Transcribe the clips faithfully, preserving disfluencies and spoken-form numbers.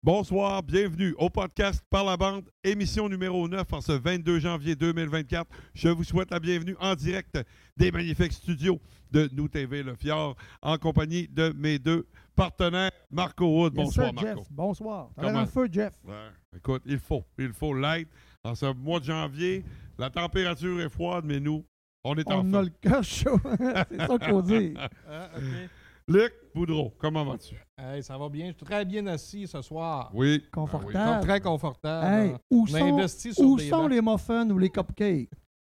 Bonsoir, bienvenue au podcast Par la bande, émission numéro neuf en ce vingt-deux janvier deux mille vingt-quatre. Je vous souhaite la bienvenue en direct des magnifiques studios de Nous T V Le Fjord en compagnie de mes deux partenaires, Marco Wood. Yes, Bonsoir, sir, Marco. Jeff. Bonsoir. T'as Comment? l'air en feu, Jeff. Ouais, écoute, il faut, il faut l'être. En ce mois de janvier, la température est froide, mais nous, on est en On feu. a le cœur chaud. C'est ça qu'il faut dire. Ah, OK. Luc Boudreau, comment vas-tu? Hey, ça va bien. Je suis très bien assis ce soir. Oui. Confortable. Ah Comme très confortable. Hey, où On a sont, investi sur où des sont bancs. les muffins ou les cupcakes?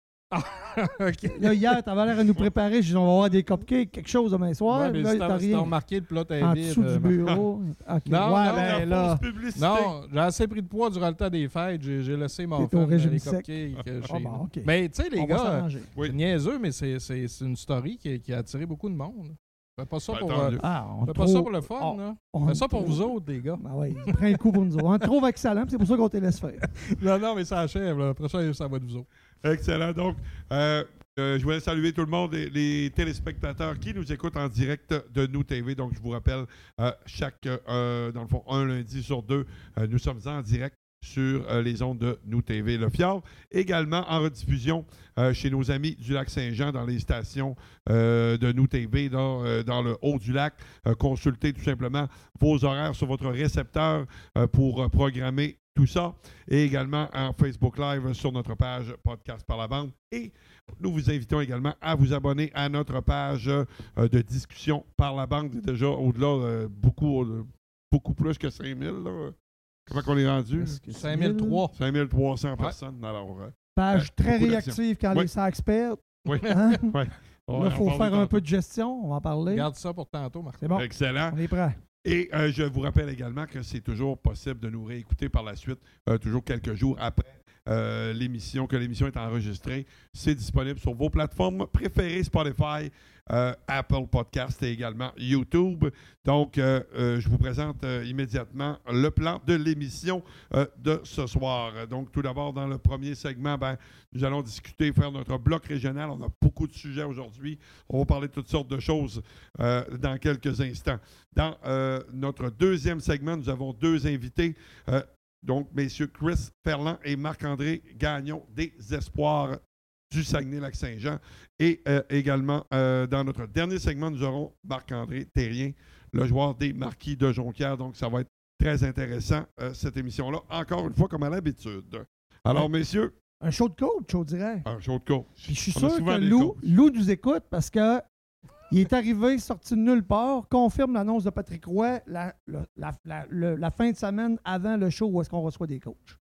OK. Là, hier, t'avais l'air à nous préparer. J'ai dit, on va avoir des cupcakes, quelque chose demain soir. Ouais, mais là, si t'as t'as si rien. t'as remarqué, le plat est En vide. dessous euh, du bureau. OK. Non, ouais, non, ben La là. fausse publicité. Non, j'ai assez pris de poids durant le temps des fêtes. J'ai, j'ai laissé mon T'es au fun, régime les sec. cupcakes. euh, Ah chez bon, nous. OK. Mais tu sais, les On va gars, s'arranger. Oui. c'est niaiseux, mais c'est, c'est, c'est une story qui, qui a attiré beaucoup de monde. Fais pas ça Ben, pour, tant euh, mieux. Ah, on fais pas trouve- ça pour le fun. on- là. on Fais ça pour trouve- vous autres, les gars. Ben oui, il prend le coup pour nous autres. On te trouve excellent, puis c'est pour ça qu'on te laisse faire. Non, non, mais ça achève. Là. Après ça, ça va de vous autres. Excellent. Donc, euh, euh, je voulais saluer tout le monde, les, les téléspectateurs qui nous écoutent en direct de Nous T V. Donc, je vous rappelle, euh, chaque, euh, dans le fond, un lundi sur deux, euh, nous sommes en direct sur euh, les ondes de Nous T V Le Fjord. Également en rediffusion euh, chez nos amis du Lac-Saint-Jean dans les stations euh, de Nous T V dans, euh, dans le haut du lac. Euh, consultez tout simplement vos horaires sur votre récepteur euh, pour euh, programmer tout ça. Et également en Facebook Live sur notre page Podcast par la bande. Et nous vous invitons également à vous abonner à notre page euh, de discussion par la bande. Déjà au-delà, euh, beaucoup, euh, beaucoup plus que cinq mille. Là. Comment qu'on est rendu? Est-ce que c'est cinq mille trois. cinq mille trois cents Ouais. personnes. Alors, euh, Page Euh, très beaucoup réactive quand Oui. les sacs perdent. oui. Hein? Ouais. On va Là, en il faut parler faire un tantôt. peu de gestion. On va en parler. Garde ça pour tantôt, Marc. C'est bon. Excellent. On est prêt. Et euh, je vous rappelle également que c'est toujours possible de nous réécouter par la suite, euh, toujours quelques jours après euh, l'émission, que l'émission est enregistrée. C'est disponible sur vos plateformes préférées, Spotify, euh, Apple Podcast et également YouTube. Donc, euh, euh, je vous présente euh, immédiatement le plan de l'émission euh, de ce soir. Donc, tout d'abord, dans le premier segment, ben, nous allons discuter, faire notre bloc régional. On a beaucoup de sujets aujourd'hui. On va parler de toutes sortes de choses euh, dans quelques instants. Dans euh, notre deuxième segment, nous avons deux invités. Euh, donc, messieurs Chris Ferland et Marc-André Gagnon, des Espoirs du Saguenay-Lac-Saint-Jean. Et euh, également, euh, dans notre dernier segment, nous aurons Marc-André Terrien, le joueur des Marquis de Jonquière. Donc, ça va être très intéressant, euh, cette émission-là, encore une fois, comme à l'habitude. Alors, messieurs, Un show de coach, on dirait. un show de coach. Puis je suis On a sûr souvent que des Lou, coachs. Lou nous écoute parce que il est arrivé, sorti de nulle part, confirme l'annonce de Patrick Roy la, la, la, la, le- la fin de semaine avant le show où est-ce qu'on reçoit des coachs.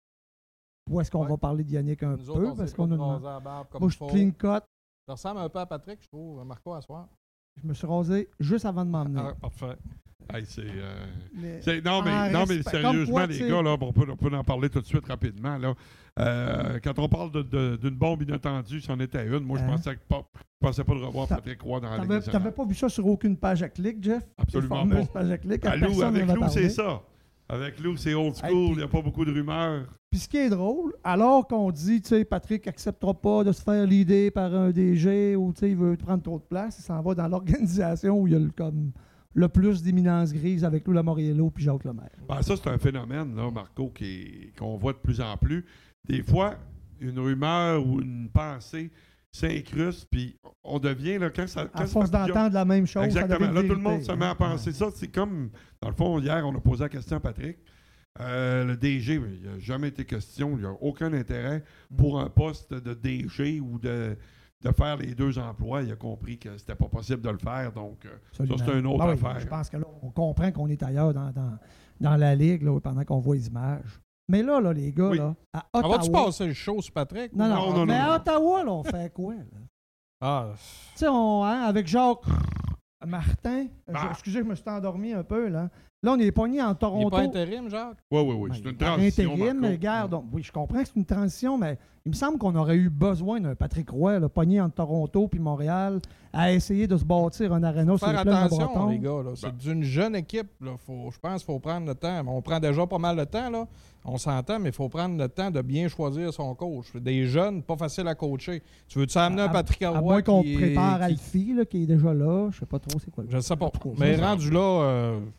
Où est-ce qu'on Ouais. va parler de Yannick un Nous peu? autres, on Parce s'est qu'on a pas demandé. rasé la barbe comme Moi, je faut. clean cut. Ça ressemble un peu à Patrick, je trouve, Marco, à soir. Je me suis rasé juste avant de m'emmener. Ah, parfait. Hey, c'est, euh, Mais- c'est- non, mais, en non, mais respect. sérieusement, Comme quoi, les tu sais- gars, là, on, peut, on peut en parler tout de suite rapidement. Là. Euh, quand on parle de, de, d'une bombe inattendue, c'en était une. Moi, je Hein? pensais que pas, je pensais pas de revoir T'a- Patrick Roy dans la Ligue T'avais, nationale. t'avais pas vu ça sur aucune page à clic, Jeff? Absolument Les fameuses pas. pages à clic. À Lou, personne avec n'en a Lou, parlé. c'est ça. Avec Lou, c'est old Hey, school. Il puis- n'y a pas beaucoup de rumeurs. Puis ce qui est drôle, alors qu'on dit, tu sais, Patrick acceptera pas de se faire leader par un D G ou, tu sais, il veut prendre trop de place, il s'en va dans l'organisation où il y a le, comme, le plus d'éminence grise avec Lou Lamoriello puis Jacques Lemaire. Ben, ça, c'est un phénomène, là, Marco, qui est- qu'on voit de plus en plus. Des fois, une rumeur ou une pensée s'incruste, puis on devient, là, quand ça... Quand À ça force fait plusieurs- d'entendre la même chose, Exactement. ça devient Là, une tout le monde vérité. se met à penser ça. C'est comme, dans le fond, hier, on a posé la question à Patrick. Euh, le D G, il n'a jamais été question, il n'y a aucun intérêt pour un poste de D G ou de, de faire les deux emplois. Il a compris que c'était pas possible de le faire, donc euh, Absolument. ça, c'est une autre Ben oui, affaire. Je pense que là, on comprend qu'on est ailleurs dans, dans, dans la ligue là, pendant qu'on voit les images. Mais là, là les gars, Oui. là, à On va-tu Ottawa... passer le show sur Patrick? Non, non, Non, non, mais non, à non. Ottawa, là, on fait quoi? Là? Ah, Tu sais, on, hein, avec Jacques Martin, Ah. je- excusez, je me suis endormi un peu, là. Là, on est pogné en il n'est Toronto. pas intérim, Jacques? Oui, oui, oui. Ben, C'est une par transition, intérim, Marco. regarde, donc, oui, je comprends que c'est une transition, mais il me semble qu'on aurait eu besoin d'un Patrick Roy, là, pogné entre Toronto puis Montréal, à essayer de se bâtir un aréna sur Faire le plan de attention, Breton. les gars. Là. C'est d'une jeune équipe. Là. Faut, je pense qu'il faut prendre le temps. On prend déjà pas mal de temps. Là. On s'entend, mais il faut prendre le temps de bien choisir son coach. Des jeunes, pas facile à coacher. Tu veux-tu amener un À- Patrick À Roy moins qu'on qui est- prépare qui- Alfie, là, qui est déjà là. Je sais pas trop c'est quoi. le- Je sais pas. En tout cas, Mais moi, rendu là, euh, Je trouve que ça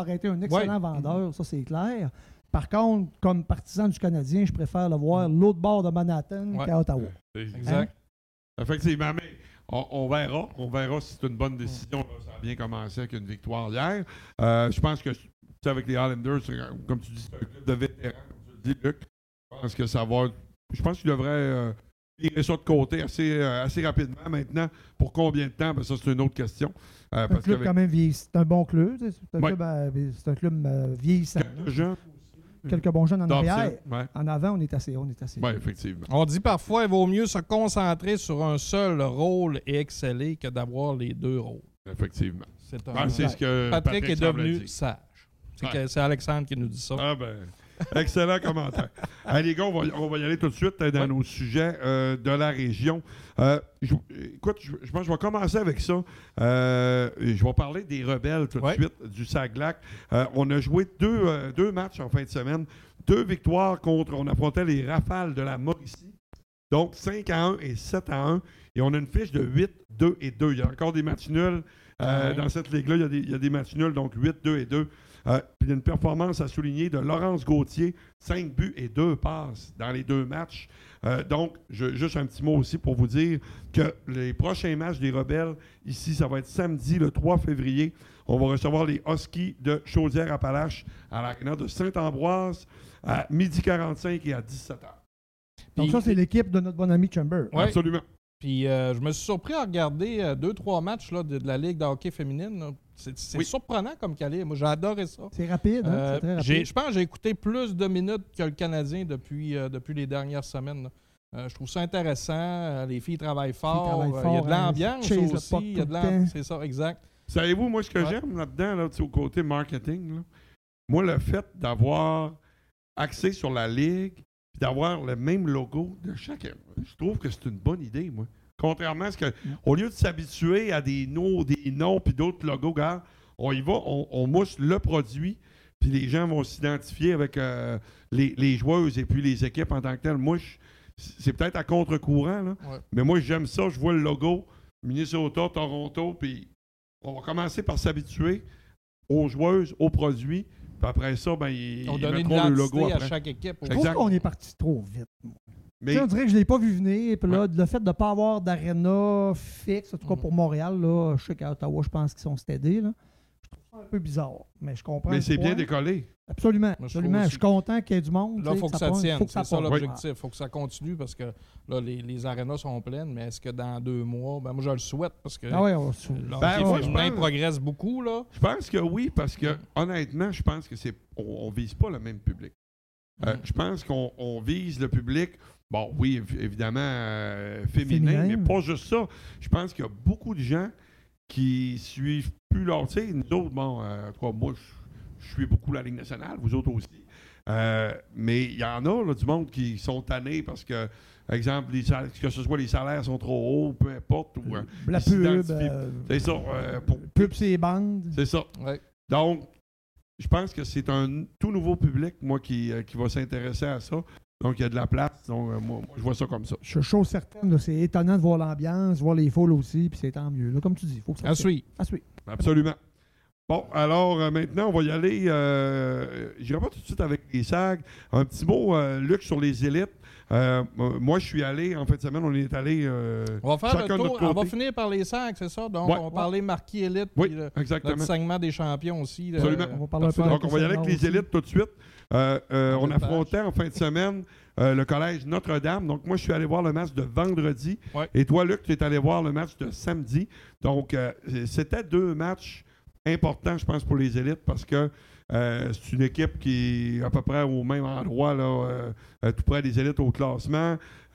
ça aurait été un excellent Ouais. vendeur, ça c'est clair. Par contre, comme partisan du Canadien, je préfère le voir l'autre bord de Manhattan Ouais. qu'à Ottawa. C'est- Exact. Effectivement, mais on, on verra. On verra si c'est une bonne décision. Là. Ça a bien commencé avec une victoire hier. Euh, je pense que, tu sais, avec les Islanders, c'est, comme tu dis, c'est un club de vétérans, comme tu le dis, Luc. Je pense que ça va. Je pense qu'il devrait euh, tirer ça de côté assez, euh, assez rapidement maintenant. Pour combien de temps? Ben, ça, c'est une autre question. Euh, C'est un parce club qu'avec quand même vieillissant. C'est un bon club. tu sais, C'est un Ouais. club, euh, c'est un club euh, vieillissant. quelques gens, Quelques bons jeunes en Dobson, arrière. ouais. En avant, on est assez. On est assez. Ouais, effectivement. On dit parfois qu'il vaut mieux se concentrer sur un seul rôle et exceller que d'avoir les deux rôles. Effectivement. C'est un- Ah, c'est ce que Patrick, est semblait devenu dire. sage. C'est, Ouais. que- c'est Alexandre qui nous dit ça. Ah ben, excellent commentaire. Allez, les gars, on va, on va y aller tout de suite euh, dans Ouais. nos sujets euh, de la région. Euh, je- écoute, je, je pense que je vais commencer avec ça. Euh, et je vais parler des Rebelles tout de Ouais. suite, du Saglac. Euh, on a joué deux, euh, deux matchs en fin de semaine. Deux victoires contre, on affrontait les Rafales de la Mauricie. Donc, cinq à un et sept à un. Et on a une fiche de huit, deux et deux. Il y a encore des matchs nuls. Euh, Ouais. Dans cette ligue-là, il y a des, il y a des matchs nuls, donc huit, deux et deux. Euh, puis il y a une performance à souligner de Laurence Gauthier, cinq buts et deux passes dans les deux matchs. Euh, donc, je- juste un petit mot aussi pour vous dire que les prochains matchs des Rebelles, ici, ça va être samedi, le trois février. On va recevoir les Huskies de Chaudière-Appalaches à l'Arena de Saint-Ambroise à midi quarante-cinq et à dix-sept heures. Donc, Puis- ça, c'est l'équipe de notre bon ami Chamber. Ouais. Absolument. Puis euh, je me suis surpris à regarder euh, deux, trois matchs là, de, de la Ligue de hockey féminine. là. C'est, c'est Oui. surprenant comme calibre. Moi, j'ai adoré ça. C'est rapide, hein? Euh, C'est très j'ai- rapide. je pense que j'ai écouté plus de minutes que le Canadien depuis, euh, depuis les dernières semaines. là. Euh, je trouve ça intéressant. Euh, les filles travaillent fort. travaillent Euh, Il y a fort, de hein, l'ambiance chase le aussi. puck Il y a tout de le l'am- temps. C'est ça, exact. Savez-vous, moi, ce que Ouais. j'aime là-dedans, là, tu sais, au côté marketing, là, moi, le fait d'avoir axé sur la Ligue puis d'avoir le même logo de chaque... Je trouve que c'est une bonne idée, moi. Contrairement à ce que... Au lieu de s'habituer à des noms, des noms puis d'autres logos, gars, on y va, on, on mousse le produit, puis les gens vont s'identifier avec euh, les, les joueuses et puis les équipes en tant que telles. Moi, je- c'est peut-être à contre-courant, là, Ouais. mais moi, j'aime ça. Je vois le logo Minnesota, Toronto, puis on va commencer par s'habituer aux joueuses, aux produits. Puis après ça, ben, ils, On ils donne une mettront le identité logo à après. chaque équipe. Je trouve Exact. qu'on est parti trop vite. moi. Mais Tu sais, on dirait que je ne l'ai pas vu venir. Puis là, le fait de ne pas avoir d'aréna fixe, en tout cas Mhm. pour Montréal, là, je sais qu'à Ottawa, je pense qu'ils sont stédés. Là. Je trouve ça un peu bizarre. Mais je comprends. mais le c'est bien point. décollé. Absolument. Moi, je absolument. trouve Je aussi. suis content qu'il y ait du monde. Là, tu il sais, faut que ça pointe. tienne. Faut que C'est ça pointe. l'objectif. Il faut que ça continue parce que là, les, les arénas sont pleines. Mais est-ce que dans deux mois, ben moi, je le souhaite parce que Ah ouais, on le se- hockey Ben, moi, je féminin pense- progresse beaucoup. Là. Je pense que oui, parce que Mm. honnêtement, je pense que c'est on, on vise pas le même public. Euh, Mm. Je pense qu'on on vise le public, bon, oui, évi- évidemment, euh, féminin, Féminin. mais pas juste ça. Je pense qu'il y a beaucoup de gens qui suivent plus leur. Tu sais, nous autres, bon, euh, en tout cas, moi, je je suis beaucoup la Ligue nationale, vous autres aussi. Euh, mais il y en a, là, du monde qui sont tannés parce que, par exemple, les salaires- que ce soit les salaires sont trop hauts, peu importe. Ou, euh, La ils pub, s'identifient. euh, c'est ça. euh, pour- pub, c'est bandes. c'est ça. Ouais. Donc, je pense que c'est un tout nouveau public, moi, qui, euh, qui va s'intéresser à ça. Donc, il y a de la place. Donc, euh, moi, moi, je vois ça comme ça. Je suis chose certaine, là, c'est étonnant de voir l'ambiance, voir les foules aussi, puis c'est tant mieux. Là, comme tu dis, il faut que ça À se- suivre. À suivre. Absolument. Bon, alors euh, maintenant, on va y aller. Euh, je n'irai pas tout de suite avec les SAG. Un petit mot, euh, Luc, sur les élites. Euh, euh, moi, je suis allé, en fin de semaine, on est allé. euh, On va faire chacun le de tour. notre On va côté. finir par les sacs, c'est ça? Donc, Ouais. on va parler marquis élite. Oui, puis le- exactement. notre segment des champions aussi. là. Absolument. On va parler un peu Donc, on va y aller avec les aussi. élites tout de suite. Euh, euh, En on deux pages. affrontait en fin de semaine euh, le collège Notre-Dame. Donc, moi, je suis allé voir le match de vendredi. Ouais. Et toi, Luc, tu es allé voir le match de samedi. Donc, euh, c'était deux matchs importants, je pense, pour les élites parce que euh, c'est une équipe qui est à peu près au même endroit, là, euh, euh, tout près des élites au classement.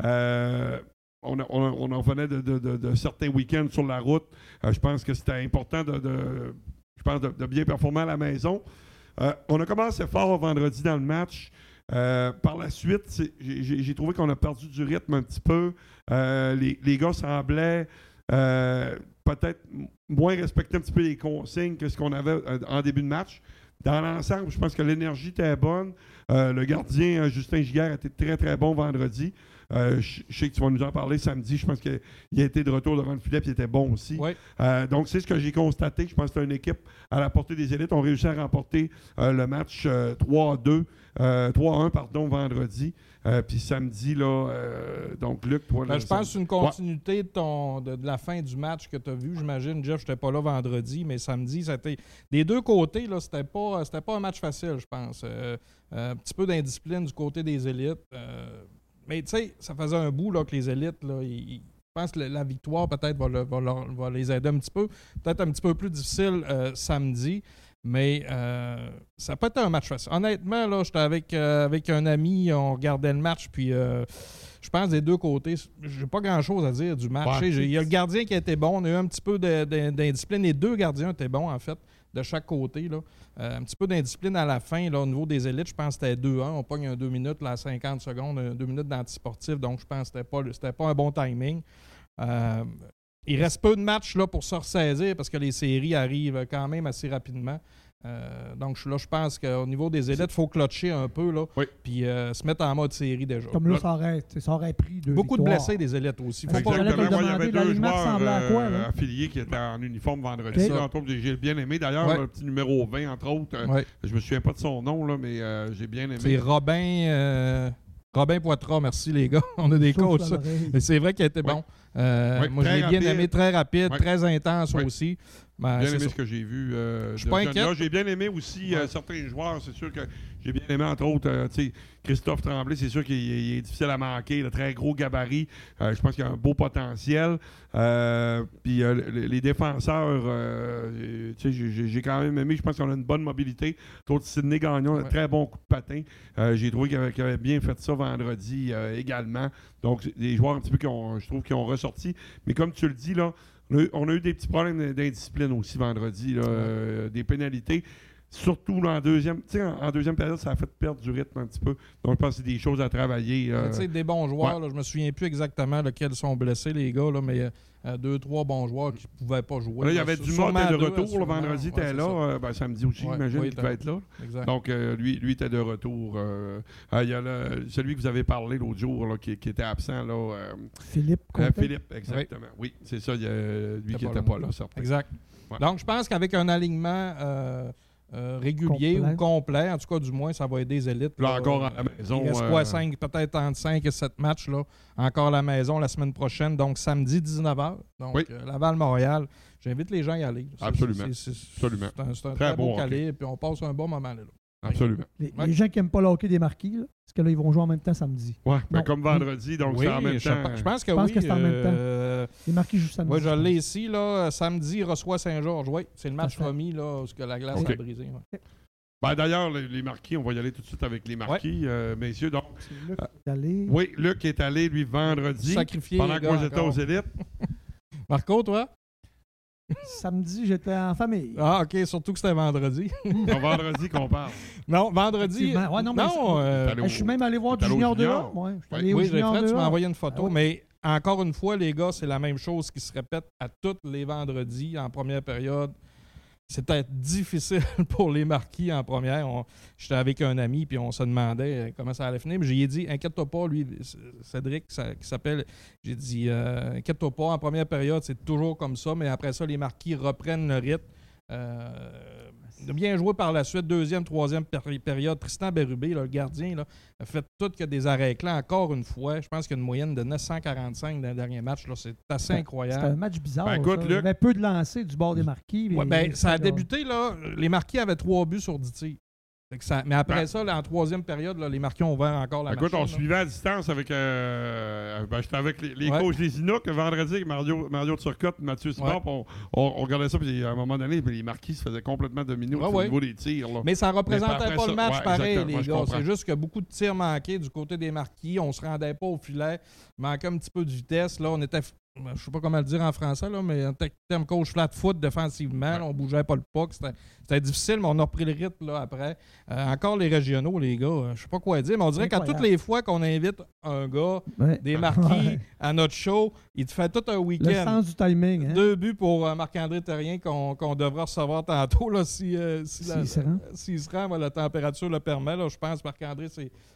Euh, on, a- on, a- on en venait de, de- de- de certains week-ends sur la route. Euh, je pense que c'était important de, de- je pense de, de bien performer à la maison. Euh, on a commencé fort vendredi dans le match. Euh, par la suite, c'est- j'ai j'ai- j'ai trouvé qu'on a perdu du rythme un petit peu. Euh, les, les gars semblaient euh, peut-être m- moins respecter un petit peu les consignes que ce qu'on avait euh, en début de match. Dans l'ensemble, je pense que l'énergie était bonne. Euh, le gardien, euh, Justin Giguère, était très, très bon vendredi. Euh, je je sais que tu vas nous en parler samedi. Je pense qu'il a été de retour devant le filet et il était bon aussi. Oui. Euh, donc, c'est ce que j'ai constaté. Je pense que c'est une équipe à la portée des élites. On réussit à remporter euh, le match euh, trois à deux, euh, trois à un pardon, vendredi. Euh, puis samedi, là, euh, donc Luc, toi... Ben, là, je pense que c'est une ouais. continuité de, ton, de, de la fin du match que tu as vu. J'imagine, Jeff, je n'étais pas là vendredi, mais samedi, c'était des deux côtés, là, c'était pas, c'était pas un match facile, je pense. Euh, euh, un petit peu d'indiscipline du côté des élites. Euh, mais tu sais, ça faisait un bout là, que les élites, là, ils, ils- je pense que la victoire peut-être va, le- va leur- va les aider un petit peu. Peut-être un petit peu plus difficile euh, samedi. Mais euh, ça peut être un match facile. Honnêtement, là, j'étais avec, euh, avec un ami, on regardait le match, puis euh, je pense des deux côtés, j'ai pas grand-chose à dire du match. Ouais. Tu sais, Il y a le gardien qui a été bon, on a eu un petit peu de- de- d'indiscipline. Les deux gardiens étaient bons, en fait, de chaque côté. Là. Euh, un petit peu d'indiscipline à la fin, là, au niveau des élites, je pense que c'était deux un. On pogne un deux minutes, là, à cinquante secondes, un deux minutes d'antisportif, donc je pense que c'était pas, c'était pas un bon timing. Euh, il reste peu de matchs là, pour se ressaisir parce que les séries arrivent quand même assez rapidement. Euh, donc là, je pense qu'au niveau des élites, il faut clutcher un peu là, Oui. puis euh, se mettre en mode série déjà. Comme là, Là- ça aurait, ça aurait pris deux Beaucoup de victoires. blessés des élites aussi. Faut Fait pas- que j'allais te Exactement. le Moi, il y avait demander, deux l'alignement joueurs ressemblait à quoi, là? euh, affiliés qui étaient en uniforme vendredi. Ok. Là, entre autres, j'ai bien aimé. D'ailleurs, Ouais. le petit numéro vingt, entre autres, euh, Ouais. je me souviens pas de son nom, là, mais euh, j'ai bien aimé. C'est Robin, euh, Robin Poitras, merci les gars. On a des Souffle coachs. à ça. l'oreille. Mais c'est vrai qu'il a été bon. Euh, Ouais, moi, je très l'ai bien rapide. aimé, très rapide, Ouais. très intense Ouais. aussi. Ben, J'ai bien c'est aimé ça. ce que j'ai vu. Euh, Je suis de pas ce inquiet. jeune-là. J'ai bien aimé aussi euh, Ouais. certains joueurs. C'est sûr que j'ai bien aimé, entre autres, euh, tu sais, Christophe Tremblay. C'est sûr qu'il il est difficile à manquer. Le très gros gabarit. Euh, je pense qu'il a un beau potentiel. Euh, Puis euh, les, les défenseurs, euh, tu sais, j'ai- j'ai j'ai quand même aimé. Je pense qu'on a une bonne mobilité. D'autres, Sidney Gagnon, un Ouais. très bon coup de patin. Euh, j'ai trouvé qu'il avait, qu'il avait bien fait ça vendredi euh, également. Donc, c'est des joueurs un petit peu qui ont, je trouve, qui ont ressorti. Mais comme tu le dis, là, on a eu, on a eu des petits problèmes d'indiscipline aussi vendredi, là, euh, des pénalités. Surtout là, en deuxième, tu sais, en, en deuxième période, ça a fait perdre du rythme un petit peu. Donc, je pense que c'est des choses à travailler. euh, Mais tu sais, des bons joueurs, ouais. là, je me souviens plus exactement lesquels sont blessés, les gars, là, mais euh, deux, trois bons joueurs qui ne pouvaient pas jouer. là, il y là. avait Sur- du sûrement mode de deux, retour. Là, sûrement. vendredi, Ouais, était c'est là. ça. euh, ben, samedi aussi, Ouais, j'imagine oui, qu'il va t'as- être là. Exact. Donc, euh, lui, lui était de retour. euh, euh, il y a le- celui que vous avez parlé l'autre jour, là, qui, qui était absent, là, euh, Philippe euh, Côté. Philippe, exactement. Oui, c'est ça, il y a- lui Était qui pas n'était là. pas là, certain. Exact. Ouais. Donc, je pense qu'avec un alignement euh, euh, régulier Complet. ou complet, en tout cas, du moins, ça va aider les élites. Là, là. encore à la maison. Il reste euh, quoi, cinq, peut-être entre cinq et sept matchs, là, encore à la maison la semaine prochaine, donc samedi dix-neuf heures. Donc, Oui. euh, Laval-Montréal. J'invite les gens à y aller. C'est- Absolument. c'est- c'est- Absolument. C'est un, c'est un Très très, bon beau hockey. calibre, puis on passe un bon moment là. Absolument. Les, Ouais. les gens qui n'aiment pas le hockey des marquis, là, parce que là, ils vont jouer en même temps samedi. Ouais, ben, Non. comme vendredi, donc oui, c'est en même je, temps. je pense que Je pense oui. que c'est en même temps. euh, Les marquis jouent samedi. Oui, je l'ai ici. Là, samedi, il reçoit Saint-Georges. Oui, c'est le match Parfait. remis là, où ce que la glace Ok. a brisé. ouais. Ben, d'ailleurs, les, les marquis, on va y aller tout de suite avec les marquis, euh, messieurs. Donc, C'est Luc qui est allé. oui, Luc est allé, lui, vendredi, Sacrifié. pendant les que moi gars, j'étais encore. aux élites. Marco, toi? Samedi, j'étais en famille. Ah, OK, surtout que c'était vendredi. C'est vendredi qu'on parle. non, vendredi. Effectivement. Ouais, non, mais c'est- euh, T'allais Hey, je suis même allé voir T'es du allé au junior de junior? là. Ouais, je suis Ouais. allé au oui, j'ai junior fait, de tu m'as là. envoyé une photo, Ah oui. mais encore une fois, les gars, c'est la même chose qui se répète à tous les vendredis en première période. C'était difficile pour les marquis en première. On- J'étais avec un ami, puis on se demandait euh, comment ça allait finir. Mais j'ai dit, inquiète-toi pas, lui, C- Cédric, ça- qui s'appelle, j'ai dit, euh, inquiète-toi pas, en première période, c'est toujours comme ça, mais après ça, les marquis reprennent le rythme. Euh, il a bien joué par la suite, deuxième, troisième péri- période. Tristan Bérubé, là, le gardien, là, a fait tout que des arrêts clairs encore une fois. Je pense qu'il y a une moyenne de neuf cent quarante-cinq dans le dernier match. Là. C'est assez C'était un incroyable. match bizarre. Ben, écoute, ça. Luc- Il y avait peu de lancers du bord des marquis. Ouais, mais ben, ça a là, débuté, là. Les marquis avaient trois buts sur dix tirs. Fait que ça- mais après Ben- ça, là, en troisième période, là, les marquis ont ouvert encore la Écoute, machine. on là. suivait à distance avec. Euh, ben, j'étais avec les, les Ouais. coachs des Inuks vendredi avec Mario, Mario Turcotte, Mathieu Simard. Ouais. puis On, on- on regardait ça, puis à un moment donné, puis les marquis se faisaient complètement dominer au Ouais, ouais. niveau des tirs. Là. Mais ça ne représentait Mais après pas ça, le match ouais, pareil, exactement, les moi, je gars. comprends. C'est juste que beaucoup de tirs manqués du côté des marquis. On se rendait pas au filet. Manquait un petit peu de vitesse. Là, on était. Je sais pas comment le dire en français, là, mais en termes coach flat foot défensivement, Ouais. là, on bougeait pas le puck. C'était, c'était difficile, mais on a repris le rythme là, après. Euh, encore les régionaux, les gars. euh, Je sais pas quoi dire, mais on dirait qu'à Incroyable. toutes les fois qu'on invite un gars, ouais. des marquis, Ouais. à notre show, il te fait tout un Le week-end. sens du timing. Hein? Deux buts pour euh, Marc-André Terrien qu'on, qu'on devra recevoir tantôt là, si, euh, si la- S'il se rend. s'il se rend, ben, la température le permet. Là, je pense Marc-André, c'est,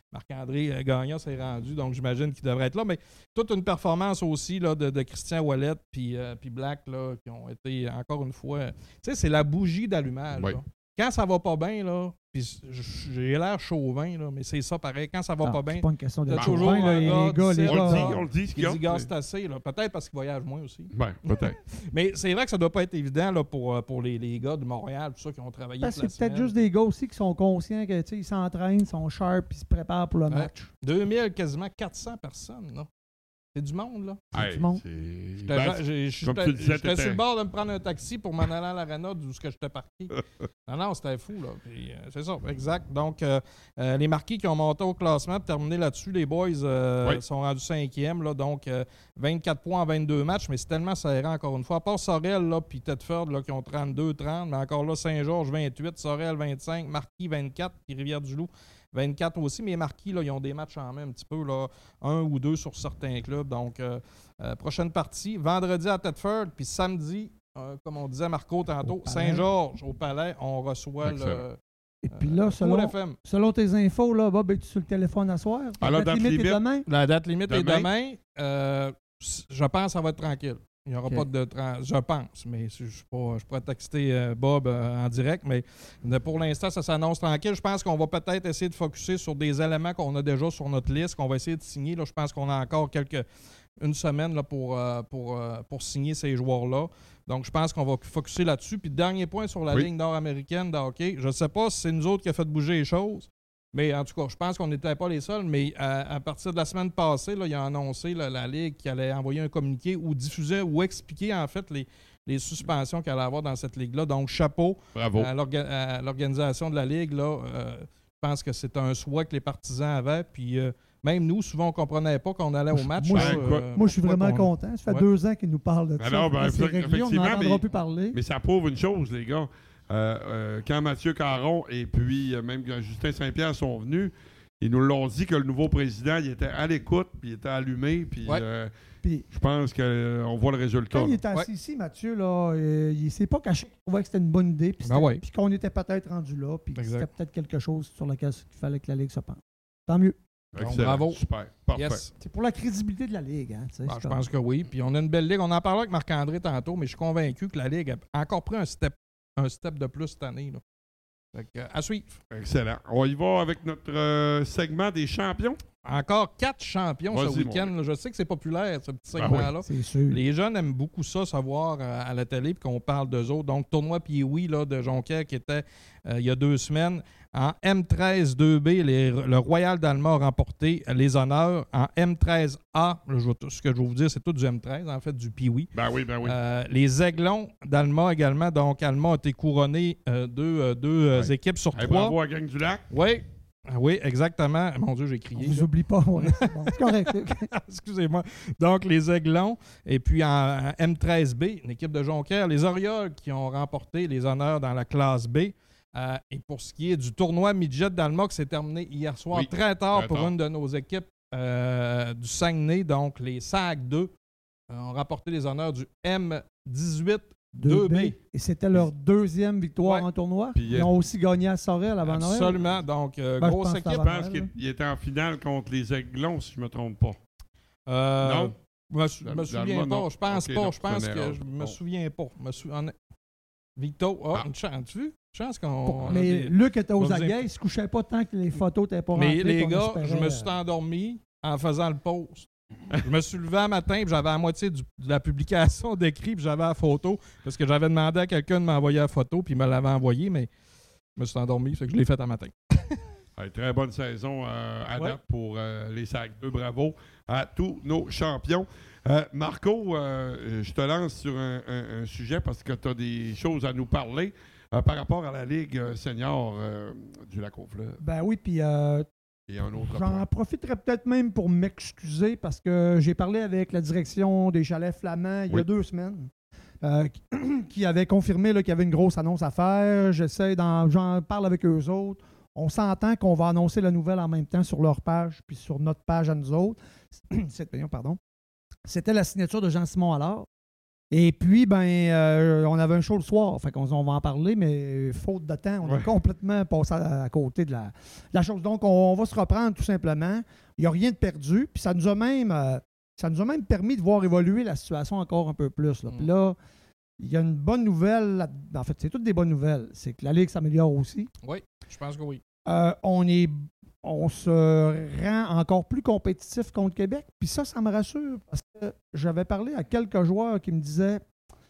Marc-André Gagnon s'est rendu, donc j'imagine qu'il devrait être là. Mais toute une performance aussi là, de, de Christian Ouellet puis euh, puis Black là, qui ont été, encore une fois... Tu sais, c'est la bougie d'allumage. Oui. Là. Quand ça va pas bien, là, puis j'ai l'air chauvin, là, mais c'est ça pareil. Quand ça va Non, pas bien, c'est pas une question de t'as toujours chauvin, là, un les gars, gars, les dix-sept, On le dit, gars. on le dit, ce qui qu'il y a. dit gars, c'est assez. Là. Peut-être parce qu'il voyage moins aussi. Ben, peut-être. Mais c'est vrai que ça doit pas être évident là, pour, pour les, les gars de Montréal, tout ça, qui ont travaillé Parce toute que la c'est peut-être semaine. juste des gars aussi qui sont conscients que, tu sais, ils s'entraînent, ils sont sharp, puis ils se préparent pour le Ouais. match. deux mille, quasiment quatre cents personnes. Là. C'est du monde, là. Hey, du monde. c'est- J'étais Ben, j'ai- j'étais- comme tu le disais, j'étais t'étais- sur le bord de me prendre un taxi pour m'en aller à l'aréna d'où ce que j'étais parti. non, non, c'était fou, là. Puis, euh, c'est ça, exact. Donc, euh, euh, les marquis qui ont monté au classement, pour terminer là-dessus, les boys euh, Oui. sont rendus cinquième, là. Donc, euh, vingt-quatre points en vingt-deux matchs, mais c'est tellement serré, encore une fois. À part Sorel, là, puis Tedford, là, qui ont trente-deux trente, mais encore là, Saint-Georges, vingt-huit, Sorel, vingt-cinq, Marquis, vingt-quatre, puis Rivière-du-Loup, vingt-quatre aussi. Mais les Marquis, là, ils ont des matchs en main un petit peu, là, un ou deux sur certains clubs. Donc, euh, euh, prochaine partie, vendredi à Tedford, puis samedi, euh, comme on disait Marco tantôt, Au Palais. Saint-Georges, au Palais, on reçoit Excellent. le Et puis là, euh, selon, Cool F M. selon tes infos, là, Bob, es-tu sur le téléphone à soir? Alors, La date limite est limite. demain? La date limite est Demain. demain. Euh, je pense que ça va être tranquille. Il n'y aura Ok. pas de... Tra- je pense, mais je, je, pas, je pourrais texter euh, Bob euh, en direct, mais de- pour l'instant, ça s'annonce tranquille. Je pense qu'on va peut-être essayer de focusser sur des éléments qu'on a déjà sur notre liste, qu'on va essayer de signer. Là, je pense qu'on a encore quelques une semaine là, pour, euh, pour, euh, pour signer ces joueurs-là. Donc, je pense qu'on va focusser là-dessus. Puis, dernier point sur la Oui. ligne nord-américaine de hockey. Je ne sais pas si c'est nous autres qui a fait bouger les choses. Mais en tout cas, je pense qu'on n'était pas les seuls, mais à, à partir de la semaine passée, là, il a annoncé là, la Ligue qui allait envoyer un communiqué ou diffuser ou expliquer en fait les, les suspensions qu'il allait avoir dans cette Ligue-là. Donc, chapeau Bravo. à l'orga- à l'organisation de la Ligue. Là, euh, je pense que c'est un souhait que les partisans avaient. Puis euh, même nous, souvent, on ne comprenait pas qu'on allait au match. Moi, là, je- euh, Moi, je suis pourquoi vraiment qu'on- content. Ça fait Ouais. deux ans qu'ils nous parlent de ça. Alors, ben, c'est réglé, on effectivement, n'entendra mais- plus parler. Mais ça prouve une chose, les gars. Euh, euh, quand Mathieu Caron et puis euh, même quand Justin Saint-Pierre sont venus, ils nous l'ont dit que le nouveau président, il était à l'écoute, puis il était allumé, puis Ouais. euh, Puis, je pense qu'on voit le résultat. quand il là. était assis Ouais. ici, Mathieu, là, euh, il s'est pas caché qu'il trouvait que c'était une bonne idée, puis Ben c'était- ouais. puis qu'on était peut-être rendu là, puis que Exact. c'était peut-être quelque chose sur lequel il fallait que la Ligue se pense. Tant mieux. Excellent. bravo. Super. Parfait. Yes. C'est pour la crédibilité de la Ligue. Hein, tu sais, Ah, c'est je comme- pense que oui. Puis on a une belle ligue. On en parlait avec Marc-André tantôt, mais je suis convaincu que la Ligue a encore pris un step, un step de plus cette année. Là. Fait que, euh, à suivre. Excellent. On y va avec notre euh, segment des champions. Encore quatre champions ce Vas-y, week-end. mon là. Je sais que c'est populaire, ce petit Ben segment-là. C'est sûr. Les jeunes aiment beaucoup ça, savoir euh, à la télé, puis qu'on parle d'eux autres. Donc, tournoi Pee-Wee là, de Jonquière qui était euh, il y a deux semaines. En M treize deux B, les- le Royal d'Alma a remporté les honneurs. En M treize A, là, je vais tout- ce que je vais vous dire, c'est tout du M treize, en fait, du Pee-Wee. Ben oui, ben oui. Euh, les Aiglons d'Alma également. Donc, Alma a été couronné euh, deux, euh, deux euh, Ouais. équipes sur Hey, trois. bravo à la gang du lac. Oui, Ah oui, exactement. Mon Dieu, j'ai On crié. vous là. oublie pas. Ouais. C'est bon, c'est correct. Excusez-moi. Donc, les Aiglons. Et puis, en, en M treize B, une équipe de Jonquière, les Orioles qui ont remporté les honneurs dans la classe B. Euh, et pour ce qui est du tournoi midget d'Alma qui s'est terminé hier soir, Oui, très tard très pour tard. une de nos équipes euh, du Saguenay, donc les S A C deux, euh, ont remporté les honneurs du M dix-huit deux B. Et c'était leur deuxième victoire Ouais. en tournoi. Puis, Ils euh, ont aussi gagné à Sorel avant Noël. Absolument. Donc, euh, Ben, je grosse pense que équipe. Je avant pense Noël, qu'il était en finale contre les Aiglons, si je ne me trompe pas. Euh, Non? Je me, sou- Dans- me dans souviens le pas. monde, Je pense ok, pas. non, Je pense c'est une que erreur. je me Bon. souviens pas. Me sou- en- Victo, ah, Ah. une chance. Tu vu? Une chance qu'on. Bon, on a mais des- Luc était aux on vous aguets. imp- Il se couchait pas tant que les photos n'étaient pas Mais rentrées. les qu'on gars, espérait, je me euh, suis endormi en faisant le post. Je me suis levé un matin, puis j'avais la moitié du- de la publication d'écrit, puis j'avais la photo, parce que j'avais demandé à quelqu'un de m'envoyer la photo, puis il me l'avait envoyé, mais je me suis endormi, fait que je l'ai fait un matin. Hey, très bonne saison euh, à Ouais. date pour euh, les S A C deux. Bravo à tous nos champions. Euh, Marco, euh, je te lance sur un, un- un sujet parce que tu as des choses à nous parler euh, par rapport à la Ligue euh, senior euh, du Lac-aux-Fleuves. Ben oui, puis euh, Et un autre j'en point. profiterai peut-être même pour m'excuser parce que j'ai parlé avec la direction des Chalets Flamands il y a Oui. deux semaines. euh, qui, qui avait confirmé là, qu'il y avait une grosse annonce à faire. J'essaie d'en j'en parle avec eux autres. On s'entend qu'on va annoncer la nouvelle en même temps sur leur page puis sur notre page à nous autres. Cette pardon. C'était la signature de Jean-Simon Allard. Et puis, ben, euh, on avait un show le soir, fait qu'on on va en parler, mais faute de temps, on Ouais. a complètement passé à, à côté de la, de la chose. Donc, on, on va se reprendre tout simplement. Il n'y a rien de perdu, puis ça nous a même, euh, ça nous a même permis de voir évoluer la situation encore un peu plus. Là. Mm. Puis là, il y a une bonne nouvelle, là- en fait, c'est toutes des bonnes nouvelles, c'est que la Ligue s'améliore aussi. Oui, je pense que oui. Euh, on est on se rend encore plus compétitif contre Québec. Puis ça, ça me rassure parce que j'avais parlé à quelques joueurs qui me disaient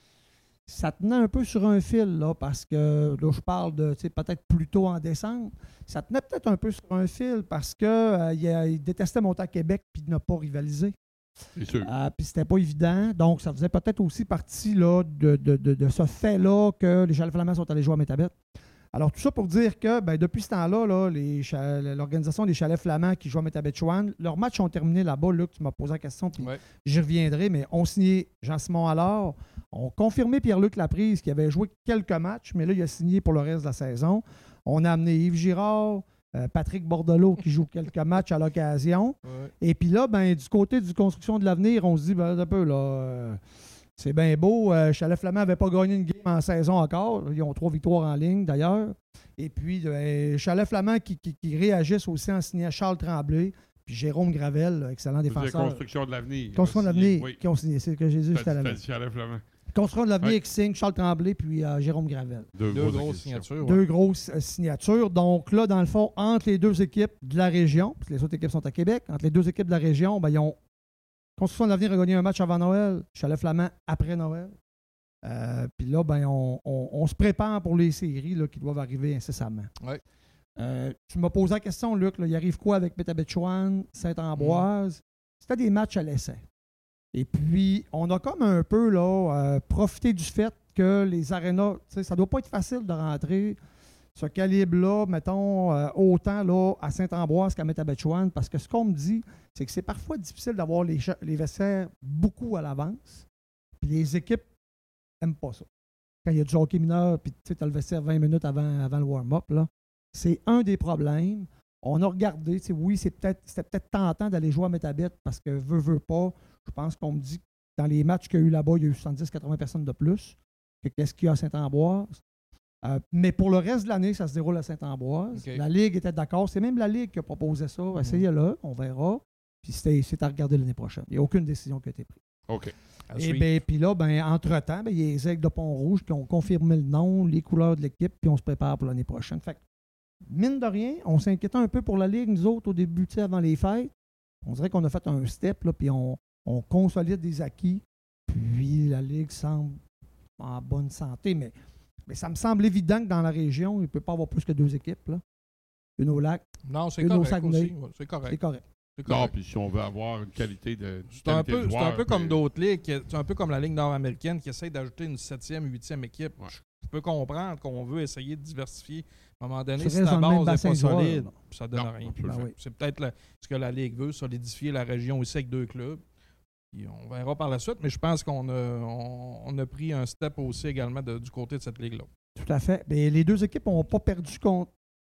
ça tenait un peu sur un fil, là, parce que là, je parle de tu sais, peut-être plus tôt en décembre. Ça tenait peut-être un peu sur un fil parce qu'ils euh, il détestaient monter à Québec puis de ne pas rivaliser. C'est sûr. Euh, puis c'était pas évident. Donc, ça faisait peut-être aussi partie là, de, de, de, de ce fait-là que les Chalets Flamands sont allés jouer à Métabet. Alors, tout ça pour dire que ben, depuis ce temps-là, là, les cha- l'organisation des Chalets Flamands qui jouent à Métabetchouan, leurs matchs ont terminé là-bas. Luc, tu m'as posé la question, puis Ouais. j'y reviendrai, mais on signé Jean-Simon Allard, on confirmé Pierre-Luc Laprise qui avait joué quelques matchs, mais là, il a signé pour le reste de la saison. On a amené Yves Girard, euh, Patrick Bordelot qui joue quelques matchs à l'occasion. Ouais. Et puis là, ben, du côté du construction de l'avenir, on se dit, ben, un peu, là, euh, c'est bien beau. Euh, Chalet Flamand n'avait pas gagné une game en saison encore. Ils ont trois victoires en ligne, d'ailleurs. Et puis, euh, Chalet Flamand qui, qui, qui réagissent aussi en signant Charles Tremblay, puis Jérôme Gravel, excellent Vous disiez défenseur. construction de l'avenir. Construction de Signé, l'avenir Oui. qui ont signé. C'est ce que j'ai dit juste à T'as dit- la t'as dit Chalet Flamand. Construction de l'avenir Ouais. qui signe Charles Tremblay puis euh, Jérôme Gravel. Deux, Deux grosses grosses acquisitions. signatures. Deux ouais. grosses euh, signatures. Donc là, dans le fond, entre les deux équipes de la région, parce que les autres équipes sont à Québec, entre les deux équipes de la région, ben, ils ont Construction de l'avenir a gagné un match avant Noël, Chalet Flamand après Noël. Euh, Puis là, ben, on, on- on se prépare pour les séries là, qui doivent arriver incessamment. Ouais. Euh, tu m'as posé la question, Luc, là, il arrive quoi avec Métabetchouan, Saint-Ambroise? C'était des matchs à l'essai. Et puis, on a comme un peu là, euh, profité du fait que les arénas, tu sais, ça doit pas être facile de rentrer ce calibre-là, mettons, euh, autant là, à Saint-Ambroise qu'à Métabetchouan, parce que ce qu'on me dit, c'est que c'est parfois difficile d'avoir les, cha- les vestiaires beaucoup à l'avance. Puis les équipes n'aiment pas ça. Quand il y a du hockey mineur, puis tu as le vestiaire vingt minutes avant, avant le warm-up, là, c'est un des problèmes. On a regardé, tu sais, oui, c'est peut-être, c'était peut-être tentant d'aller jouer à Métabet parce que veut, veut pas. Je pense qu'on me dit que dans les matchs qu'il y a eu là-bas, il y a eu soixante-dix à quatre-vingts personnes de plus que qu'est-ce qu'il y a à Saint-Ambroise. Euh, mais pour le reste de l'année, ça se déroule à Saint-Ambroise. OK. La Ligue était d'accord. C'est même la Ligue qui a proposé ça. Essayez-le, on verra. Puis c'est, c'est à regarder l'année prochaine. Il n'y a aucune décision qui a été prise. OK. À Et suivre. bien, puis là, ben, entre-temps, ben, il y a les Aigles de Pont-Rouge qui ont confirmé le nom, les couleurs de l'équipe, puis on se prépare pour l'année prochaine. Fait que, mine de rien, on s'inquiétait un peu pour la Ligue, nous autres, au début, tu sais, avant les fêtes. On dirait qu'on a fait un step, là, puis on, on consolide des acquis. Puis la Ligue semble en bonne santé. Mais, mais ça me semble évident que dans la région, il ne peut pas avoir plus que deux équipes. Là. Une au lac, Non, c'est une au correct Saguenay. aussi. ouais, c'est c'est correct. correct. c'est Non, correct. puis si on veut avoir une qualité de. C'est un, qualité peu, de c'est un joueur, peu comme puis- d'autres ligues, qui- c'est un peu comme la Ligue nord-américaine qui essaie d'ajouter une septième, huitième équipe. Ouais. Je peux comprendre qu'on veut essayer de diversifier. À un moment donné, Tu si restes ta dans le même base n'est bassin pas de joueurs, solide, là. ça donne Non, rien. on peut le Ben faire. oui. C'est peut-être la- ce que la Ligue veut, solidifier la région aussi avec deux clubs. Puis on verra par la suite, mais je pense qu'on a, on, on a pris un step aussi également de- du côté de cette ligue-là. Tout à fait. Mais les deux équipes n'ont pas perdu contre,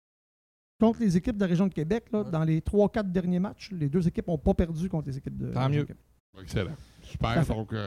contre les équipes de la région de Québec. Là, Ouais. Dans les trois quatre derniers matchs, les deux équipes n'ont pas perdu contre les équipes de Tant la région mieux. de Québec. Excellent. Tout Super. à fait. Donc, euh,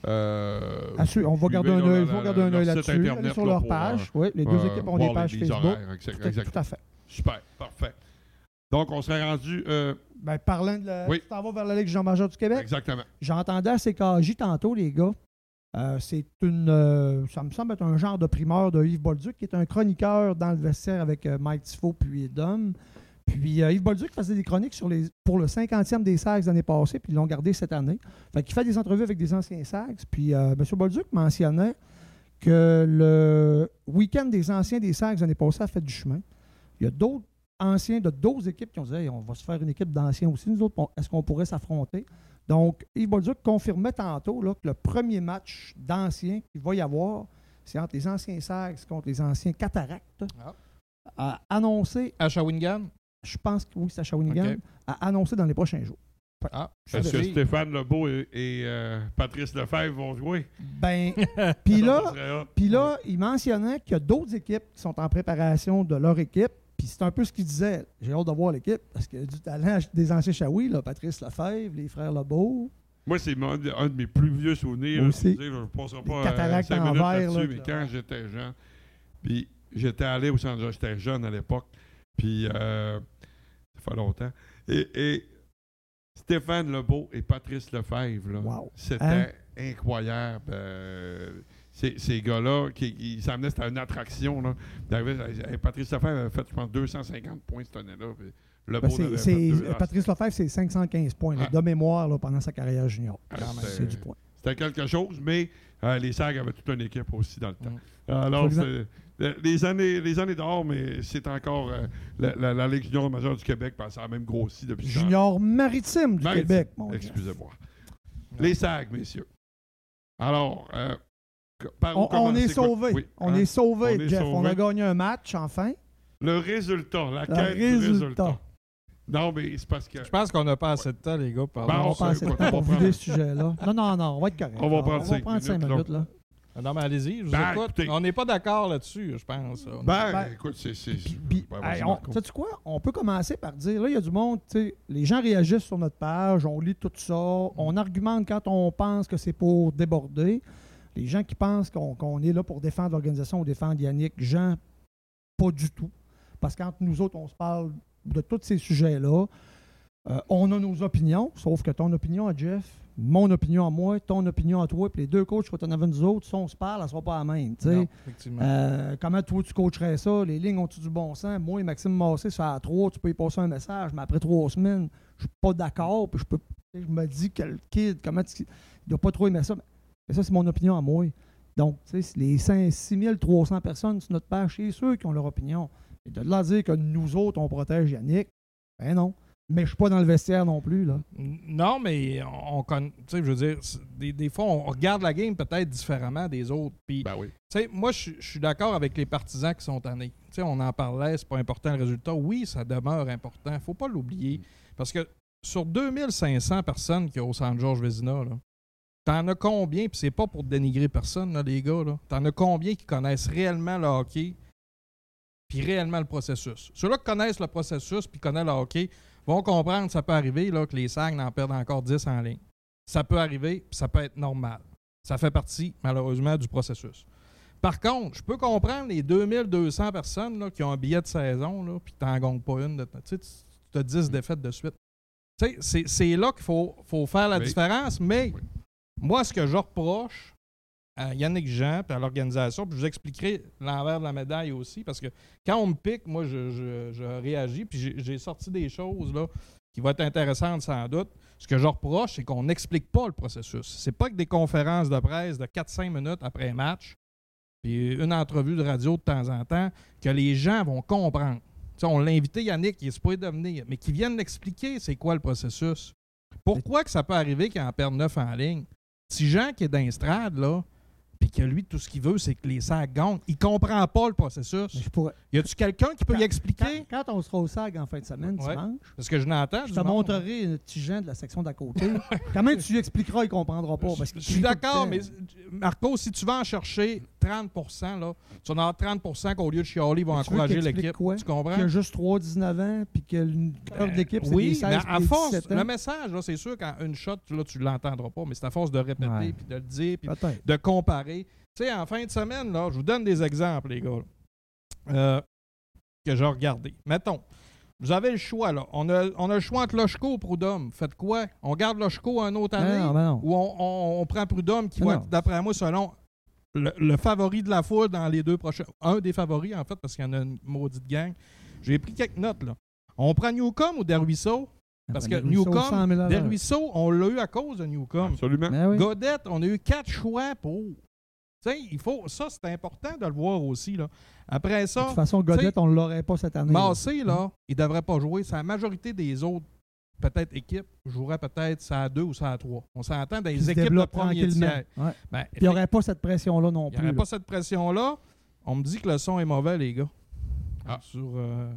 euh, À suivre, on va suivez garder un là, œil, la- faut la- regarder un leur œil site là-dessus. Allez Internet, sur là, leur pour, page. euh, Oui, les deux euh, équipes ont voir des pages les- les Facebook. horaires, exact- Tout, exactement. tout à fait. Super. Parfait. Donc, on serait rendu. euh, Ben, parlant de la. Oui. Tu t'en vas vers la Ligue Jean-Major du Québec. exactement. J'entendais à C K J tantôt, les gars. Euh, c'est une. euh, ça me semble être un genre de primeur de Yves Bolduc, qui est un chroniqueur dans le vestiaire avec euh, Mike Tifo puis Dom. Puis euh, Yves Bolduc faisait des chroniques sur les, pour le cinquantième des Sags l'année passée, puis ils l'ont gardé cette année. Fait qu'il fait des entrevues avec des anciens Sags. Puis euh, M. Bolduc mentionnait que le week-end des anciens des Sags l'année passée a fait du chemin. Il y a d'autres anciens de d'autres équipes qui ont dit hey, on va se faire une équipe d'anciens aussi. Nous autres, on- est-ce qu'on pourrait s'affronter? Donc, Yves Bolduc confirmait tantôt là, que le premier match d'anciens qu'il va y avoir, c'est entre les anciens Sags contre les anciens Cataractes. Ah. A annoncé, À Shawinigan? je pense que oui, c'est à Shawinigan, OK. a annoncé dans les prochains jours. Ah, Est-ce que je sais. Stéphane Lebeau et, et, euh, Patrice Lefebvre vont jouer? Ben, puis Ça là, serait hot. puis là, il mentionnait qu'il y a d'autres équipes qui sont en préparation de leur équipe. Puis c'est un peu ce qu'il disait. J'ai hâte de voir l'équipe parce qu'il y a du talent des anciens Shawi, là, Patrice Lefebvre, les frères Lebeau. Moi, c'est mon- un de mes plus vieux souvenirs. Moi là, aussi. je ne passerai pas cataractes euh, cinq en minutes verre, là-dessus, là, mais que- quand j'étais jeune, puis j'étais allé au centre, j'étais jeune à l'époque, puis euh, ça fait longtemps, et, et Stéphane Lebeau et Patrice Lefebvre, là, Wow. c'était Hein? incroyable. euh, ces, ces gars-là, qui, ils s'amenaient, c'était une attraction. Là. David, euh, Patrice Lefebvre avait fait, je pense, deux cent cinquante points cette année-là. puis Lebeau Ben, c'est- avait c'est- fait deux. Ah, Patrice Lefebvre, c'est cinq cent quinze points là, Ah. de mémoire là, pendant sa carrière junior. Ah, Quand même, c'était- c'est du point. C'était quelque chose, mais euh, les Sags avaient toute une équipe aussi dans le temps. Mm. Alors, Faut c'est- le- les années, les années d'or, mais c'est encore euh, la, la- la Ligue junior majeure du Québec, parce que ça a même grossi depuis ce temps. Junior maritime du Maritime. Québec, mon gars. Excusez-moi. Les Sags, messieurs. Alors, euh, que- par où On, on commencer, est quoi? sauvés. Oui, On hein? est sauvés, On est Jeff. On a sauvés. gagné un match, enfin. Le résultat, la Le quête du résultat. résultat. Non, mais c'est parce que... Je pense qu'on n'a pas assez de temps, les gars. Pardon. Ben, on on va sait, passer le écoute, temps on pour va prendre- vider ce sujet-là. Non, non, non, on va être correct. On va là. prendre cinq prendre cinq minutes, minutes. là. là. Ah non, mais allez-y, je vous Ben, écoute. écoutez. On n'est pas d'accord là-dessus, je pense. On- Ben, Ben, écoute, c'est... c'est- Puis, ben, hey, vas-y, on- Marco. sais-tu quoi? On peut commencer par dire, là, il y a du monde, tu sais, les gens réagissent sur notre page, on lit tout ça, on argumente quand on pense que c'est pour déborder. Les gens qui pensent qu'on qu'on est là pour défendre l'organisation ou défendre Yannick, Jean, pas du tout. Parce qu'entre nous autres, on se parle de tous ces sujets-là. Euh, on a nos opinions, sauf que ton opinion à Jeff, mon opinion à moi, ton opinion à toi, puis les deux coachs qu'on avait nous autres, si on se parle, elles ne seront pas la même. tu sais. Non, effectivement. Euh, comment toi tu coacherais ça? Les lignes ont-tu du bon sens? Moi et Maxime Massé, ça à trois, tu peux y passer un message, mais après trois semaines, je suis pas d'accord, puis je peux. Je me dis que le kid, comment tu. Il doit pas trop aimer ça. Mais ça, c'est mon opinion à moi. Donc, tu sais, les six mille trois cents personnes sur notre page, c'est ceux qui ont leur opinion. Et de là à dire que nous autres, on protège Yannick, ben non. Mais je suis pas dans le vestiaire non plus, là. Non, mais on, on connaît. Tu sais, je veux dire, c'est- des, des fois, on regarde la game peut-être différemment des autres. Puis, Ben oui. tu sais, moi, je je suis d'accord avec les partisans qui sont tannés. Tu sais, on en parlait, c'est pas important le résultat. Oui, ça demeure important. Faut pas l'oublier. Parce que sur deux mille cinq cents personnes qu'il y a au Centre Georges Vézina, là, t'en as combien, puis c'est pas pour dénigrer personne, là, les gars, là, t'en as combien qui connaissent réellement le hockey, puis réellement le processus? Ceux-là qui connaissent le processus, puis connaissent le hockey, vont comprendre que ça peut arriver là, que les Sags en perdent encore dix en ligne. Ça peut arriver, puis ça peut être normal. Ça fait partie, malheureusement, du processus. Par contre, je peux comprendre les deux mille deux cents personnes là, qui ont un billet de saison, là, puis tu n'en gagnes pas une. De, tu sais, tu as dix défaites de suite. Tu sais, c'est, c'est là qu'il faut, faut faire la Oui. différence, mais Oui. moi, ce que je reproche à Yannick Jean et à l'organisation, puis je vous expliquerai l'envers de la médaille aussi, parce que quand on me pique, moi, je, je- je réagis, puis j'ai, j'ai sorti des choses là, qui vont être intéressantes sans doute. Ce que je reproche, c'est qu'on n'explique pas le processus. C'est pas que des conférences de presse de quatre à cinq minutes après un match, puis une entrevue de radio de temps en temps, que les gens vont comprendre. Tu sais, on l'a invité, Yannick, il est supposé de venir, mais qui vienne l'expliquer c'est quoi le processus. Pourquoi que ça peut arriver qu'il en perde neuf en ligne? Si Jean qui est dans l'estrade, là, puis que lui, tout ce qu'il veut, c'est que les Sags gagnent, il comprend pas le processus. Mais je pourrais- Y a-tu quelqu'un qui peut y Quand- expliquer? Quand, quand on sera au SAG en fin de semaine, Ouais. dimanche, Parce que je n'entends. je du te monde. montrerai un petit Jean de la section d'à côté. Comment tu lui expliqueras, il ne comprendra pas. Parce Je qu'il je suis crie tout le d'accord, temps. mais Marco, si tu vas en chercher trente pour cent, là, tu vas en avoir trente pour cent qu'au lieu de chialer, ils vont Mais tu veux encourager qu'il explique l'équipe. quoi? Tu comprends? Qu'il y a juste trois dix-neuf ans, puis que le cœur de l'équipe, c'est des Oui, seize mais puis à des force, dix-sept ans. le message, là, c'est sûr qu'en une shot, là, tu ne l'entendras pas, mais c'est à force de répéter, Ouais. puis de le dire, puis Peut-être. de comparer. Tu sais, en fin de semaine, là, je vous donne des exemples, les gars, là, euh, que j'ai regardé. Mettons, vous avez le choix, là. On a, on a le choix entre Loshko ou Prudhomme. Faites quoi? On garde Loshko un autre année? Non, ben non. Ou on, on- on prend Prudhomme qui Non. va être, d'après moi, selon le, le favori de la foule dans les deux prochains. Un des favoris, en fait, parce qu'il y en a une maudite gang. J'ai pris quelques notes, là. On prend Newcombe ou Derwisseau? Parce que Les Ruisseaux, Newcombe, cent mille à l'heure. Derwisseau, on l'a eu à cause de Newcombe. Absolument. Ben oui. Godette, on a eu quatre choix pour. Tu sais, il faut. Ça, c'est important de le voir aussi, là. Après De ça, toute façon, Godette, on ne l'aurait pas cette année. là. Massé, là, il ne devrait pas jouer. C'est la majorité des autres, peut-être, équipes, joueraient peut-être ça à deux ou ça à trois. On s'entend dans Qui les se équipes de développe premier tranquillement. tiers. Ouais. Ben, Puis il n'y aurait pas cette pression-là non il n'y plus. aurait là. pas cette pression-là. On me dit que le son est mauvais, les gars. Ah. Sur, euh,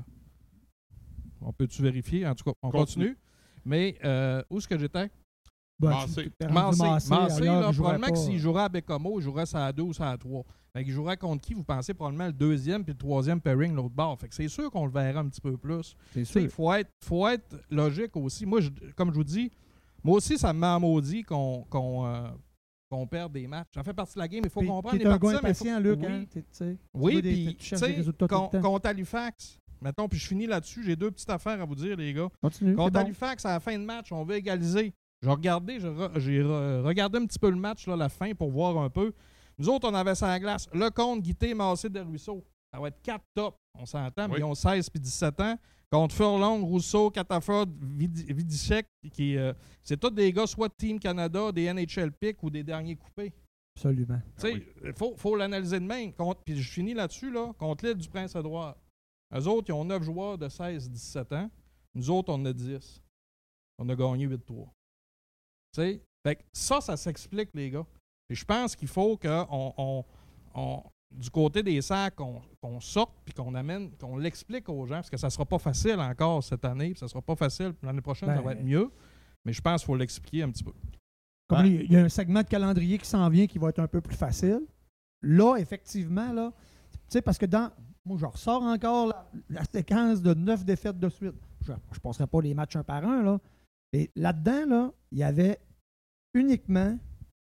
on peut-tu vérifier? En tout cas, on Continue. continue. Mais euh, où est-ce que j'étais? Ben, Massé. tu- tu t'es rendu Massé. Massé, Massé, alors, là, il jouerait probablement que pas. s'il jouerait à Bécomo, il jouerait ça à deux ou ça à trois. Fait qu'il jouerait contre qui, vous pensez? Probablement le deuxième puis le troisième pairing, l'autre bord. Fait que c'est sûr qu'on le verra un petit peu plus. C'est Tu sais, sûr. il faut être, faut être logique aussi. Moi, je- comme je vous dis, Moi aussi, ça me met en maudit qu'on qu'on, euh, qu'on perde des matchs. Ça fait partie de la game, il faut Puis, comprendre t'es les un gars partisans. mais faut- impatient, Luc, oui. hein? T'es- tu sais, tu Oui, veux des- puis tu tu cherches des sais, résultats tout le con- temps. contre Halifax, mettons, puis je finis là-dessus, j'ai deux petites affaires à vous dire, les gars. Continue. Contre c'est bon. Halifax, à la fin de match, on veut égaliser. J'ai regardé, j'ai re- j'ai re- regardé un petit peu le match, là, la fin, pour voir un peu. Nous autres, on avait ça à la glace. Lecomte, Guité, Massé, Desruisseaux. Ça va être quatre tops, on s'entend, mais Oui. ils ont seize puis dix-sept ans. Contre Furlong, Rousseau, Cataford, Vid- Vidicek, qui, euh, c'est tous des gars soit de Team Canada, des N H L pick ou des derniers coupés. Absolument. Tu sais, il faut, faut l'analyser de même. Contre- Puis je finis là-dessus, là, contre l'île du Prince-Édouard. Eux autres, ils ont neuf joueurs de seize dix-sept ans. Nous autres, on en a dix. On a gagné huit trois. Tu sais, fait que ça, ça s'explique, les gars. Puis je pense qu'il faut qu'on, on, on, du côté des sacs, qu'on, qu'on sorte puis qu'on amène, qu'on l'explique aux gens, parce que ça sera pas facile encore cette année, puis ça sera pas facile. Puis l'année prochaine, ça Ben, va être mieux. Mais je pense qu'il faut l'expliquer un petit peu. Comme Ben- il y a un segment de calendrier qui s'en vient qui va être un peu plus facile. Là, effectivement, là, tu sais, parce que dans. Moi, je ressors encore la, la séquence de neuf défaites de suite. Je ne passerai pas les matchs un par un, là. Et là-dedans, là, il y avait uniquement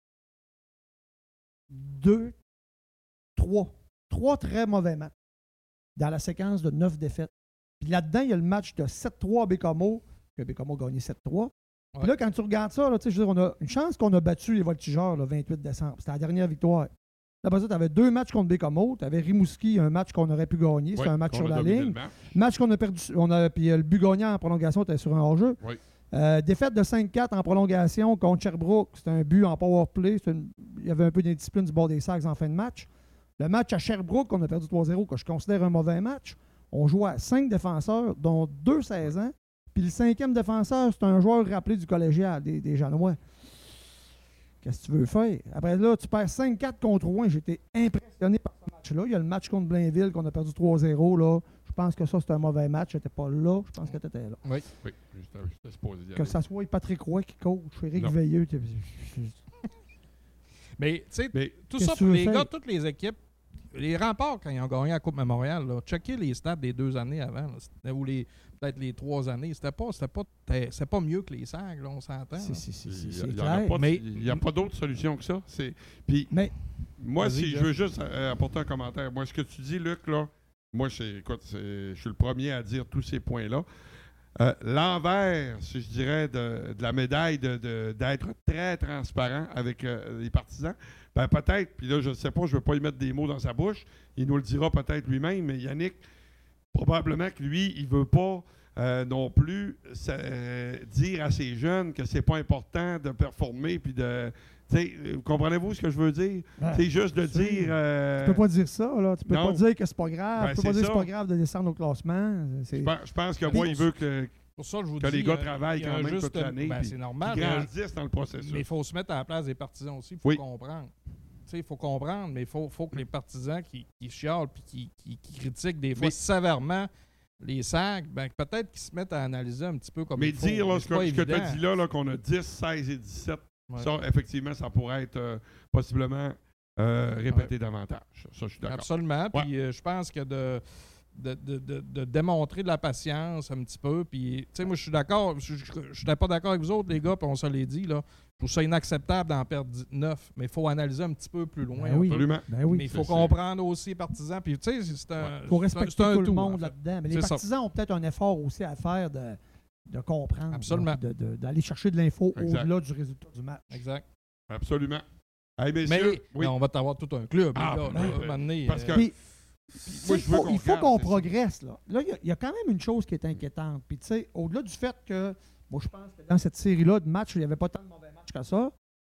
deux, trois, trois très mauvais matchs dans la séquence de neuf défaites. Puis là-dedans, il y a le match de sept trois à Bécomo, que Bécomo a gagné sept trois. Puis Ouais. là, quand tu regardes ça, là, tu sais, je veux dire, on a une chance qu'on a battu les Voltigeurs le vingt-huit décembre. C'était la dernière victoire. Après ça, tu avais deux matchs contre Bécomo. Tu avais Rimouski, un match qu'on aurait pu gagner. C'était Oui, un match on sur a la dominé ligne. le match. Match qu'on a perdu. On a, puis euh, le but gagnant en prolongation était sur un hors-jeu. Oui. Euh, défaite de cinq quatre en prolongation contre Sherbrooke. C'était un but en power play. C'était une- Il y avait un peu d'indiscipline du bord des Sacs en fin de match. Le match à Sherbrooke, qu'on a perdu trois zéro, que je considère un mauvais match. On jouait à cinq défenseurs, dont deux seize ans. Puis le cinquième défenseur, c'est un joueur rappelé du collégial, des, des Janois. Qu'est-ce que tu veux faire? Après là, tu perds cinq quatre contre Rouen. J'étais impressionné par ce match-là. Il y a le match contre Blainville qu'on a perdu trois zéro. Là. Je pense que ça, c'était un mauvais match. Je n'étais pas là. Je pense que tu étais là. Oui. Oui, j'étais j'étais supposé y Que aller. ça soit Patrick Roy qui coach, Éric Non. Veilleux. tu- Mais, tu sais, Mais tout Qu'est-ce ça que tu pour veux les faire? gars, toutes les équipes, les remparts, quand ils ont gagné la Coupe Mémorial, là, checker les stats des deux années avant, là, c'était- ou les, peut-être les trois années, c'était pas, c'était pas, c'était pas mieux que les Sags, là, on s'entend. C'est là. c'est- c'est- il c'est- y a- c'est il y en a clair. pas- Mais- il n'y a pas d'autre solution que ça. C'est- Puis, Mais moi, Vas-y, si je Jeff. veux juste euh, apporter un commentaire. Moi, ce que tu dis, Luc, là, moi, c'est- écoute, c'est- je suis le premier à dire tous ces points-là. Euh, L'envers, si je dirais, de, de la médaille de- de- d'être très transparent avec euh, les partisans, ben peut-être, puis là, je ne sais pas, je ne veux pas y mettre des mots dans sa bouche, il nous le dira peut-être lui-même, mais Yannick, probablement que lui, il ne veut pas euh, non plus ça, euh, dire à ces jeunes que c'est pas important de performer, puis de... tu sais, euh, comprenez-vous ce que je veux dire? ben, C'est juste de sûr. dire... euh, tu peux pas dire ça. Là. Tu peux non. pas dire que c'est pas grave. Ben, tu peux pas c'est dire que ça. c'est pas grave de descendre au classement. C'est- je pense- je pense que Puis- moi, il veut que, Pour ça, je vous que dis, les gars euh, travaillent il y a quand un même juste- toute l'année, ben, puis c'est normal, qu'ils mais, grandissent dans le processus. mais il faut se mettre à la place des partisans aussi, il faut Oui. comprendre. Tu sais, il faut comprendre, mais il faut, faut que les partisans qui, qui chialent puis qui, qui, qui critiquent des fois Mais- sévèrement les sacs, ben, peut-être qu'ils se mettent à analyser un petit peu comme Mais il faut. dire là, Mais ce c'est pas que, ce que tu as évident. dit là, là qu'on a dix, seize et dix-sept, Ouais. ça, effectivement, ça pourrait être euh, possiblement euh, répété davantage. Ça, je suis d'accord. Absolument. Puis euh, je pense que de, de, de, de, de démontrer de la patience un petit peu. Puis, tu sais, moi, je suis d'accord. Je n'étais pas d'accord avec vous autres, les gars, puis on se l'est dit, là. Je trouve ça inacceptable d'en perdre neuf, mais il faut analyser un petit peu plus loin. Ben un oui. peu. Absolument. Ben oui. Mais il faut C'est- comprendre aussi les partisans. Puis, tu sais, c'est un. Il faut c'est un- respecter c'est un tout le tout, monde en fait. là-dedans. Mais les C'est ça. partisans ont peut-être un effort aussi à faire de, de comprendre. Absolument. de- de- d'aller chercher de l'info Exact. au-delà du résultat du match. Exact. Absolument. Hey, Mais, messieurs, mais oui. on va t'avoir tout un club. Ah, là, ben, là, ben, à un moment donné, parce euh, que- Puis, moi, il je veux faut, qu'on il faut regarde, qu'on c'est ça. progresse. Là, là il y a- il y, a quand même une chose qui est inquiétante. Puis, tu sais, au-delà du fait que, moi, je pense que dans cette série-là de matchs, il n'y avait pas tant de mauvais matchs que ça,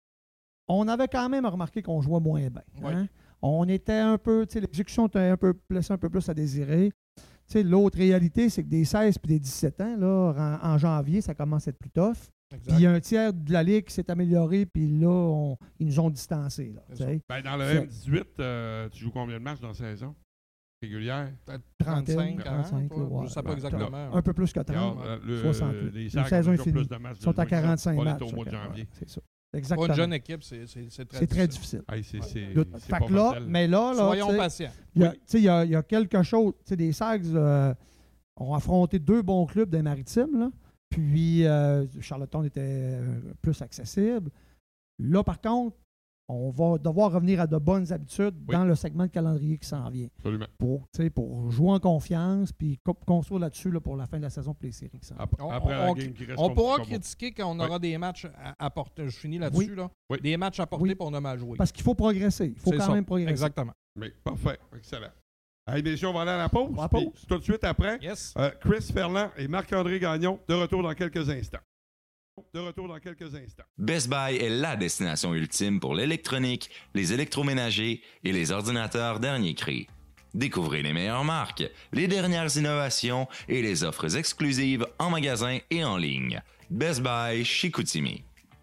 on avait quand même remarqué qu'on jouait moins bien. Oui. hein. On était un peu, tu sais, l'exécution était un peu, laissait un peu plus à désirer. Tu sais, l'autre réalité, c'est que des seize puis des dix-sept ans, là, en, en janvier, ça commence à être plus tough. exact. Puis il y a un tiers de la Ligue qui s'est amélioré, puis là, on- ils nous ont distancés. Là, C'est tu sais. Ben, dans le C'est- M dix-huit, euh, tu joues combien de matchs dans la saison régulière? Peut-être trentaine, trentacinq, quarante, trente-cinq, toi, là, ouais. je sais pas Ben, exactement. Un peu plus que trente. Regarde, euh, le- soixante-huit. Les La Sacs saison ont est déjà finie. plus de matchs Ils sont de à jouer que ça. quarante-cinq On est matchs. au mois de ouais, janvier. c'est ça. Pour Exactement. une jeune équipe, c'est c'est- c'est très C'est très difficile. difficile. Hey, c'est, c'est, De- c'est fait pas que là, facile. mais là, là Soyons tu sais, patients. il y a- tu sais, il y, a- il y a quelque chose. Tu sais, des Sags euh, ont affronté deux bons clubs des Maritimes. Là. Puis, euh, Charlottetown était euh, plus accessible. Là, par contre, on va devoir revenir à de bonnes habitudes Oui. dans le segment de calendrier qui s'en vient. Absolument. Pour, tu sais, pour jouer en confiance, puis co- construire là-dessus là, pour la fin de la saison pour les séries qui s'en viennent. Après, On, après la on- game qui reste on contre pourra Chicago. critiquer quand on Oui. aura des matchs à, à porter. Je finis là-dessus. Oui. Là. Oui. Des matchs à porter Oui. pour on a mal joué. Parce qu'il faut progresser. Il faut C'est quand ça. même progresser. Exactement. Oui, parfait. Excellent. Allez, messieurs, on va aller à la pause. À la Puis, pause. tout de suite après, Yes. euh, Chris Ferland et Marc-André Gagnon de retour dans quelques instants. De retour dans quelques instants. Best Buy est la destination ultime pour l'électronique, les électroménagers et les ordinateurs dernier cri. Découvrez les meilleures marques, les dernières innovations et les offres exclusives en magasin et en ligne. Best Buy chez Chicoutimi.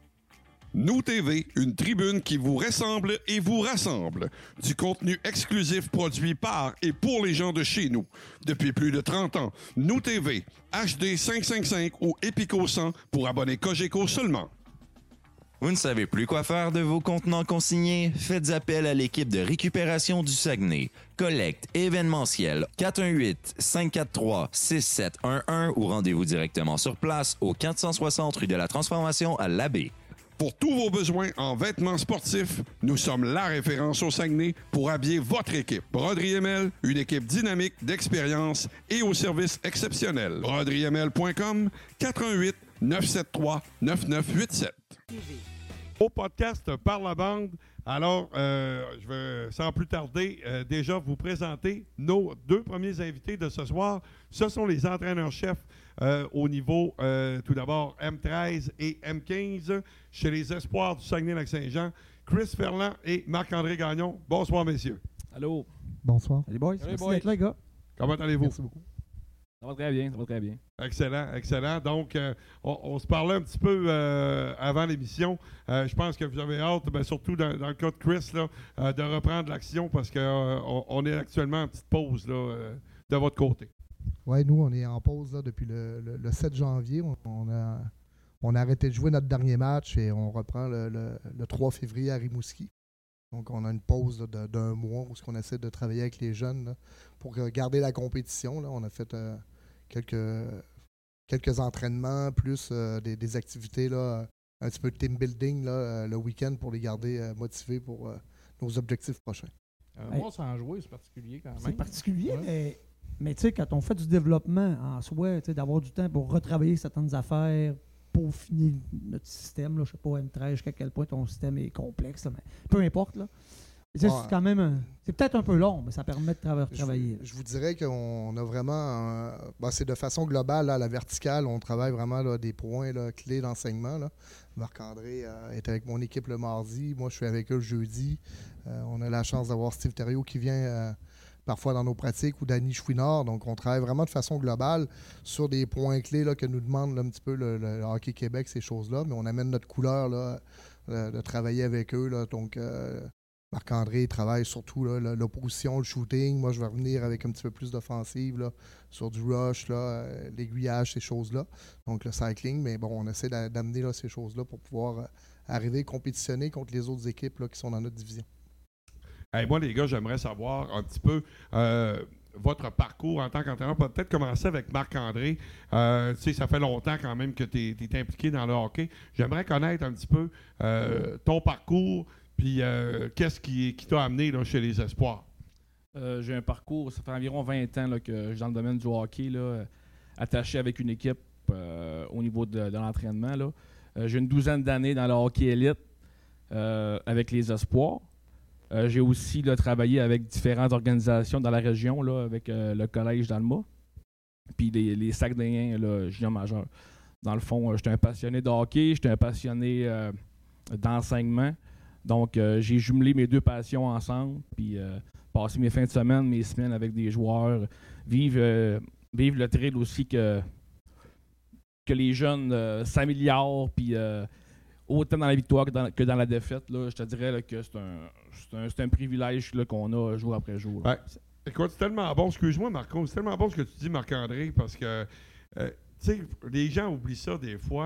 Nous T V, une tribune qui vous ressemble et vous rassemble. Du contenu exclusif produit par et pour les gens de chez nous. Depuis plus de trente ans, Nous T V, H D cinq cent cinquante-cinq ou Epico cent pour abonnés Cogeco seulement. Vous ne savez plus quoi faire de vos contenants consignés? Faites appel à l'équipe de récupération du Saguenay. Collecte événementielle quatre un huit, cinq quatre trois, six sept un un ou rendez-vous directement sur place au quatre cent soixante rue de la Transformation à Labbé. Pour tous vos besoins en vêtements sportifs, nous sommes la référence au Saguenay pour habiller votre équipe. Broderie M L, une équipe dynamique, d'expérience et au service exceptionnel. broderie m l point com, quatre un huit, neuf sept trois, neuf neuf huit sept. Au podcast Par la bande, alors euh, je vais sans plus tarder euh, déjà vous présenter nos deux premiers invités de ce soir. Ce sont les entraîneurs-chefs euh, au niveau, euh, tout d'abord, M treize et M quinze chez les Espoirs du Saguenay-Lac-Saint-Jean, Chris Ferland et Marc-André Gagnon. Bonsoir, messieurs. Allô? Bonsoir. Salut, boys. Salut, Merci boys. d'être là, les gars. Comment allez-vous? Merci beaucoup. Ça va très bien, ça va très bien. Excellent, excellent. Donc, euh, on, on se parlait un petit peu euh, avant l'émission. Euh, je pense que vous avez hâte, ben, surtout dans, dans le cas de Chris, là, euh, de reprendre l'action parce qu'on on on est actuellement en petite pause là, euh, de votre côté. Oui, nous, on est en pause là, depuis le, le- le sept janvier. On, on a, on a arrêté de jouer notre dernier match et on reprend le, le- le trois février à Rimouski. Donc, on a une pause là, de- d'un mois où on essaie de travailler avec les jeunes là, pour euh, garder la compétition. Là. On a fait euh, quelques, quelques entraînements, plus euh, des, des activités, là, un petit peu de team building là, euh, le week-end pour les garder euh, motivés pour euh, nos objectifs prochains. Un Hey. mois sans jouer, c'est particulier quand même. C'est particulier, Ouais. mais, mais tu sais, quand on fait du développement en soi, tu sais, d'avoir du temps pour retravailler certaines affaires, pour finir notre système, là, je sais pas, M treize, jusqu'à quel point ton système est complexe, là, mais peu importe. Là. Tu sais, Ouais. C'est quand même un- c'est peut-être un peu long, mais ça permet de trava- Je- travailler. là. Je, vous dirais qu'on a vraiment, un- ben, c'est de façon globale, là, à la verticale, on travaille vraiment là, des points là, clés d'enseignement. là. Marc-André euh, est avec mon équipe le mardi, moi je suis avec eux le jeudi. Euh, on a la chance d'avoir Steve Thériault qui vient euh, parfois dans nos pratiques ou Danny Chouinard. Donc on travaille vraiment de façon globale sur des points clés là, que nous demande là, un petit peu le, le Hockey Québec, ces choses-là. Mais on amène notre couleur là, euh, de travailler avec eux. Là, donc euh, Marc-André travaille surtout là, la- l'opposition, le shooting. Moi, je vais revenir avec un petit peu plus d'offensive là, sur du rush, là, euh, l'aiguillage, ces choses-là. Donc, le cycling. Mais bon, on essaie d'a- d'amener là, ces choses-là pour pouvoir euh, arriver à compétitionner contre les autres équipes là, qui sont dans notre division. Hey, moi, les gars, j'aimerais savoir un petit peu euh, votre parcours en tant qu'entraîneur. Peut-être commencer avec Marc-André. Euh, tu sais, ça fait longtemps quand même que tu es impliqué dans le hockey. J'aimerais connaître un petit peu euh, ton parcours, puis euh, qu'est-ce qui, qui t'a amené là, chez les Espoirs. Euh, j'ai un parcours, ça fait environ vingt ans là, que je suis dans le domaine du hockey, là, euh, attaché avec une équipe euh, au niveau de, de l'entraînement. là. Euh, j'ai une douzaine d'années dans le hockey élite euh, avec les Espoirs. Euh, j'ai aussi là, travaillé avec différentes organisations dans la région, là, avec euh, le Collège d'Alma, puis les, les Saguenayens là, junior majeurs. Dans le fond, euh, j'étais un passionné de hockey, j'étais un passionné euh, d'enseignement. Donc, euh, j'ai jumelé mes deux passions ensemble, puis euh, passer mes fins de semaine, mes semaines avec des joueurs, vivre, euh, vivre le thrill aussi que, que les jeunes euh, s'améliorent, puis euh, autant dans la victoire que dans, que dans la défaite. Là, je te dirais là, que c'est un, c'est un, c'est un privilège là, qu'on a jour après jour. là. Ouais. Écoute, c'est tellement bon. Excuse-moi, Marco. C'est tellement bon ce que tu dis, Marc-André, parce que, euh, tu sais, les gens oublient ça des fois.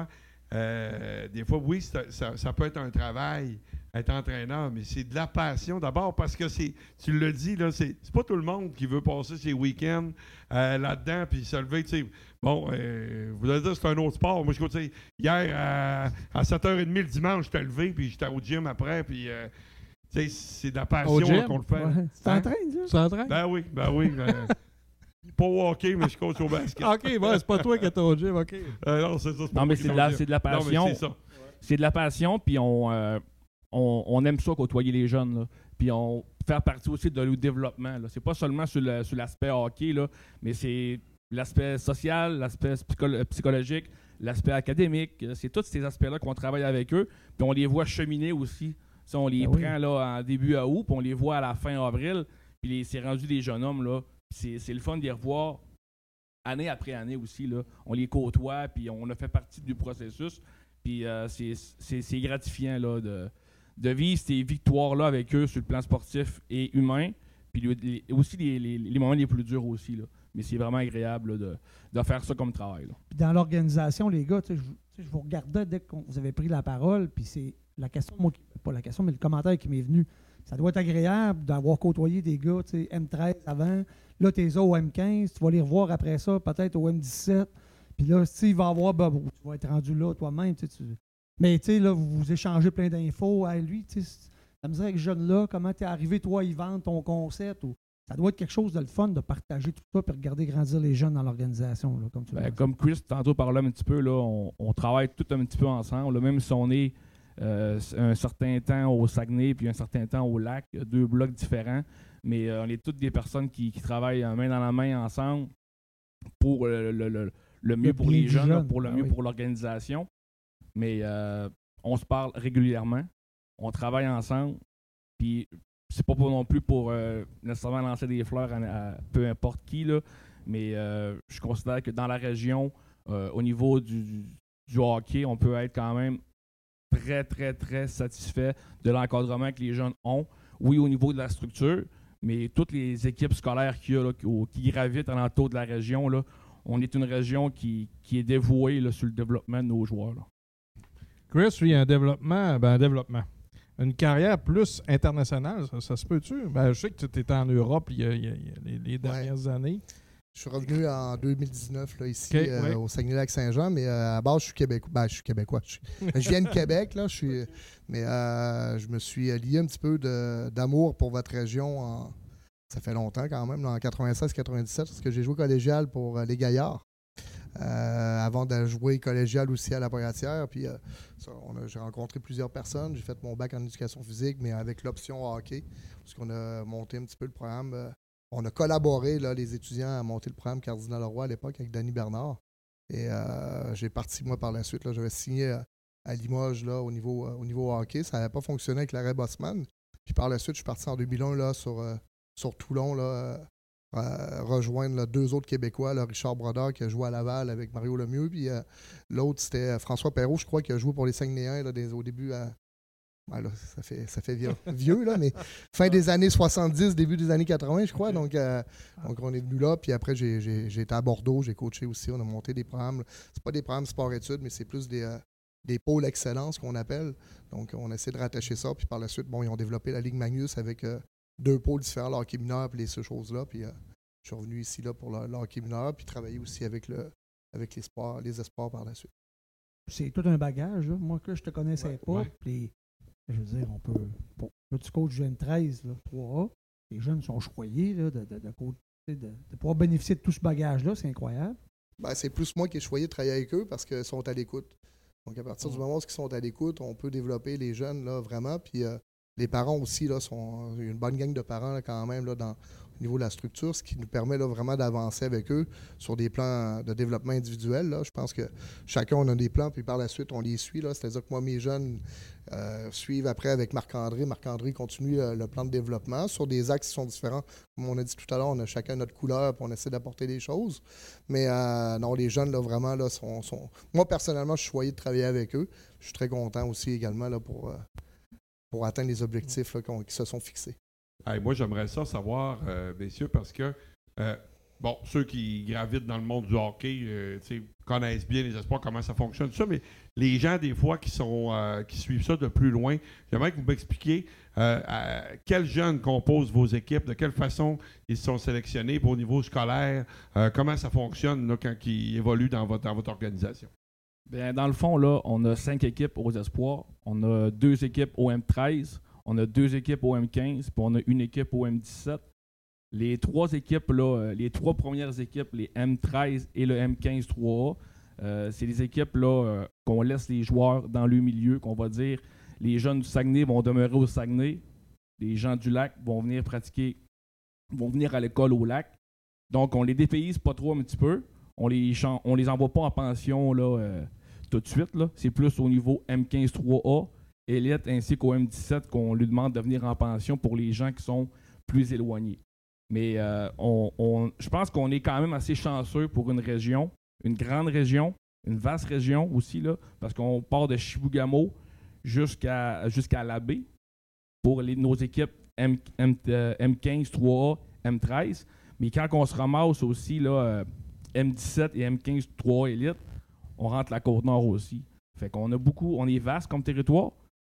euh, des fois, oui, ça, ça, ça peut être un travail, être entraîneur, mais c'est de la passion d'abord parce que c'est, tu le dis, là, c'est, c'est pas tout le monde qui veut passer ses week-ends euh, là-dedans puis se lever, tu sais. Bon, euh, vous allez dire que c'est un autre sport. Moi, je crois, tu sais, hier, à, à sept heures trente le dimanche, j'étais levé puis j'étais au gym après, puis, euh, tu sais, c'est de la passion gym? là, qu'on le fait. Ouais. Tu Hein? t'entraînes, ça? Tu t'entraînes? Ben oui, ben oui. Ben, pas au hockey, mais je coach au basket. OK, bon, c'est pas toi qui es au gym, OK. Euh, non, c'est ça. C'est pas Non, moi mais qui c'est de t'en la, dis. c'est de la Non, mais passion. c'est ça. C'est de la passion, puis on, euh, on, on aime ça côtoyer les jeunes, là. Puis on faire partie aussi de leur développement, là. C'est pas seulement sur, le, sur l'aspect hockey, là, mais c'est l'aspect social, l'aspect psycholo- psychologique, l'aspect académique. C'est tous ces aspects-là qu'on travaille avec eux, puis on les voit cheminer aussi. Ça, on les Ben oui. prend là, en début à août, puis on les voit à la fin avril, puis les- c'est rendu des jeunes hommes, là. C'est, c'est le fun de les revoir année après année aussi, là. On les côtoie, puis on a fait partie du processus. Puis euh, c'est, c'est, c'est gratifiant là, de, de vivre ces victoires-là avec eux sur le plan sportif et humain. Puis le- les- aussi les, les- les moments les plus durs aussi. Là. Mais c'est vraiment agréable là, de, de faire ça comme travail. Là. Puis dans l'organisation, les gars, tu sais, je, vous- tu sais, je vous regardais dès que vous avez pris la parole, puis c'est la question, moi, qui- pas la question, mais le commentaire qui m'est venu. Ça doit être agréable d'avoir côtoyé des gars, tu sais, M treize avant. Là, tu es au M quinze, tu vas les revoir après ça, peut-être au M dix-sept. Puis là, tu sais, il va y avoir, ben, bon, tu vas être rendu là toi-même. Tu sais, tu- Mais tu sais, là, vous, vous échangez plein d'infos. Hey, lui, tu sais, ça me dirait que ce jeune-là, comment tu es arrivé, toi, y vendre ton concept. Ou... Ça doit être quelque chose de le fun de partager tout ça et regarder grandir les jeunes dans l'organisation, là, comme tu Ben, l'as comme Chris, tantôt parlait un petit peu, là, on, on travaille tout un petit peu ensemble. Là, même si on est euh, un certain temps au Saguenay puis un certain temps au Lac, deux blocs différents. Mais euh, on est toutes des personnes qui, qui travaillent euh, main dans la main ensemble pour euh, le, le, le mieux Le pour bien les du jeunes, là, jeune. pour le Ah mieux oui. pour l'organisation. Mais euh, on se parle régulièrement. On travaille ensemble. Puis c'est pas pour non plus pour euh, nécessairement lancer des fleurs à, à peu importe qui, là, mais euh, je considère que dans la région, euh, au niveau du, du, du hockey, on peut être quand même très, très, très satisfait de l'encadrement que les jeunes ont. Oui, au niveau de la structure, mais toutes les équipes scolaires qu'il y a, là, qui, qui gravitent alentour de la région, là, on est une région qui, qui est dévouée là, sur le développement de nos joueurs. Là. Chris, lui, un développement, ben un développement. Une carrière plus internationale, ça, ça se peut-tu? Ben, je sais que tu étais en Europe il y a, il y a- il y a les, les dernières Ouais. années. Je suis revenu en deux mille dix-neuf là, ici Ok, euh, ouais. au Saguenay-Lac-Saint-Jean, mais euh, à la base, je suis québécois. Ben, je suis québécois. Je, suis- je viens de Québec, là. Je suis, mais euh, je me suis lié un petit peu de- d'amour pour votre région. En, ça fait longtemps quand même, là, en quatre-vingt-seize quatre-vingt-dix-sept, parce que j'ai joué collégial pour euh, les Gaillards. Euh, avant de jouer collégial aussi à la Poirière. Puis euh, ça, on a- j'ai rencontré plusieurs personnes. J'ai fait mon bac en éducation physique, mais avec l'option hockey, parce qu'on a monté un petit peu le programme. euh, on a collaboré, là, les étudiants, à monter le programme Cardinal Leroy à l'époque avec Danny Bernard. Et euh, j'ai parti, moi, par la suite. Là, j'avais signé à, à Limoges là, au, niveau, euh, au niveau hockey. Ça n'avait pas fonctionné avec l'arrêt Bosman. Puis par la suite, je suis parti en deux mille un là, sur, euh, sur Toulon, là, euh, euh, rejoindre là, deux autres Québécois, là, Richard Brodeur qui a joué à Laval avec Mario Lemieux. Puis euh, l'autre, c'était euh, François Perrault, je crois, qui a joué pour les Saguenayens là, des- au début à. Ouais, là, ça fait, ça fait vieux, vieux, là, mais fin des années soixante-dix, début des années quatre-vingts, je crois. Donc, euh, donc on est venu là. Puis après, j'ai, j'ai, j'ai été à Bordeaux, j'ai coaché aussi. On a monté des programmes. C'est pas des programmes sport-études, mais c'est plus des, euh, des pôles excellence qu'on appelle. Donc, on essaie de rattacher ça. Puis par la suite, bon, ils ont développé la Ligue Magnus avec euh, deux pôles différents, le hockey mineur et ces choses-là. Puis euh, je suis revenu ici là, pour le, le hockey mineur, puis travailler aussi avec, le, avec les sports, les espoirs par la suite. C'est tout un bagage. Là. Moi, que je te connaissais Ouais, pas. ouais. Puis, je veux dire, on peut. Bon, là, tu coaches du M treize, là, trois A. Les jeunes sont choyés là, de, de, de, co- de, de pouvoir bénéficier de tout ce bagage-là. C'est incroyable. Ben, c'est plus moi qui ai choisi de travailler avec eux parce qu'ils sont à l'écoute. Donc, à partir du moment où ils sont à l'écoute, on peut développer les jeunes là, vraiment. Puis, euh, les parents aussi, là, sont il y a une bonne gang de parents là, quand même là, dans, au niveau de la structure, ce qui nous permet là, vraiment d'avancer avec eux sur des plans de développement individuel. Là. Je pense que chacun on a des plans, puis par la suite, on les suit. Là. C'est-à-dire que moi, mes jeunes euh, suivent après avec Marc-André. Marc-André continue euh, le plan de développement sur des axes qui sont différents. Comme on a dit tout à l'heure, on a chacun notre couleur, puis on essaie d'apporter des choses. Mais euh, non, les jeunes, là, vraiment, là, sont, sont... Moi, personnellement, je suis choyé de travailler avec eux. Je suis très content aussi également là, pour, euh, pour atteindre les objectifs là, qu'on- qui se sont fixés. Hey, moi, j'aimerais ça savoir, euh, messieurs, parce que euh, bon, ceux qui gravitent dans le monde du hockey euh, connaissent bien les espoirs, comment ça fonctionne, tout ça, mais les gens, des fois, qui sont euh, qui suivent ça de plus loin, j'aimerais que vous m'expliquiez euh, à quels jeunes composent vos équipes, de quelle façon ils sont sélectionnés au niveau scolaire, euh, comment ça fonctionne là, quand ils évoluent dans votre, dans votre organisation. Bien, dans le fond, là, on a cinq équipes aux espoirs, on a deux équipes au M treize, on a deux équipes au M quinze, puis on a une équipe au M dix-sept. Les trois équipes, là, les trois premières équipes, les M treize et le M quinze trois A, euh, c'est des équipes là, euh, qu'on laisse les joueurs dans le milieu, qu'on va dire les jeunes du Saguenay vont demeurer au Saguenay, les gens du lac vont venir pratiquer, vont venir à l'école au lac. Donc, on les dépayse pas trop un petit peu. On les chan- on les envoie pas en pension là, euh, tout de suite. Là. C'est plus au niveau M quinze trois A, Élite, ainsi qu'au M dix-sept qu'on lui demande de venir en pension pour les gens qui sont plus éloignés. Mais euh, on, on, je pense qu'on est quand même assez chanceux pour une région, une grande région, une vaste région aussi, là, parce qu'on part de Chibougamau jusqu'à, jusqu'à la baie pour les, nos équipes M, M, euh, M quinze trois A, M treize. Mais quand on se ramasse aussi là, euh, M dix-sept et M quinze trois A Élite, on rentre la Côte-Nord aussi. Fait qu'on a beaucoup, on est vaste comme territoire,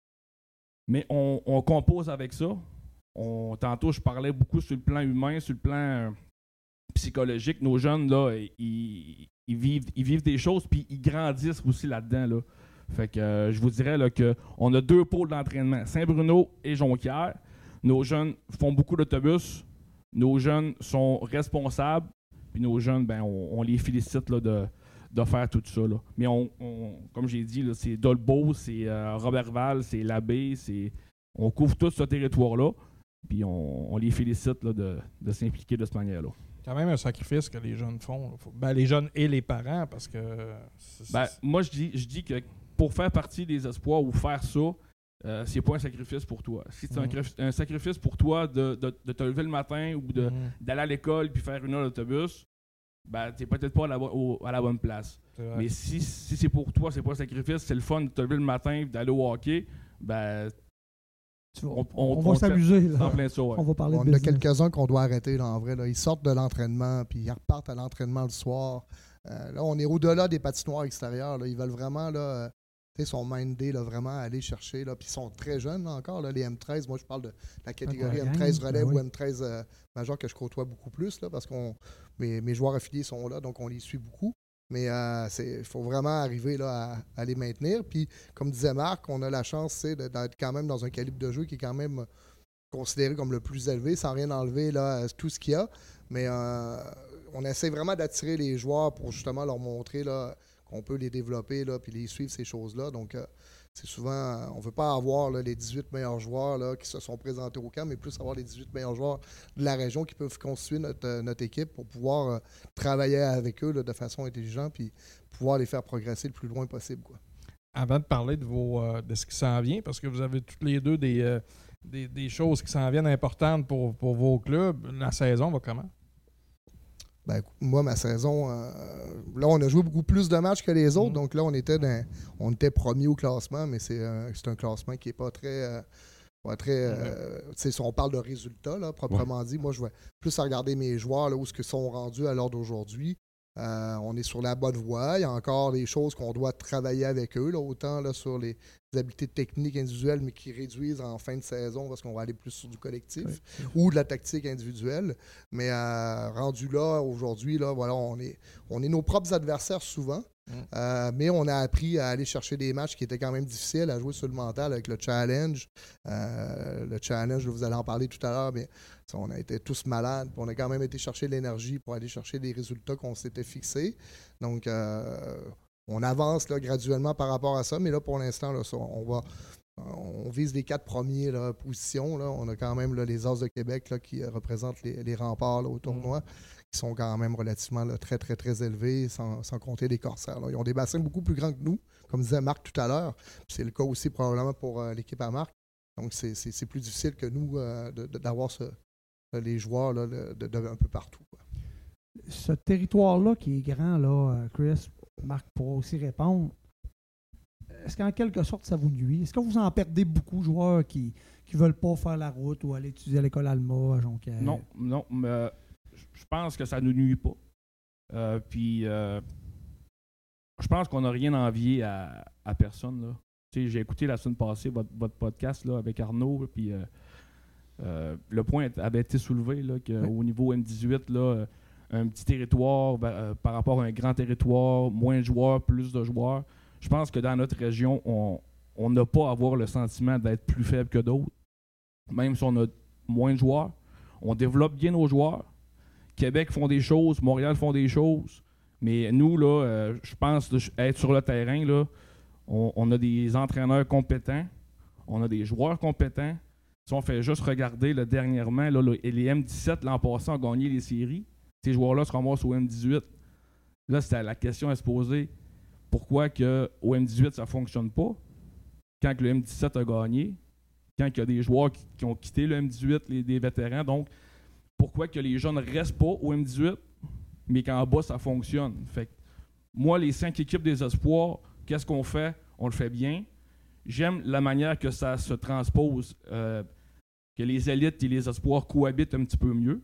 mais on, on compose avec ça. On, tantôt, je parlais beaucoup sur le plan humain, sur le plan euh, psychologique. Nos jeunes, là, ils, ils, vivent, ils vivent des choses, puis ils grandissent aussi là-dedans. Là. Fait que euh, je vous dirais là, qu'on a deux pôles d'entraînement, Saint-Bruno et Jonquière. Nos jeunes font beaucoup d'autobus. Nos jeunes sont responsables. Puis nos jeunes, ben, on, on les félicite là, de, de faire tout ça. Là. Mais on, on, comme j'ai dit, là, c'est Dolbeau, c'est euh, Robertval, c'est Labbé, c'est... on couvre tout ce territoire-là. Puis on, on les félicite là, de, de s'impliquer de cette manière-là. Quand même un sacrifice que les jeunes font. Faut, ben, les jeunes et les parents, parce que... C'est, ben, c'est... Moi, je dis, je dis que pour faire partie des espoirs ou faire ça, euh, c'est pas un sacrifice pour toi. Si c'est mmh. un, un sacrifice pour toi de, de, de te lever le matin ou de, mmh. d'aller à l'école puis faire une heure d'autobus, ben, t'es peut-être pas à la, au, à la bonne place. Mais si, si c'est pour toi, c'est pas un sacrifice, c'est le fun de te lever le matin et d'aller au hockey, ben... On, on, on va on s'amuser. Là. Plein de ça, ouais. On va parler on de a quelques-uns qu'on doit arrêter là, en vrai. Là. Ils sortent de l'entraînement, puis ils repartent à l'entraînement le soir. Euh, là, on est au-delà des patinoires extérieures. Là. Ils veulent vraiment, là, euh, ils sont mindés, là, vraiment aller chercher. Là. Puis ils sont très jeunes là, encore, là, les M treize. Moi, je parle de la catégorie M treize relève ben oui. ou M treize euh, major que je côtoie beaucoup plus, là, parce que mes, mes joueurs affiliés sont là, donc on les suit beaucoup. Mais il euh, faut vraiment arriver là, à, à les maintenir. Puis, comme disait Marc, on a la chance d'être quand même dans un calibre de jeu qui est quand même considéré comme le plus élevé, sans rien enlever là, à tout ce qu'il y a. Mais euh, on essaie vraiment d'attirer les joueurs pour justement leur montrer là, qu'on peut les développer là, puis les suivre, ces choses-là. Donc, euh, c'est souvent, on ne veut pas avoir là, les dix-huit meilleurs joueurs là, qui se sont présentés au camp, mais plus avoir les dix-huit meilleurs joueurs de la région qui peuvent constituer notre, notre équipe pour pouvoir euh, travailler avec eux là, de façon intelligente puis pouvoir les faire progresser le plus loin possible, quoi. Avant de parler de, vos, euh, de ce qui s'en vient, parce que vous avez toutes les deux des, euh, des, des choses qui s'en viennent importantes pour, pour vos clubs, la saison va comment? Ben, moi, ma saison, euh, là, on a joué beaucoup plus de matchs que les autres. Mmh. Donc là, on était dans, on était premier au classement, mais c'est un, c'est un classement qui n'est pas très... Euh, pas très euh, mmh. Si on parle de résultats, là, proprement ouais. dit, moi, je vais plus à regarder mes joueurs, là, où ils sont rendus à l'heure d'aujourd'hui. Euh, on est sur la bonne voie. Il y a encore des choses qu'on doit travailler avec eux, là, autant là, sur les habiletés techniques individuelles, mais qui réduisent en fin de saison parce qu'on va aller plus sur du collectif oui. ou de la tactique individuelle. Mais euh, rendu là, aujourd'hui, là, voilà, on est, on est nos propres adversaires souvent. Mm. Euh, mais on a appris à aller chercher des matchs qui étaient quand même difficiles, à jouer sur le mental avec le challenge. Euh, le challenge, vous allez en parler tout à l'heure, mais on a été tous malades. On a quand même été chercher l'énergie pour aller chercher les résultats qu'on s'était fixés. Donc, euh, on avance là, graduellement par rapport à ça, mais là, pour l'instant, là, ça, on va... On vise les quatre premières là, positions. Là. On a quand même là, les As de Québec là, qui représentent les, les remparts là, au tournoi, mmh. qui sont quand même relativement là, très, très, très élevés, sans, sans compter les Corsaires. Là. Ils ont des bassins beaucoup plus grands que nous, comme disait Marc tout à l'heure. Puis c'est le cas aussi probablement pour euh, l'équipe à Marc. Donc, c'est, c'est, c'est plus difficile que nous euh, de, de, d'avoir ce, les joueurs là, de, de, de, un peu partout, quoi. Ce territoire-là qui est grand, là, Chris, Marc pourra aussi répondre. Est-ce qu'en quelque sorte, ça vous nuit? Est-ce que vous en perdez beaucoup, joueurs qui ne veulent pas faire la route ou aller étudier à l'école Alma, à Jonquière? Non, non. Mais je pense que ça ne nous nuit pas. Euh, puis, euh, je pense qu'on n'a rien à envier à, à personne. Là. J'ai écouté la semaine passée votre, votre podcast là, avec Arnaud, puis euh, euh, le point avait été soulevé là, qu'au oui. niveau M dix-huit, là, un petit territoire euh, par rapport à un grand territoire, moins de joueurs, plus de joueurs. Je pense que dans notre région, on n'a pas à avoir le sentiment d'être plus faible que d'autres. Même si on a moins de joueurs, on développe bien nos joueurs. Québec font des choses, Montréal font des choses. Mais nous, là, euh, je pense être sur le terrain, là, on, on a des entraîneurs compétents, on a des joueurs compétents. Si on fait juste regarder là, dernièrement, là, les M dix-sept l'an passé ont gagné les séries. Ces joueurs-là se ramassent au M dix-huit. Là, c'était la question à se poser. Pourquoi que au M dix-huit, ça ne fonctionne pas? Quand que le M dix-sept a gagné, quand il y a des joueurs qui, qui ont quitté le M dix-huit, les, des vétérans, donc pourquoi que les jeunes ne restent pas au M dix-huit, mais qu'en bas, ça fonctionne? Fait que moi, les cinq équipes des espoirs, qu'est-ce qu'on fait? On le fait bien. J'aime la manière que ça se transpose, euh, que les élites et les espoirs cohabitent un petit peu mieux.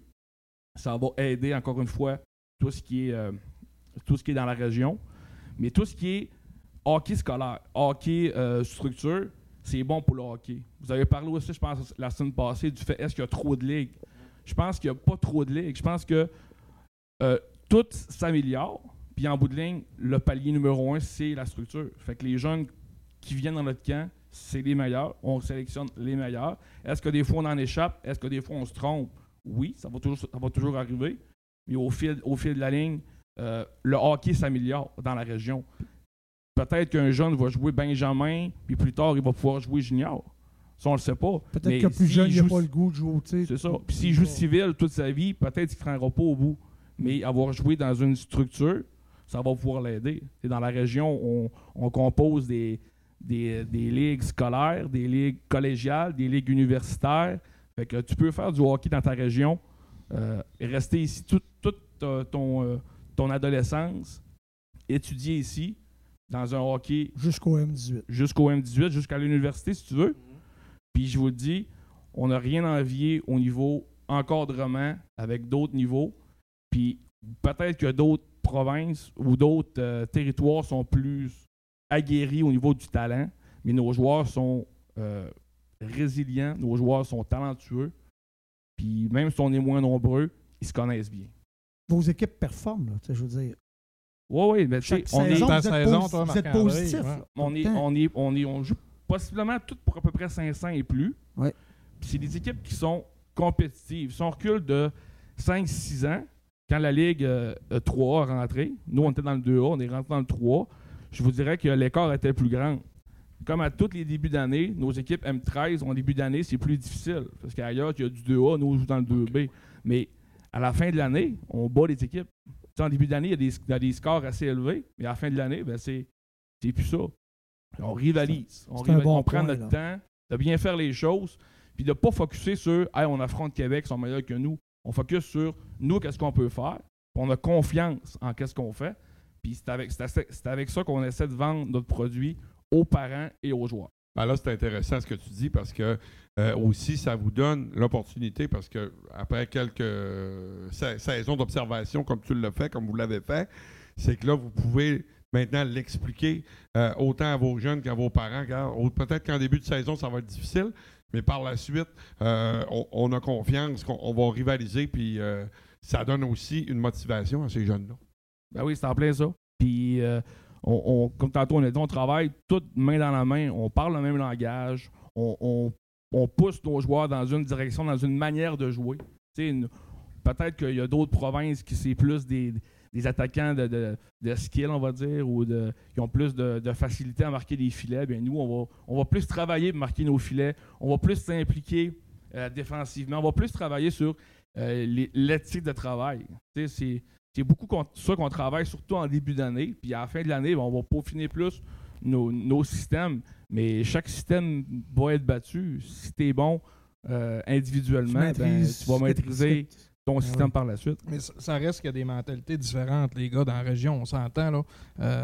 Ça va aider, encore une fois, tout ce qui est, euh, tout ce qui est dans la région. Mais tout ce qui est hockey scolaire, hockey euh, structure, c'est bon pour le hockey. Vous avez parlé aussi, je pense, la semaine passée, du fait est-ce qu'il y a trop de ligues? Je pense qu'il n'y a pas trop de ligues. Je pense que euh, tout s'améliore. Puis en bout de ligne, le palier numéro un, c'est la structure. Fait que les jeunes qui viennent dans notre camp, c'est les meilleurs. On sélectionne les meilleurs. Est-ce que des fois on en échappe? Est-ce que des fois on se trompe? Oui, ça va toujours, ça va toujours arriver. Mais au fil, au fil de la ligne, euh, le hockey s'améliore dans la région. Peut-être qu'un jeune va jouer Benjamin, puis plus tard, il va pouvoir jouer junior. Ça, on le sait pas. Peut-être que plus jeune, il n'a pas le goût de jouer. C'est ça. Puis s'il joue civil toute sa vie, peut-être qu'il ne se rendra pas au bout. Mais avoir joué dans une structure, ça va pouvoir l'aider. Et dans la région, on, on compose des, des, des ligues scolaires, des ligues collégiales, des ligues universitaires. Fait que tu peux faire du hockey dans ta région, euh, rester ici toute tout, euh, ton, euh, ton adolescence, étudier ici, dans un hockey... Jusqu'au M dix-huit. Jusqu'au M dix-huit, jusqu'à l'université, si tu veux. Mm-hmm. Puis je vous le dis, on n'a rien à envier au niveau encadrement avec d'autres niveaux. Puis peut-être que d'autres provinces ou d'autres euh, territoires sont plus aguerris au niveau du talent, mais nos joueurs sont euh, résilients, nos joueurs sont talentueux. Puis même si on est moins nombreux, ils se connaissent bien. Vos équipes performent, là, je veux dire. Oui, oui, mais tu sais, on est est, ta vous saison, êtes, toi, vous êtes Marc-André, positif. ouais. Là, on, est, on, est, on, est, on joue possiblement tout pour à peu près cinq cents et plus. Ouais. Puis c'est des équipes qui sont compétitives. Si on recule de cinq six ans, quand la Ligue euh, trois A a rentré, nous on était dans le deux A, on est rentré dans le trois A, je vous dirais que l'écart était plus grand. Comme à tous les débuts d'année, nos équipes M treize, en début d'année, c'est plus difficile. Parce qu'ailleurs, il y a du deux A, nous on joue dans le deux B. Mais à la fin de l'année, on bat les équipes. T'sais, en début d'année, il y, a des, il y a des scores assez élevés, mais à la fin de l'année, ben, c'est, c'est plus ça. On rivalise. On, rivalise. Bon on prend point, notre là. temps de bien faire les choses, puis de ne pas focusser sur hey, on affronte Québec, ils sont meilleurs que nous. On focus sur nous, qu'est-ce qu'on peut faire. On a confiance en qu'est-ce qu'on fait. Puis c'est avec, c'est, c'est avec ça qu'on essaie de vendre notre produit aux parents et aux joueurs. Ben là, c'est intéressant ce que tu dis parce que euh, aussi, ça vous donne l'opportunité parce que après quelques euh, sa- saisons d'observation, comme tu l'as fait, comme vous l'avez fait, c'est que là, vous pouvez maintenant l'expliquer euh, autant à vos jeunes qu'à vos parents. Car, peut-être qu'en début de saison, ça va être difficile, mais par la suite, euh, on, on a confiance qu'on on va rivaliser, puis euh, ça donne aussi une motivation à ces jeunes-là. Ben oui, c'est en plein ça. Puis, euh, on, on, comme tantôt on a dit, on travaille toutes main dans la main, on parle le même langage, on, on, on pousse nos joueurs dans une direction, dans une manière de jouer. Une, peut-être qu'il y a d'autres provinces qui c'est plus des, des attaquants de, de, de skill, on va dire, ou de, qui ont plus de, de facilité à marquer des filets. Bien, nous, on va, on va plus travailler pour marquer nos filets, on va plus s'impliquer euh, défensivement, on va plus travailler sur euh, les, l'éthique de travail. C'est, c'est beaucoup qu'on, ça qu'on travaille, surtout en début d'année. Puis à la fin de l'année, ben, on va peaufiner plus nos, nos systèmes. Mais chaque système va être battu. Si tu es bon euh, individuellement, tu, ben, tu vas maîtriser ton ah système oui. par la suite. Mais ça, ça reste qu'il y a des mentalités différentes, les gars, dans la région, on s'entend, là. Euh,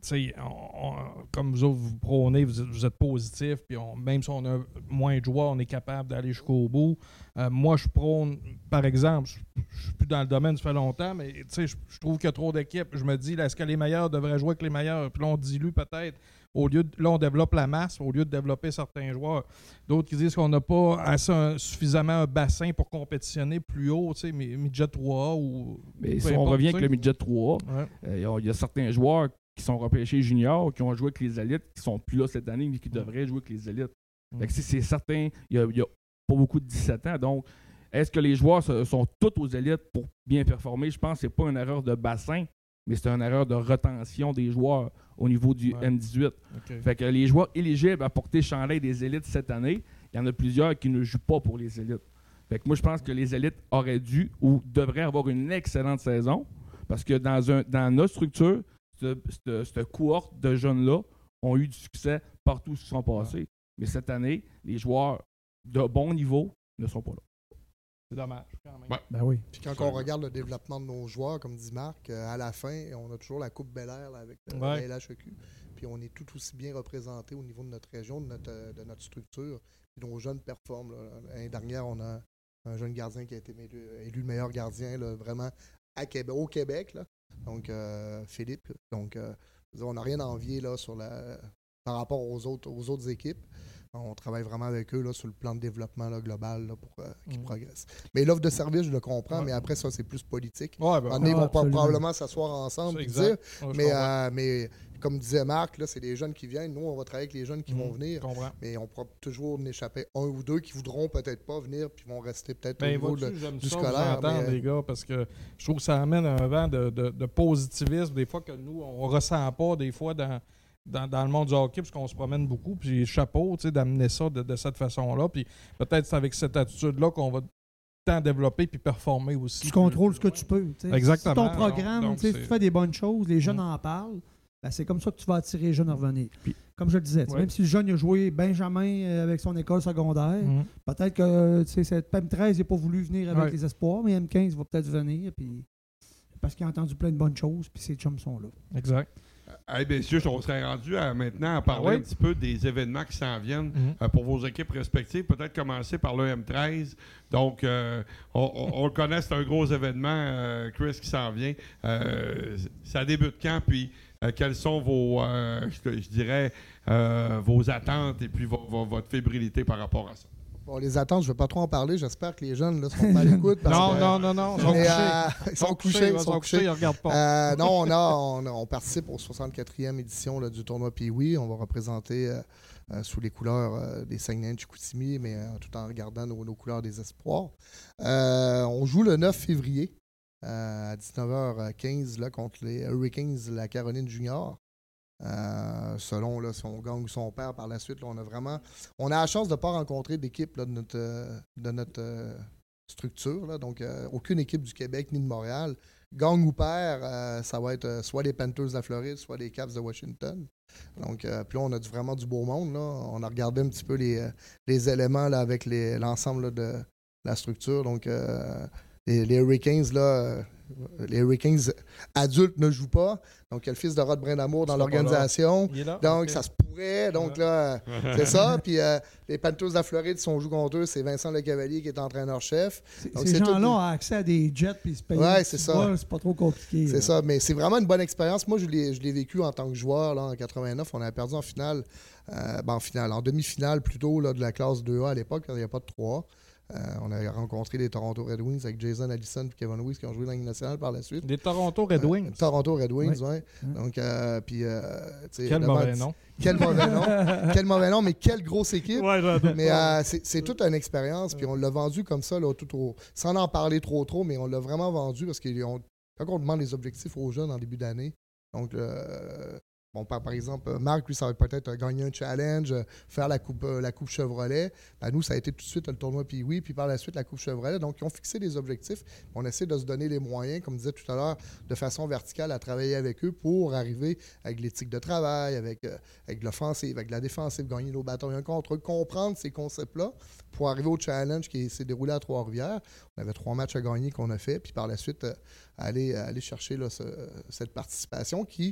sais, on- on- comme vous autres, vous prônez, vous êtes, vous êtes positif, puis on- même si on a moins de joueurs, on est capable d'aller jusqu'au bout. Euh, moi, je prône, par exemple, je je suis plus dans le domaine, ça fait longtemps, mais tu sais, je je trouve qu'il y a trop d'équipes. Je me dis, là, est-ce que les meilleurs devraient jouer avec les meilleurs? Puis là, on dilue peut-être. Au lieu de, là, on développe la masse au lieu de développer certains joueurs. D'autres qui disent qu'on n'a pas assez un- suffisamment un bassin pour compétitionner plus haut, tu sais, mi- midget trois A ou. Mais peu si on importe, revient tu avec sais. le midget trois A, Ouais. euh, il y a- il y, a certains joueurs qui sont repêchés juniors, qui ont joué avec les élites, qui sont plus là cette année, mais qui devraient jouer avec les élites. Mm. Fait que si c'est certain, il n'y a, il y a pas beaucoup de dix-sept ans. Donc, est-ce que les joueurs se- sont tous aux élites pour bien performer? Je pense que ce n'est pas une erreur de bassin, mais c'est une erreur de retention des joueurs au niveau du Ouais. M dix-huit. OK. Fait que les joueurs éligibles à porter chandail des élites cette année, il y en a plusieurs qui ne jouent pas pour les élites. Fait que moi, je pense que les élites auraient dû ou devraient avoir une excellente saison parce que dans, un, dans notre structure, ce- ce- cette cohorte de jeunes-là ont eu du succès partout où ils se sont passés. Mais cette année, les joueurs de bon niveau ne sont pas là. C'est dommage, quand même. Ouais. Ben oui. Puis quand on regarde le développement de nos joueurs, comme dit Marc, euh, à la fin, on a toujours la Coupe Bel Air là, avec euh, Ouais. la L H E Q. Puis on est tout aussi bien représenté au niveau de notre région, de notre, euh, de notre structure. Puis nos jeunes performent. là. L'année dernière, on a un jeune gardien qui a été élu, élu le meilleur gardien là, vraiment à Québec, au Québec. Là. Donc, euh, Philippe. Donc, euh, je veux dire, on n'a rien à envier là, sur la, par rapport aux autres, aux autres équipes. On travaille vraiment avec eux là, sur le plan de développement là, global là, pour euh, qu'ils Mhm. progressent. Mais l'offre de service, je le comprends, Ouais. mais après, ça, c'est plus politique. Ouais, ben, À un moment donné, ils Ah, vont pas absolument. probablement s'asseoir ensemble c'est et exact. dire. Ouais, je Mais, comprends. euh, mais comme disait Marc, là, c'est des jeunes qui viennent. Nous, on va travailler avec les jeunes qui vont Mhm, venir. Je comprends. Mais on pourra toujours en échapper un ou deux qui voudront peut-être pas venir puis vont rester peut-être Ben, au niveau vois-tu, de. j'aime du ça scolaire, vous entendre, mais- les gars, parce que je trouve que ça amène un vent de, de- de positivisme, des fois que nous, on ressent pas, des fois, dans, dans, dans le monde du hockey, parce qu'on se promène beaucoup, puis chapeau, tu sais, d'amener ça de, de cette façon-là, puis peut-être c'est avec cette attitude-là qu'on va tant développer puis performer aussi. Tu contrôles ce que tu peux. tu sais. Exactement. Si ton programme, Donc, tu sais, c'est- tu fais des bonnes choses, les jeunes Mm. en parlent, ben, c'est comme ça que tu vas attirer les jeunes à revenir. Puis- comme je le disais, tu sais, Ouais. même si le jeune il a joué Benjamin euh, avec son école secondaire, Mhm. peut-être que tu sais, cette M treize n'a pas voulu venir avec Ouais. les espoirs, mais M quinze va peut-être venir, puis parce qu'il a entendu plein de bonnes choses, puis ses chums sont là. Exact. Hey, messieurs, on serait rendu à, maintenant à parler Ah oui? un petit peu des événements qui s'en viennent Mhm. euh, pour vos équipes respectives. Peut-être commencer par le M treize. Donc, euh, on, on- on le connaît, c'est un gros événement, euh, Chris, qui s'en vient. Euh, ça débute quand? Puis, euh, quelles sont vos, euh, je, je dirais, euh, vos attentes et puis vo- vo- votre fébrilité par rapport à ça? Bon, les attentes, je ne vais pas trop en parler. J'espère que les jeunes là, sont à l'écoute. parce Non, que- non, non, non. Ils sont Mais, couchés. euh, ils sont couchés. Ils Ils sont couchés. Ils regardent pas. Euh, non, on, a, on, a- on participe aux soixante-quatrième édition là, du tournoi Pee-Wee. On va représenter euh, euh, sous les couleurs euh, des Saguenay de Chicoutimi, mais euh, tout en regardant nos, nos couleurs des espoirs. Euh, on joue le neuf février euh, à dix-neuf heures quinze là, contre les Hurricanes de la Caroline Junior. Euh, selon là, si on gagne ou si on perd par la suite, là, on a vraiment. On a la chance de ne pas rencontrer d'équipe là, de notre, euh, de notre euh, structure. Là. Donc, euh, aucune équipe du Québec ni de Montréal. Gagne ou perd, euh, ça va être euh, soit les Panthers de la Floride, soit les Caps de Washington. Donc, euh, puis là, on a du, vraiment du beau monde. Là. On a regardé un petit peu les, euh, les éléments là, avec les- l'ensemble là, de la structure. Donc, euh, les, les Hurricanes, là, euh, les Hurricanes adultes ne jouent pas. Donc, il y a le fils de Rod Brindamour dans Ils sont pas là. l'organisation. Il est là? Donc, Ok. ça se pourrait. Donc, là, c'est ça. Puis, euh, les Panthers de la Floride, si on joue contre eux, c'est Vincent Lecavalier qui est entraîneur-chef. C'est- Donc, Ces c'est tout- gens-là ont accès à des jets puis ils se payent. Ouais, un c'est petit ça. vol, C'est pas trop compliqué. C'est là. ça, mais c'est vraiment une bonne expérience. Moi, je l'ai, je l'ai vécu en tant que joueur là, en quatre-vingt-neuf. On avait perdu en finale, euh, ben, en finale, en demi-finale plutôt là, de la classe deux A à l'époque, quand il n'y avait pas de trois A. Euh, on avait rencontré les Toronto Red Wings avec Jason Allison et Kevin Weiss qui ont joué dans la Ligue nationale par la suite. Des Toronto Red Wings. Euh, Toronto Red Wings, oui. Ouais. Donc, euh, puis, euh, tu sais, Quel évidemment, mauvais nom. Quel mauvais nom. Quel mauvais nom, mais quelle grosse équipe. Ouais, j'en doute Mais pas. euh, c'est, c'est toute une expérience, puis on l'a vendu comme ça, là, tout au, sans en parler trop trop, mais on l'a vraiment vendu parce que quand on demande les objectifs aux jeunes en début d'année, donc euh, bon, par, par exemple, Marc, lui, ça va peut-être euh, gagner un challenge, euh, faire la coupe, euh, la coupe Chevrolet. Ben, nous, ça a été tout de suite le tournoi Pee-Wee, puis par la suite la coupe Chevrolet. Donc, ils ont fixé des objectifs. On essaie de se donner les moyens, comme je disais tout à l'heure, de façon verticale à travailler avec eux pour arriver avec l'éthique de travail, avec, euh, avec l'offensive, avec la défensive, gagner nos batailles un contre eux, comprendre ces concepts-là pour arriver au challenge qui s'est déroulé à Trois-Rivières. On avait trois matchs à gagner qu'on a fait, puis par la suite, euh, aller, aller chercher là, ce- cette participation qui,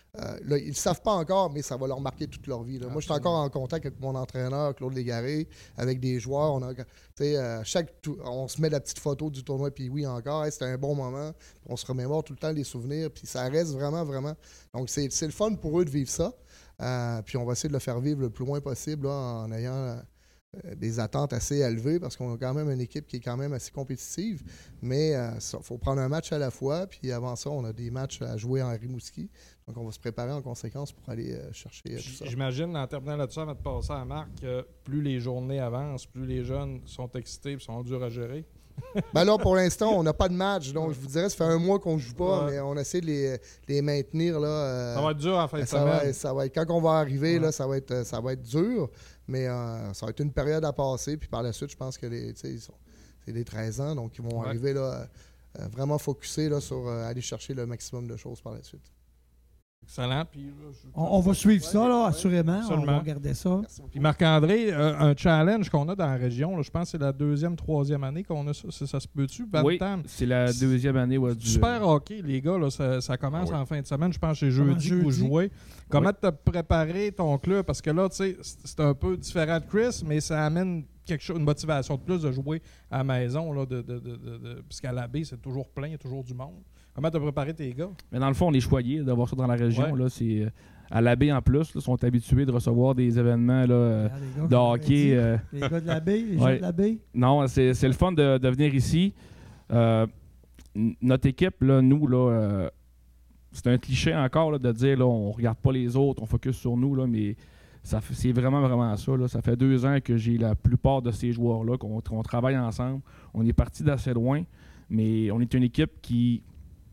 Euh, là, ils ne le savent pas encore, mais ça va leur marquer toute leur vie. Là. Moi, je suis encore en contact avec mon entraîneur, Claude Légaré, avec des joueurs. On, a, euh, chaque tou- on se met la petite photo du tournoi, puis oui, encore. Hey, c'était un bon moment. On se remémore tout le temps les souvenirs, puis ça reste vraiment, vraiment. Donc, c'est, c'est le fun pour eux de vivre ça. Euh, puis on va essayer de le faire vivre le plus loin possible là, en ayant euh, des attentes assez élevées, parce qu'on a quand même une équipe qui est quand même assez compétitive. Mais il euh, faut prendre un match à la fois. Puis avant ça, on a des matchs à jouer en Rimouski. Donc, on va se préparer en conséquence pour aller euh, chercher euh, tout ça. J'imagine, en terminant là-dessus, avant de passer à Marc, que plus les journées avancent, plus les jeunes sont excités et sont durs à gérer. Ben là, pour l'instant, on n'a pas de match. Donc, je vous dirais, ça fait un mois qu'on ne joue pas, ouais. mais on essaie de les, les maintenir. Là, euh, ça va être dur en fin de ça semaine. va, ça va être, quand on va arriver, ouais. là, ça, va être, ça va être dur, mais euh, ça va être une période à passer. Puis par la suite, je pense que les, ils sont, c'est des treize ans, donc ils vont ouais. arriver là, euh, vraiment focusés là, sur euh, aller chercher le maximum de choses par la suite. Excellent. Puis, là, je... on, on va suivre ça, là, assurément. Absolument. On va regarder ça. Puis Marc-André, euh, un challenge qu'on a dans la région, là, je pense que c'est la deuxième, troisième année qu'on a ça. Ça, ça se peut-tu? Oui, Bantam? c'est la deuxième année. Ouais, du Super hockey, les gars. Là, ça, ça commence Ah oui. en fin de semaine. Je pense que c'est jeudi que vous jeudi. jouez. Comment Oui. tu as préparé ton club? Parce que là, tu sais, c'est un peu différent de Chris, mais ça amène quelque chose, une motivation de plus de jouer à la maison. Là, de, de, de, de, de, parce qu'à la baie, c'est toujours plein, il y a toujours du monde. Comment tu as préparé tes gars? Mais dans le fond, on est choyés d'avoir ça dans la région. Ouais. Là, c'est, euh, à l'abbé, en plus, ils sont habitués de recevoir des événements là, euh, Regarde, les gars, de comme hockey. dit, euh, Les gars de la baie, les Ouais. gens de la baie. non, c'est, c'est le fun de, de venir ici. Euh, n- notre équipe, là, nous, là, euh, c'est un cliché encore là, de dire là, on regarde pas les autres, on focus sur nous, là, mais ça fait, c'est vraiment, vraiment ça. Là. Ça fait deux ans que j'ai la plupart de ces joueurs-là, qu'on, qu'on travaille ensemble. On est parti d'assez loin, mais on est une équipe qui,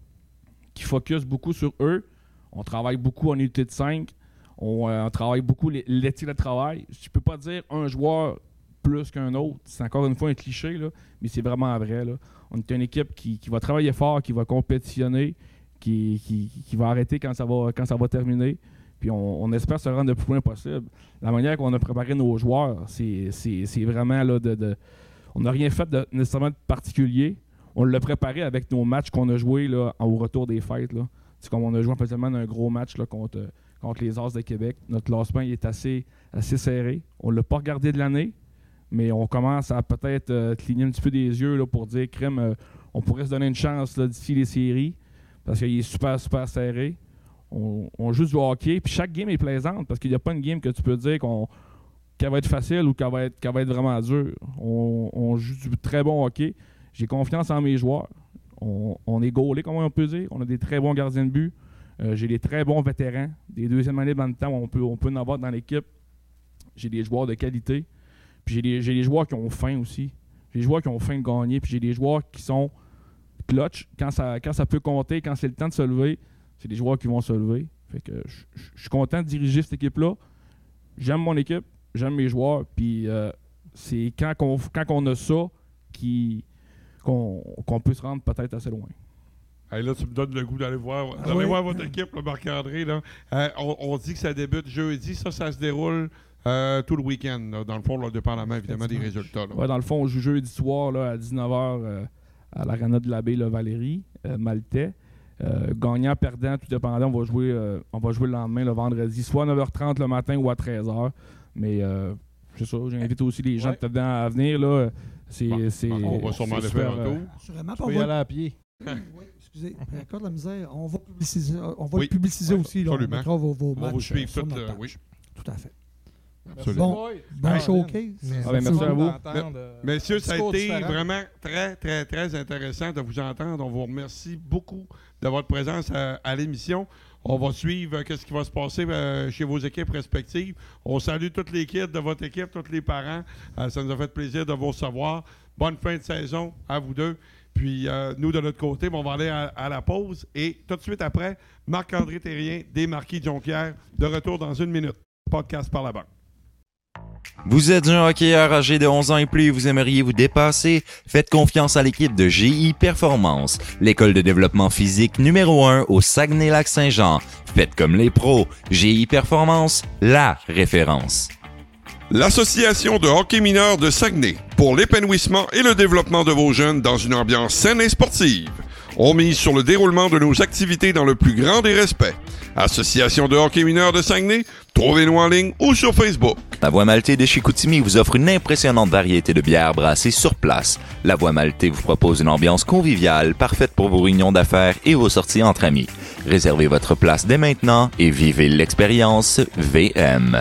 qui focus beaucoup sur eux. On travaille beaucoup en unité de cinq. On, euh, on travaille beaucoup les- l'éthique de travail. Je peux pas dire un joueur plus qu'un autre. C'est encore une fois un cliché, là, mais c'est vraiment vrai. Là. On est une équipe qui, qui va travailler fort, qui va compétitionner, qui, qui, qui va arrêter quand ça va, quand ça va terminer. Puis on, on espère se rendre le plus loin possible. La manière qu'on a préparé nos joueurs, c'est, c'est, c'est vraiment là, de, de... On n'a rien fait de, nécessairement de particulier. On l'a préparé avec nos matchs qu'on a joués là, au retour des fêtes. Là. C'est comme on a joué en fait un gros match là, contre, contre les As de Québec. Notre classement il est assez, assez serré. On ne l'a pas regardé de l'année, mais on commence à peut-être euh, cligner un petit peu des yeux là, pour dire crème, euh, on pourrait se donner une chance là, d'ici les séries parce qu'il est super, super serré. On, on joue du hockey, puis chaque game est plaisante parce qu'il n'y a pas une game que tu peux dire qu'on, qu'elle va être facile ou qu'elle va être, qu'elle va être vraiment dure. On, on joue du très bon hockey. J'ai confiance en mes joueurs. On, on est gaulés, comme on peut dire. On a des très bons gardiens de but. Euh, j'ai des très bons vétérans. Des deuxièmes années dans le temps, on peut, on peut en avoir dans l'équipe. J'ai des joueurs de qualité. Puis j'ai des, j'ai des joueurs qui ont faim aussi. J'ai des joueurs qui ont faim de gagner. Puis j'ai des joueurs qui sont clutch. Quand ça, quand ça peut compter, quand c'est le temps de se lever, c'est des joueurs qui vont se lever. Fait que je, je, je suis content de diriger cette équipe-là. J'aime mon équipe. J'aime mes joueurs. Puis euh, c'est quand on, quand on a ça qui... Qu'on, qu'on peut se rendre peut-être assez loin. Hey, là, tu me donnes le goût d'aller voir, Ah d'aller oui. voir votre équipe, là, Marc-André. Là. Euh, on, on dit que ça débute jeudi. Ça, ça se déroule euh, tout le week-end. Là, dans le fond, là, dépendamment évidemment des résultats. Là. Ouais, dans le fond, on joue jeudi soir là, à dix-neuf heures euh, à l'Arena de l'Abbé, là, Valérie, euh, Maltais. Euh, gagnant, perdant, tout dépendant, on va jouer, euh, on va jouer le lendemain, le vendredi, soit à neuf heures trente le matin ou à treize heures. Mais euh, c'est ça, j'invite aussi les gens Ouais. de dedans à venir. Là. C'est, Bon, c'est, bon, on va sûrement c'est aller faire super, un tour. euh, Assurément, Tu on peux y va- aller à pied. Oui, excusez, encore de la misère. On va publiciser, on va Oui. le publiciser Oui, aussi. Là. On absolument. mettra vos, vos On va matchs vous suivre euh, sur tout. notre euh, page. oui, Tout à fait. absolument. Bon, bon Ouais. showcase. Ah ben, merci à vous. Messieurs, ça a Discours été différent. vraiment très, très, très intéressant de vous entendre. On vous remercie beaucoup de votre présence à, à l'émission. On va suivre euh, qu'est-ce qui va se passer euh, chez vos équipes respectives. On salue toutes les kids de votre équipe, tous les parents. Euh, ça nous a fait plaisir de vous recevoir. Bonne fin de saison à vous deux. Puis euh, nous, de notre côté, on va aller à, à la pause. Et tout de suite après, Marc-André Thérien, des Marquis de Jonquière, de retour dans une minute. Podcast par la banque. Vous êtes un hockeyeur âgé de onze ans et plus et vous aimeriez vous dépasser? Faites confiance à l'équipe de G I Performance, l'école de développement physique numéro un au Saguenay-Lac-Saint-Jean. Faites comme les pros. G I Performance, la référence. L'Association de hockey mineur de Saguenay, pour l'épanouissement et le développement de vos jeunes dans une ambiance saine et sportive. On mise sur le déroulement de nos activités dans le plus grand des respects. Association de hockey mineur de Saguenay, trouvez-nous en ligne ou sur Facebook. La Voie Maltée de chez Chicoutimi vous offre une impressionnante variété de bières brassées sur place. La Voie Maltée vous propose une ambiance conviviale, parfaite pour vos réunions d'affaires et vos sorties entre amis. Réservez votre place dès maintenant et vivez l'expérience V M.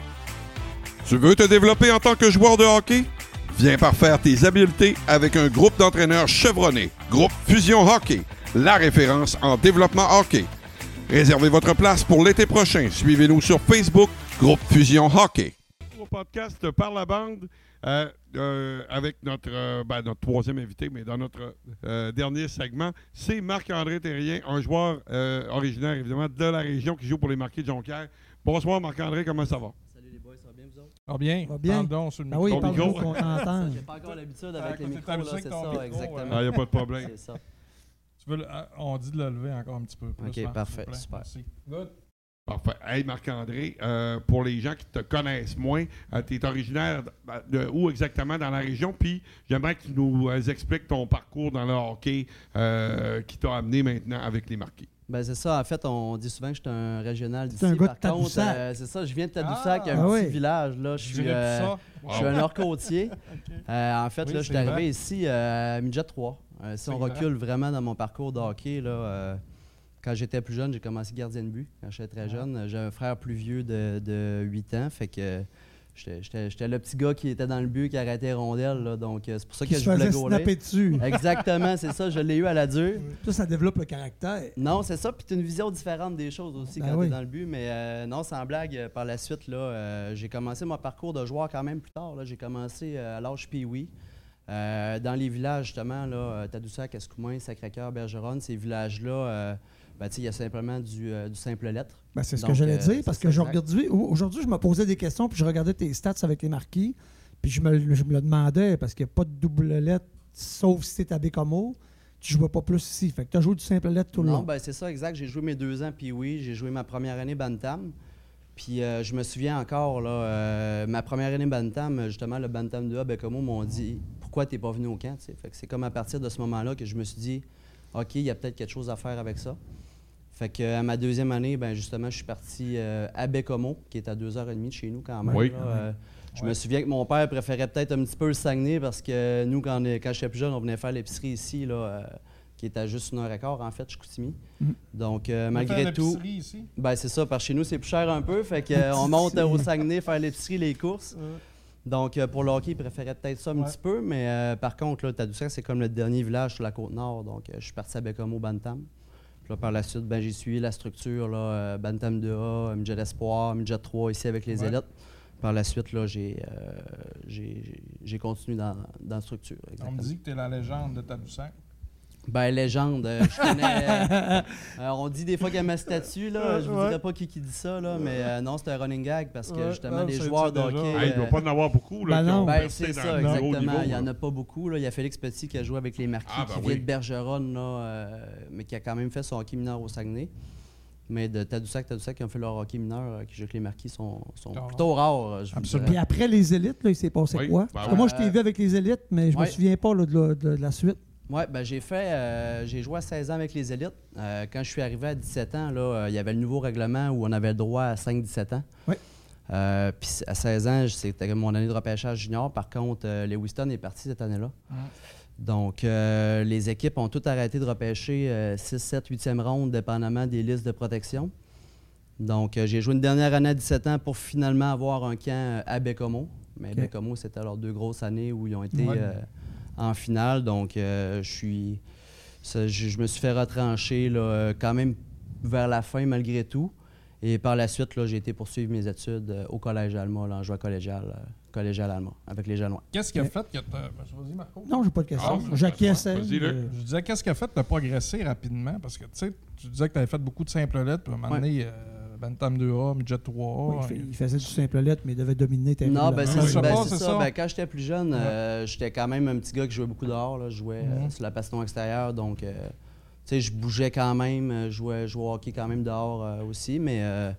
Tu veux te développer en tant que joueur de hockey? Viens parfaire tes habiletés avec un groupe d'entraîneurs chevronnés. Groupe Fusion Hockey, la référence en développement hockey. Réservez votre place pour l'été prochain. Suivez-nous sur Facebook, Groupe Fusion Hockey. Au podcast Par la bande, euh, euh, avec notre, euh, ben, notre troisième invité, mais dans notre euh, dernier segment, c'est Marc-André Thérien, un joueur euh, originaire évidemment de la région qui joue pour les Marquis de Jonquière. Bonsoir Marc-André, comment ça va? Salut les boys, ça va bien vous autres? Ah bien. Va bien. Parle donc sur le Ah micro. oui, Ton parle-nous micro. qu'on t'entende. J'ai pas encore l'habitude À avec côté les de micros, ta là, musique, c'est ton ça, micro, exactement. Ah, il n'y a pas de problème. C'est ça. Tu veux le- ah, on dit de le lever encore un petit peu plus. Ok, Marc, parfait, s'il vous plaît. super. Merci. Good. Parfait. Hey Marc-André, euh, pour les gens qui te connaissent moins, euh, tu es originaire de, de où exactement dans la région? Puis j'aimerais que tu nous euh, expliques ton parcours dans le hockey euh, qui t'a amené maintenant avec les Marquis. Ben c'est ça, en fait, on dit souvent que je suis un régional d'ici. un gars de Par contre, Tadoussac. euh, c'est ça, je viens de Tadoussac, Ah, un ah petit oui. village. Là, je Je suis, dirais plus euh, ça. je suis un nord-côtier. Euh, en fait, Oui, là, je suis c'est arrivé vrai. ici euh, à Midget trois. Euh, si C'est on vrai. recule vraiment dans mon parcours de hockey, là, euh, quand j'étais plus jeune, j'ai commencé gardien de but. Quand j'étais très jeune, j'ai un frère plus vieux de, de huit ans. Fait que j'étais- j'étais j'étais le petit gars qui était dans le but, qui arrêtait les rondelles. Là, donc, euh, c'est pour ça Qui que se je voulais faisait goaler. snapper dessus. Exactement, c'est ça. Je l'ai eu à la dure. Ça, ça développe le caractère. Non, c'est ça. Puis tu as une vision différente des choses aussi Ben quand oui. tu es dans le but. Mais euh, non, sans blague, euh, par la suite, là, euh, j'ai commencé mon parcours de joueur quand même plus tard. là. J'ai commencé euh, à l'âge Pee-Wee. Euh, dans les villages, justement, là, euh, Tadoussac, Escoumins, Sacré-Cœur, Bergeronne, ces villages-là, euh, ben, tu sais, il y a simplement du, euh, du simple lettre. Ben, c'est ce que Donc, j'allais euh, dire, c'est parce ça, que j'ai exact. regardé- aujourd'hui, je me posais des questions, puis je regardais tes stats avec les Marquis, puis je me, je me le demandais, parce qu'il n'y a pas de double lettre, sauf si tu es à Bécomo, tu ne jouais pas plus ici. Fait que tu as joué du simple lettre tout le Non, long. ben, c'est ça, exact. J'ai joué mes deux ans Pee-Wee. J'ai joué ma première année Bantam. Puis euh, je me souviens encore, là, euh, ma première année Bantam, justement, le Bantam deux A, Bécomo m'ont dit « Pourquoi tu n'es pas venu au camp? » T'sais. Fait que c'est comme à partir de ce moment-là que je me suis dit « OK, il y a peut-être quelque chose à faire avec ça. » Fait que à ma deuxième année, ben justement, je suis parti euh, à Bécomo, qui est à deux heures trente de chez nous quand même. Oui. là. Euh, je Ouais. me souviens que mon père préférait peut-être un petit peu le Saguenay parce que nous, quand, on est- quand j'étais plus jeune, on venait faire l'épicerie ici, là, euh, qui est à juste une heure et quart, en fait, Chicoutimi. Mhm. Donc, euh, On malgré fait tout, l'épicerie ici. ben c'est ça, parce que chez nous, c'est plus cher un peu. Fait qu'on monte euh, au Saguenay faire l'épicerie, les courses. Donc, euh, pour le hockey, il préférait peut-être ça un Ouais. petit peu. Mais euh, par contre, là, Tadoussac, c'est comme le dernier village sur la Côte-Nord. Donc, euh, je suis parti à Bécomo, Bantam. Puis là, par la suite, ben, j'ai suivi la structure, là, euh, Bantam deux A, Midget Espoir, Midget trois ici avec les Ouais. élites. Par la suite, là, j'ai, euh, j'ai, j'ai continué dans, dans la structure. On me exactement. dit que tu es la légende de Tadoussac. Ben, légende. euh, je connais. euh, euh, on dit des fois qu'il y a ma statue, là. Je vous Ouais. dirai pas qui, qui dit ça, là. Mais euh, non, c'est un running gag parce que Ouais, justement, non, les c'est- joueurs c'est de déjà- hockey. Hey, il ne doit euh, pas en avoir beaucoup là, Ben qui ont non. ben, percé c'est dans ça, le haut exactement. niveau, Il n'y en là. a pas beaucoup. Là. Il y a Félix Petit qui a joué avec les Marquis, Ah, ben qui oui. vient de Bergeronne, là, euh, mais qui a quand même fait son hockey mineur au Saguenay. Mais de Tadoussac, Tadoussac, qui ont fait leur hockey mineur, euh, qui jouent avec les Marquis, sont, sont Ah. plutôt rares. euh, Je vous Absolument. Puis dirais. après les élites, là, il s'est passé Oui, quoi? ben Parce que oui. moi, je t'ai Euh, vu avec les élites, mais je ouais. me souviens pas là, de, la, de la suite. Oui, ben, j'ai fait, euh, j'ai joué à seize ans avec les élites. Euh, quand je suis arrivé à dix-sept ans, là, euh, il y avait le nouveau règlement où on avait le droit à cinq dix-sept ans. Oui. Euh, Puis à seize ans, c'était mon année de repêchage junior. Par contre, euh, Lewiston est parti cette année-là. Ouais. Donc, euh, les équipes ont toutes arrêté de repêcher euh, six, sept, huitième ronde, dépendamment des listes de protection. Donc, euh, j'ai joué une dernière année à dix-sept ans pour finalement avoir un camp euh, à Bécomo. Mais OK. Bécomo, c'était leurs deux grosses années où ils ont été Ouais. euh, en finale. Donc, euh, je suis, ça, je, je me suis fait retrancher là, euh, quand même vers la fin, malgré tout. Et par la suite, là, j'ai été poursuivre mes études euh, au Collège Alma, là, en jouant collégial, euh, collégial Alma, avec les Janois. Qu'est-ce qui a Mais- fait que tu as. Vas-y, Marco. Non, j'ai pas de question. Ah, J'acquiesçais. vas-y, là. euh, Je disais, qu'est-ce qui a fait de progresser rapidement? Parce que, tu sais, tu disais que tu avais fait beaucoup de simples lettres, puis à un moment Ouais. donné, euh, Bantam deux A, Midget trois oui, A. il, fait- il faisait du simple lettre, mais il devait dominer terriblement. Non, ben c'est Ouais, ça. je ben, sais pas, c'est c'est ça. ça. Ben, quand j'étais plus jeune, euh, j'étais quand même un petit gars qui jouait beaucoup dehors. Là. Je jouais euh, Mhm. sur la passion extérieure. Donc, euh, tu sais, je bougeais quand même. euh, Je jouais, je jouais au hockey quand même dehors euh, aussi. Mais euh,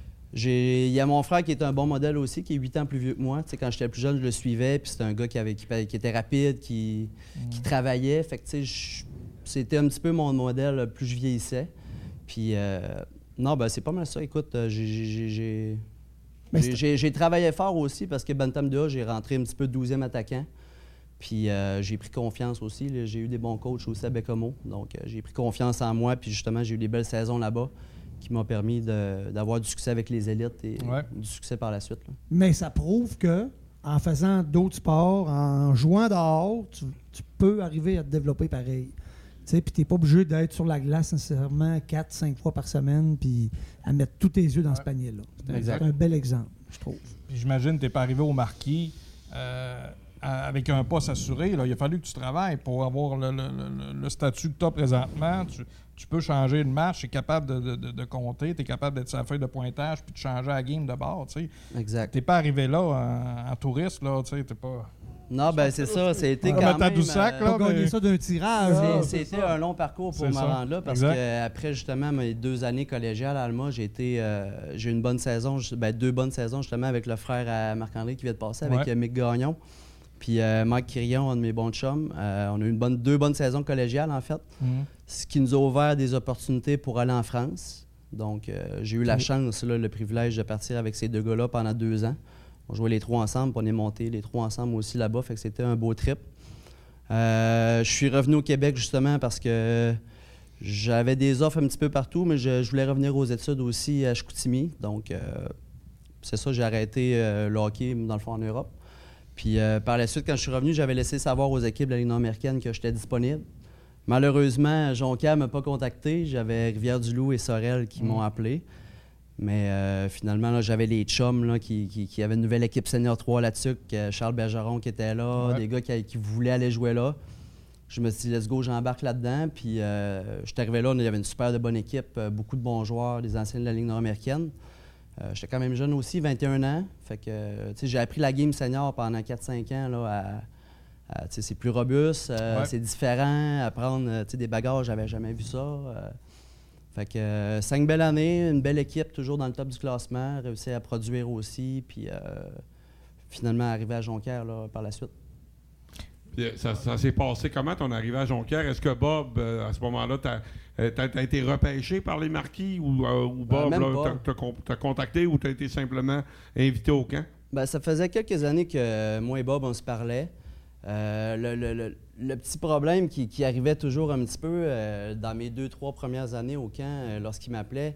j'ai- il y a mon frère qui est un bon modèle aussi, qui est huit ans plus vieux que moi. Tu sais, quand j'étais plus jeune, je le suivais. Puis c'était un gars qui, avait, qui, qui était rapide, qui, qui travaillait. Fait que, tu sais, je- c'était un petit peu mon modèle euh, plus je vieillissais. Puis, euh, Non, ben c'est pas mal ça. Écoute, euh, j'ai- j'ai- j'ai Mais j'ai- c'est- j'ai- j'ai travaillé fort aussi parce que Bantam deux A, j'ai rentré un petit peu douzième attaquant. Puis euh, j'ai pris confiance aussi. là. J'ai eu des bons coachs aussi à Bécomo. Donc euh, j'ai pris confiance en moi. Puis justement, j'ai eu des belles saisons là-bas qui m'ont permis de- d'avoir du succès avec les élites et Ouais. du succès par la suite. là. Mais ça prouve que en faisant d'autres sports, en jouant dehors, tu, tu peux arriver à te développer pareil. Puis tu n'es pas obligé d'être sur la glace nécessairement quatre cinq fois par semaine puis à mettre tous tes yeux dans ce panier-là. C'est un- Exact. c'est un bel exemple, je trouve. Puis j'imagine que tu n'es pas arrivé au marquis euh, à- avec un poste assuré. Là. Il a fallu que tu travailles pour avoir le, le- le- le statut que tu as présentement. Tu, tu peux changer le match, tu es capable de, de- de- de compter, tu es capable d'être sur la feuille de pointage puis de changer la game de bord. Tu Exact. n'es pas arrivé là en, en touriste. Là, tu n'es pas... Non, ben c'est ça. C'était Comme quand à ta même... douce-sac, euh, là. Pas gagner mais- ça d'un tirage. là. C'est- C'était un long parcours pour C'est me ça. rendre là parce Exact. qu'après justement mes deux années collégiales à Alma, j'ai été euh, j'ai eu une bonne saison, ju- ben, deux bonnes saisons justement avec le frère à Marc-André qui vient de passer, avec Ouais. euh, Mick Gagnon. Puis euh, Mike Quirion, un de mes bons chums. Euh, on a eu une bonne, deux bonnes saisons collégiales en fait, Mhm. ce qui nous a ouvert des opportunités pour aller en France. Donc euh, j'ai eu la chance, là, le privilège de partir avec ces deux gars-là pendant deux ans. On jouait les trois ensemble, puis on est montés les trois ensemble aussi là-bas, fait que c'était un beau trip. Euh, je suis revenu au Québec justement parce que j'avais des offres un petit peu partout, mais je, je voulais revenir aux études aussi à Chicoutimi. Donc, euh, c'est ça, j'ai arrêté euh, le hockey, dans le fond, en Europe. Puis euh, par la suite, quand je suis revenu, j'avais laissé savoir aux équipes de la Ligue nord-américaine que j'étais disponible. Malheureusement, Jonquière ne m'a pas contacté. J'avais Rivière-du-Loup et Sorel qui m'ont appelé. Mais euh, finalement, là, j'avais les chums là, qui, qui, qui avaient une nouvelle équipe senior trois là-dessus, que Charles Bergeron qui était là, Ouais. des gars qui, qui voulaient aller jouer là. Je me suis dit, let's go, j'embarque là-dedans. Puis euh, je suis arrivé là, il y avait une super de bonne équipe, euh, beaucoup de bons joueurs, des anciens de la Ligue nord-américaine. Euh, J'étais quand même jeune aussi, vingt et un ans. Fait que, euh, tu sais, j'ai appris la game senior pendant quatre cinq ans. Là, à, à, tu sais, c'est plus robuste, euh, Ouais. c'est différent. Apprendre euh, tu sais, des bagages, j'avais jamais vu ça. Euh, fait que euh, cinq belles années, une belle équipe, toujours dans le top du classement, réussi à produire aussi, puis euh, finalement arrivé à Jonquière là, par la suite. Puis, euh, ça ça s'est passé comment ton arrivée à Jonquière? Est-ce que Bob, euh, à ce moment-là, t'as euh, t'as- t'as été repêché par les Marquis ou, euh, ou Bob même là, pas. t'a- t'a con- t'a contacté ou t'as été simplement invité au camp? Ben, ça faisait quelques années que euh, moi et Bob, on se parlait. Euh, le, le- le- le petit problème qui, qui arrivait toujours un petit peu euh, dans mes deux, trois premières années au camp, euh, lorsqu'il m'appelait,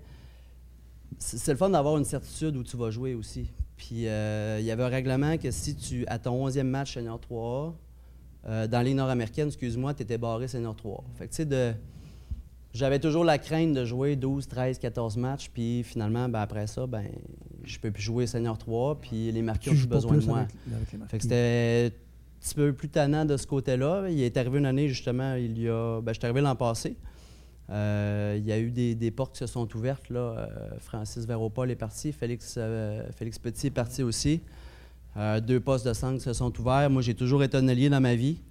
c'est c'est le fun d'avoir une certitude où tu vas jouer aussi. Puis euh, il y avait un règlement que si tu, à ton onzième match senior trois A, euh, dans la Ligue nord-américaine, excuse-moi, tu étais barré senior trois A. Fait que tu sais, de... J'avais toujours la crainte de jouer douze, treize, quatorze matchs, puis finalement, ben, après ça, ben, je peux plus jouer senior trois, puis les Marquis ont Tu plus joues pas besoin de plus moi. avec, avec les Marquis. Fait que c'était un petit peu plus tannant de ce côté-là. Il est arrivé une année, justement, il y a... Ben, je suis arrivé l'an passé. Euh, il y a eu des, des portes qui se sont ouvertes. Là. Euh, Francis Véropol est parti, Félix, euh, Félix Petit est parti aussi. Euh, deux postes de centre se sont ouverts. Moi, j'ai toujours été un allié dans ma vie.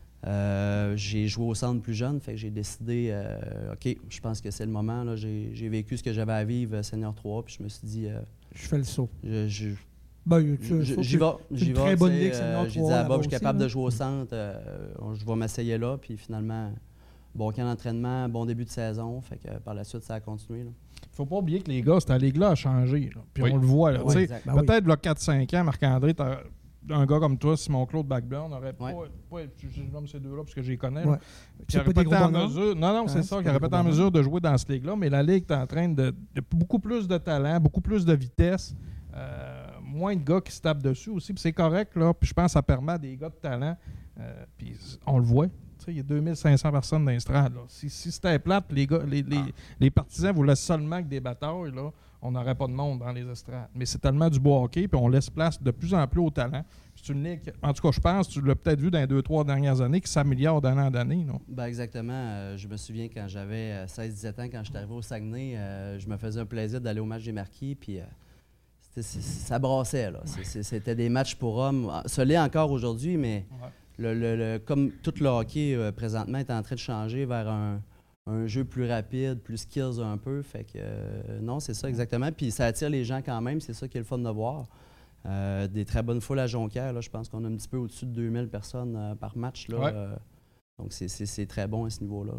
Euh, j'ai joué au centre plus jeune, fait que j'ai décidé, euh, OK, je pense que c'est le moment. Là. J'ai, j'ai vécu ce que j'avais à vivre, euh, Senior trois, puis je me suis dit, euh, Je fais le saut. je, je, Ben, tu- je- faut j'y que- vais. c'est J'y une vais, très tu bonne sais, ligue, euh, Senior J'ai dit trois à là-bas Bob, je suis aussi, capable là. de jouer au centre, euh, on- je vais m'essayer là, puis finalement, bon camp d'entraînement, bon début de saison, fait que euh, par la suite, ça a continué. Là. Faut pas oublier que les gars, cette ligue-là a changé. là. Puis Oui. on le voit. Là, Oui, tu sais, exact. Ben oui. peut-être là, quatre cinq ans, Marc-André, t'as- un gars comme toi, Simon-Claude Backburn, n'aurait Ouais. pas, pas je je nomme ces deux-là parce que je les connais. Ouais. là, qui C'est aurait pas des été gros en bonhommes. mesure. Non, non, Hein, c'est c'est ça, pas qui aurait des pas été gros en mesure de jouer dans cette ligue-là, mais la ligue est en train de, de beaucoup plus de talent, beaucoup plus de vitesse, euh, moins de gars qui se tapent dessus aussi, puis c'est correct, là. Puis je pense que ça permet à des gars de talent, euh, puis on le voit. Tu sais, il y a deux mille cinq cents personnes dans l'estrade. là. Si, si c'était plate, les, gars, les, les, les partisans voulaient seulement que des batailles, là, on n'aurait pas de monde dans les estrades. Mais c'est tellement du beau hockey, puis on laisse place de plus en plus au talent. C'est une ligue, en tout cas, je pense, tu l'as peut-être vu dans les deux, trois dernières années, qui s'améliore d'année en année. Non? Ben exactement. Euh, je me souviens quand j'avais euh, seize dix-sept ans, quand j'étais arrivé au Saguenay, euh, je me faisais un plaisir d'aller au match des Marquis, puis euh, c'était- c'est- ça brassait. Là. C'est- c'est- C'était des matchs pour hommes. Ça l'est encore aujourd'hui, mais Ouais. le, le- le- comme tout le hockey euh, présentement est en train de changer vers un, un jeu plus rapide, plus skills un peu. Fait que euh, non, c'est ça exactement. Puis ça attire les gens quand même, c'est ça qui est le fun de voir. Euh, des très bonnes foules à Jonquière, là, je pense qu'on a un petit peu au-dessus de deux mille personnes euh, par match. Là, Ouais. euh, donc c'est- c'est c'est très bon à ce niveau-là.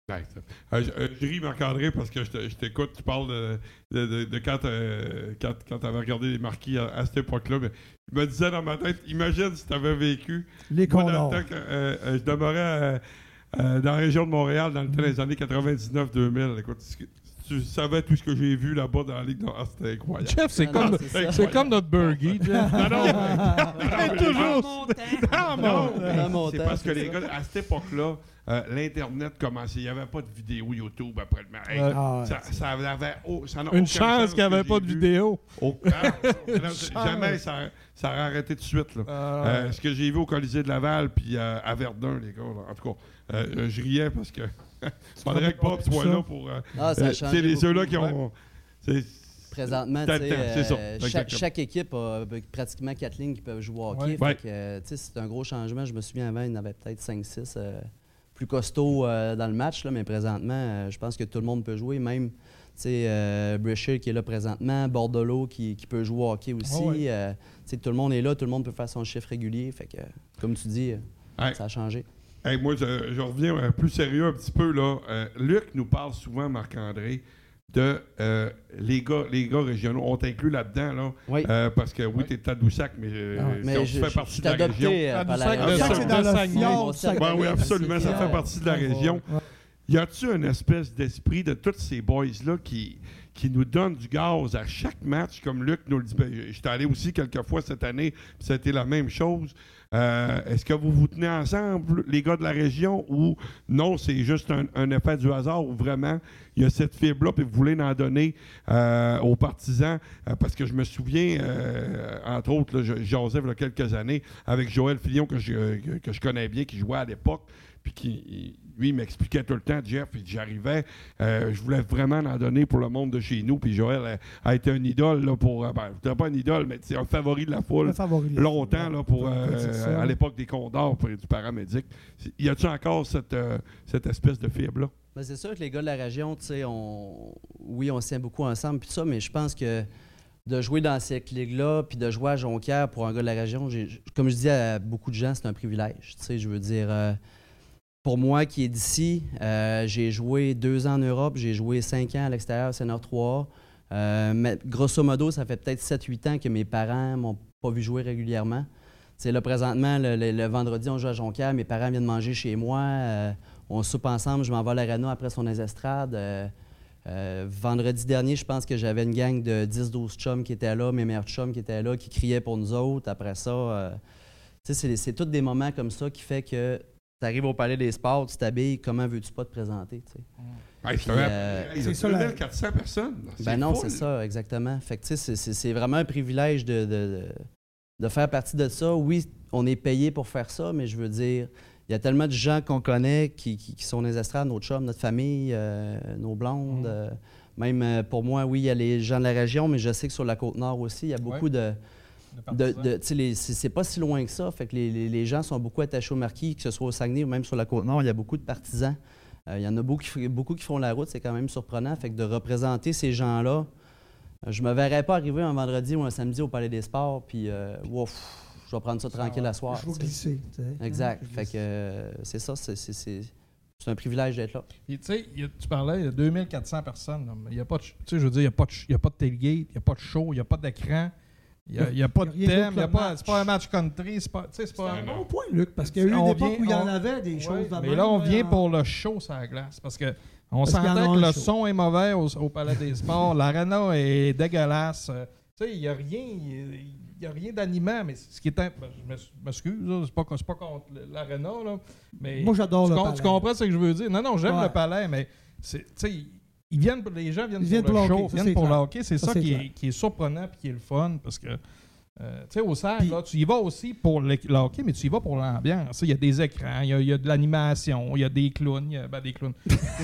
Ouais, euh, je, euh, je ris, Marc-André, parce que je, te, je t'écoute, tu parles de, de, de, de quand, euh, quand, quand tu avais regardé les marquis à, à cette époque-là. Mais je me disais dans ma tête, imagine si tu avais vécu. Les Moi, dans Condors. le temps que euh, euh, je demeurais euh, euh, dans la région de Montréal dans le temps des années quatre-vingt-dix-neuf deux mille. Écoute, si tu savais tout ce que j'ai vu là-bas dans la Ligue. Ah, c'était incroyable. Jeff, c'est Non, comme, non, c'est ça. c'est comme notre burgie, Jeff. Non, non, mais- toujours. non, non, Dans mon c'est temps, parce que c'est les ça. gars, à cette époque-là, euh, l'Internet commençait. Il n'y avait pas de vidéo YouTube après le match. Hey, Ouais. Ah, ouais, ça, c'est- ça avait au- ça n'a Une aucun chance sens qu'il n'y avait que pas j'ai de vu. vidéo. Au- Ah, non, non, jamais ça, ça aurait arrêté tout de suite. Là. Ah, Euh, ce que j'ai vu au Colisée de Laval puis euh, à Verdun, les gars, là, en tout cas, euh, euh, je riais parce que faudrait que Bob soit là pour. Euh, Ah, ça a euh, changé c'est les beaucoup. ceux-là qui ont. c'est- Présentement, T'as tu le sais, temps, c'est ça, euh, chaque, exactement. chaque équipe a ben, pratiquement quatre lignes qui peuvent jouer au hockey. Ouais. Fait Ouais. que, euh, tu sais, c'est un gros changement. Je me souviens avant, il y en avait peut-être cinq six euh, plus costauds euh, dans le match, là, mais présentement, euh, je pense que tout le monde peut jouer. Même tu sais, euh, Brescher qui est là présentement, Bordelot qui, qui peut jouer au hockey aussi. Ah ouais. Euh, tu sais, tout le monde est là, tout le monde peut faire son chiffre régulier. Fait que, comme tu dis, euh, Ouais. ça a changé. Hey, moi, je, je reviens euh, plus sérieux un petit peu. Là. Euh, Luc nous parle souvent, Marc-André, de euh, les, gars, les gars régionaux. On t'inclut là-dedans, là, Oui. euh, parce que oui, t'es de Tadoussac, mais, euh, Ah ouais. si Mais on je, fait je- partie je de la suis région. adopté euh, par la Tadoussac, région. Ça, c'est dans le Saguenay. fjord, ça. Ben oui, absolument, ça Ouais. fait partie de la région. Ouais. Y a-tu une espèce d'esprit de tous ces boys-là qui, qui nous donnent du gaz à chaque match, comme Luc nous le dit? Ben, j'étais allé aussi quelques fois cette année, puis ça a été la même chose. Euh, est-ce que vous vous tenez ensemble, les gars de la région, ou non, c'est juste un, un effet du hasard, ou vraiment, il y a cette fibre-là, puis vous voulez en donner euh, aux partisans? Euh, parce que je me souviens, euh, entre autres, là, je- Joseph, il y a quelques années, avec Joël Filion, que je, que, que je connais bien, qui jouait à l'époque, puis qui, lui, il m'expliquait tout le temps, Jeff, puis j'arrivais, euh, je voulais vraiment en donner pour le monde de chez nous, puis Joël a, a été un idole, là, pour, euh, ben, c'était pas un idole, mais c'est un favori de la foule, Le favori. longtemps, là, pour, On peut euh, dire ça. à l'époque des Condors, pour du paramédic. C'est- Y a-tu encore cette, euh, cette espèce de fibre-là? Ben, c'est sûr que les gars de la région, tu sais, on... oui, on se tient beaucoup ensemble, puis ça, mais je pense que de jouer dans cette ligue-là, puis de jouer à Jonquière pour un gars de la région, j'ai- comme je dis à beaucoup de gens, c'est un privilège. Tu sais, je veux dire, euh, pour moi qui est d'ici, euh, j'ai joué deux ans en Europe, j'ai joué cinq ans à l'extérieur, Senior trois. Euh, mais grosso modo, ça fait peut-être sept huit ans que mes parents m'ont pas vu jouer régulièrement. C'est là, présentement, le, le- le vendredi, on joue à Jonquière, mes parents viennent manger chez moi, euh, on soupe ensemble, je m'en vais à l'aréna après son estrades. Euh, euh, vendredi dernier, je pense que j'avais une gang de dix douze chums qui étaient là, mes meilleurs chums qui étaient là, qui criaient pour nous autres. Après ça, euh, tu sais, c'est, c'est tous des moments comme ça qui fait que tu arrives au Palais des Sports, tu t'habilles, comment veux-tu pas te présenter, tu sais? Hey, Puis, c'est un- euh, hey, c'est ça, deux la- mille quatre cents personnes. Ben non, full. c'est ça, exactement. Fait que, tu sais, c'est, c'est, c'est vraiment un privilège de, de, de, de faire partie de ça. Oui, on est payé pour faire ça, mais je veux dire, il y a tellement de gens qu'on connaît qui, qui, qui sont dans les estrades, nos chums, notre famille, euh, nos blondes. euh, même euh, pour moi, oui, il y a les gens de la région, mais je sais que sur la Côte-Nord aussi, il y a beaucoup Ouais. de... Le de, partisan. de- tu sais, les- c'est, c'est pas si loin que ça. Fait que les, les- les gens sont beaucoup attachés au marquis, que ce soit au Saguenay ou même sur la Côte-Nord, il y a beaucoup de partisans. Euh, il y en a beaucoup qui, f- beaucoup qui font la route, c'est quand même surprenant. Fait que de représenter ces gens-là, euh, je me verrais pas arriver un vendredi ou un samedi au Palais des Sports, puis euh, ouf, je vais prendre ça tranquille à soir. Je vais tu sais. glisser. tu sais. Exact. Je Fait glisse. que euh, c'est ça, c'est, c'est, c'est, c'est un privilège d'être là. Puis, tu sais, il y a- tu parlais, il y a deux mille quatre cents personnes. là, mais il y a pas de, ch- tu sais, je veux dire, il n'y a pas de, ch- il y a pas de tailgate, il n'y a pas de show, il n'y a pas d'écran, il n'y a, il y a pas de Il y a rien thème, d'autre il y a que pas, le c'est pas un match country, c'est pas, tu sais, c'est pas C'est un un- bon point, Luc, parce qu'il y a eu On une époque vient- où il y en on- avait des Ouais, choses de mais même, là, on vient en- pour le show sur la glace. Parce que on Parce qu'il y en a sentait que un le show. son est mauvais au, au Palais des Sports. L'aréna est dégueulasse. Euh, Tu sais, il n'y a rien. Il y a rien d'animant, mais ce qui est. un- ben, je m'ex- m'excuse, là, c'est pas, c'est pas contre l'aréna, là. Mais Moi, j'adore tu, le com- palais. tu comprends ce que je veux dire? Non, non, j'aime Ouais. le palais, mais c'est, tu sais, ils viennent, pour- les gens viennent, Ils viennent pour, pour le le show, hockey, ça, viennent c'est pour le clair. hockey. C'est Ça, ça, c'est qui, clair. est, qui est surprenant et qui est le fun parce que. Euh, tu sais, au sac, Puis- là, tu y vas aussi pour le, le hockey, mais tu y vas pour l'ambiance. Il y a des écrans, il y a, il y a de l'animation, il y a des clowns, il y a, ben, des clowns.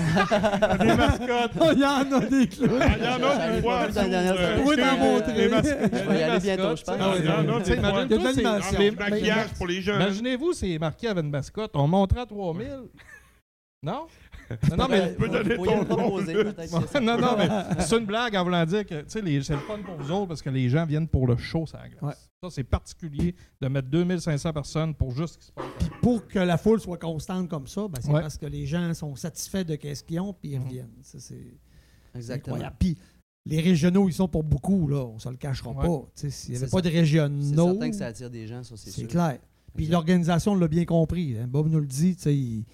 des mascottes. Oh, il y en a des clowns. Ah, il y en a J'en ai des pas fois. vu dans la dernière euh, semaine. Oui, t'en Euh, montrer. les mascottes. Je vais y aller bientôt, je pense. Ah, Il y en a Tu sais, des fois. imagine-toi, Il y a de c'est- l'animation. Ah, du maquillage pour les jeunes. Imaginez-vous, c'est marqué avec une mascotte. On montrait à trois mille. Non? Non, non, mais... Tu peux donner Vous pourriez ton me proposer, nom, peut-être. que ça- non, non, mais c'est une blague en voulant dire que, tu sais, les- c'est le fun pour vous autres parce que les gens viennent pour le show, ça glace. Ouais. Ça, c'est particulier de mettre deux mille cinq cents personnes pour juste ce qui se passe. Puis pour que la foule soit constante comme ça, ben, c'est Ouais. parce que les gens sont satisfaits de ce qu'ils ont puis ils Mhm. reviennent. Ça, c'est Exactement. incroyable. Puis les régionaux, ils sont pour beaucoup, là. On se le cachera Ouais. pas. Tu sais, s'il n'y avait C'est pas de C'est régionaux, certain que ça attire des gens, ça, c'est c'est sûr. clair. Puis Exact. l'organisation l'a bien compris. Hein. Bob nous le dit. Tu sais, il-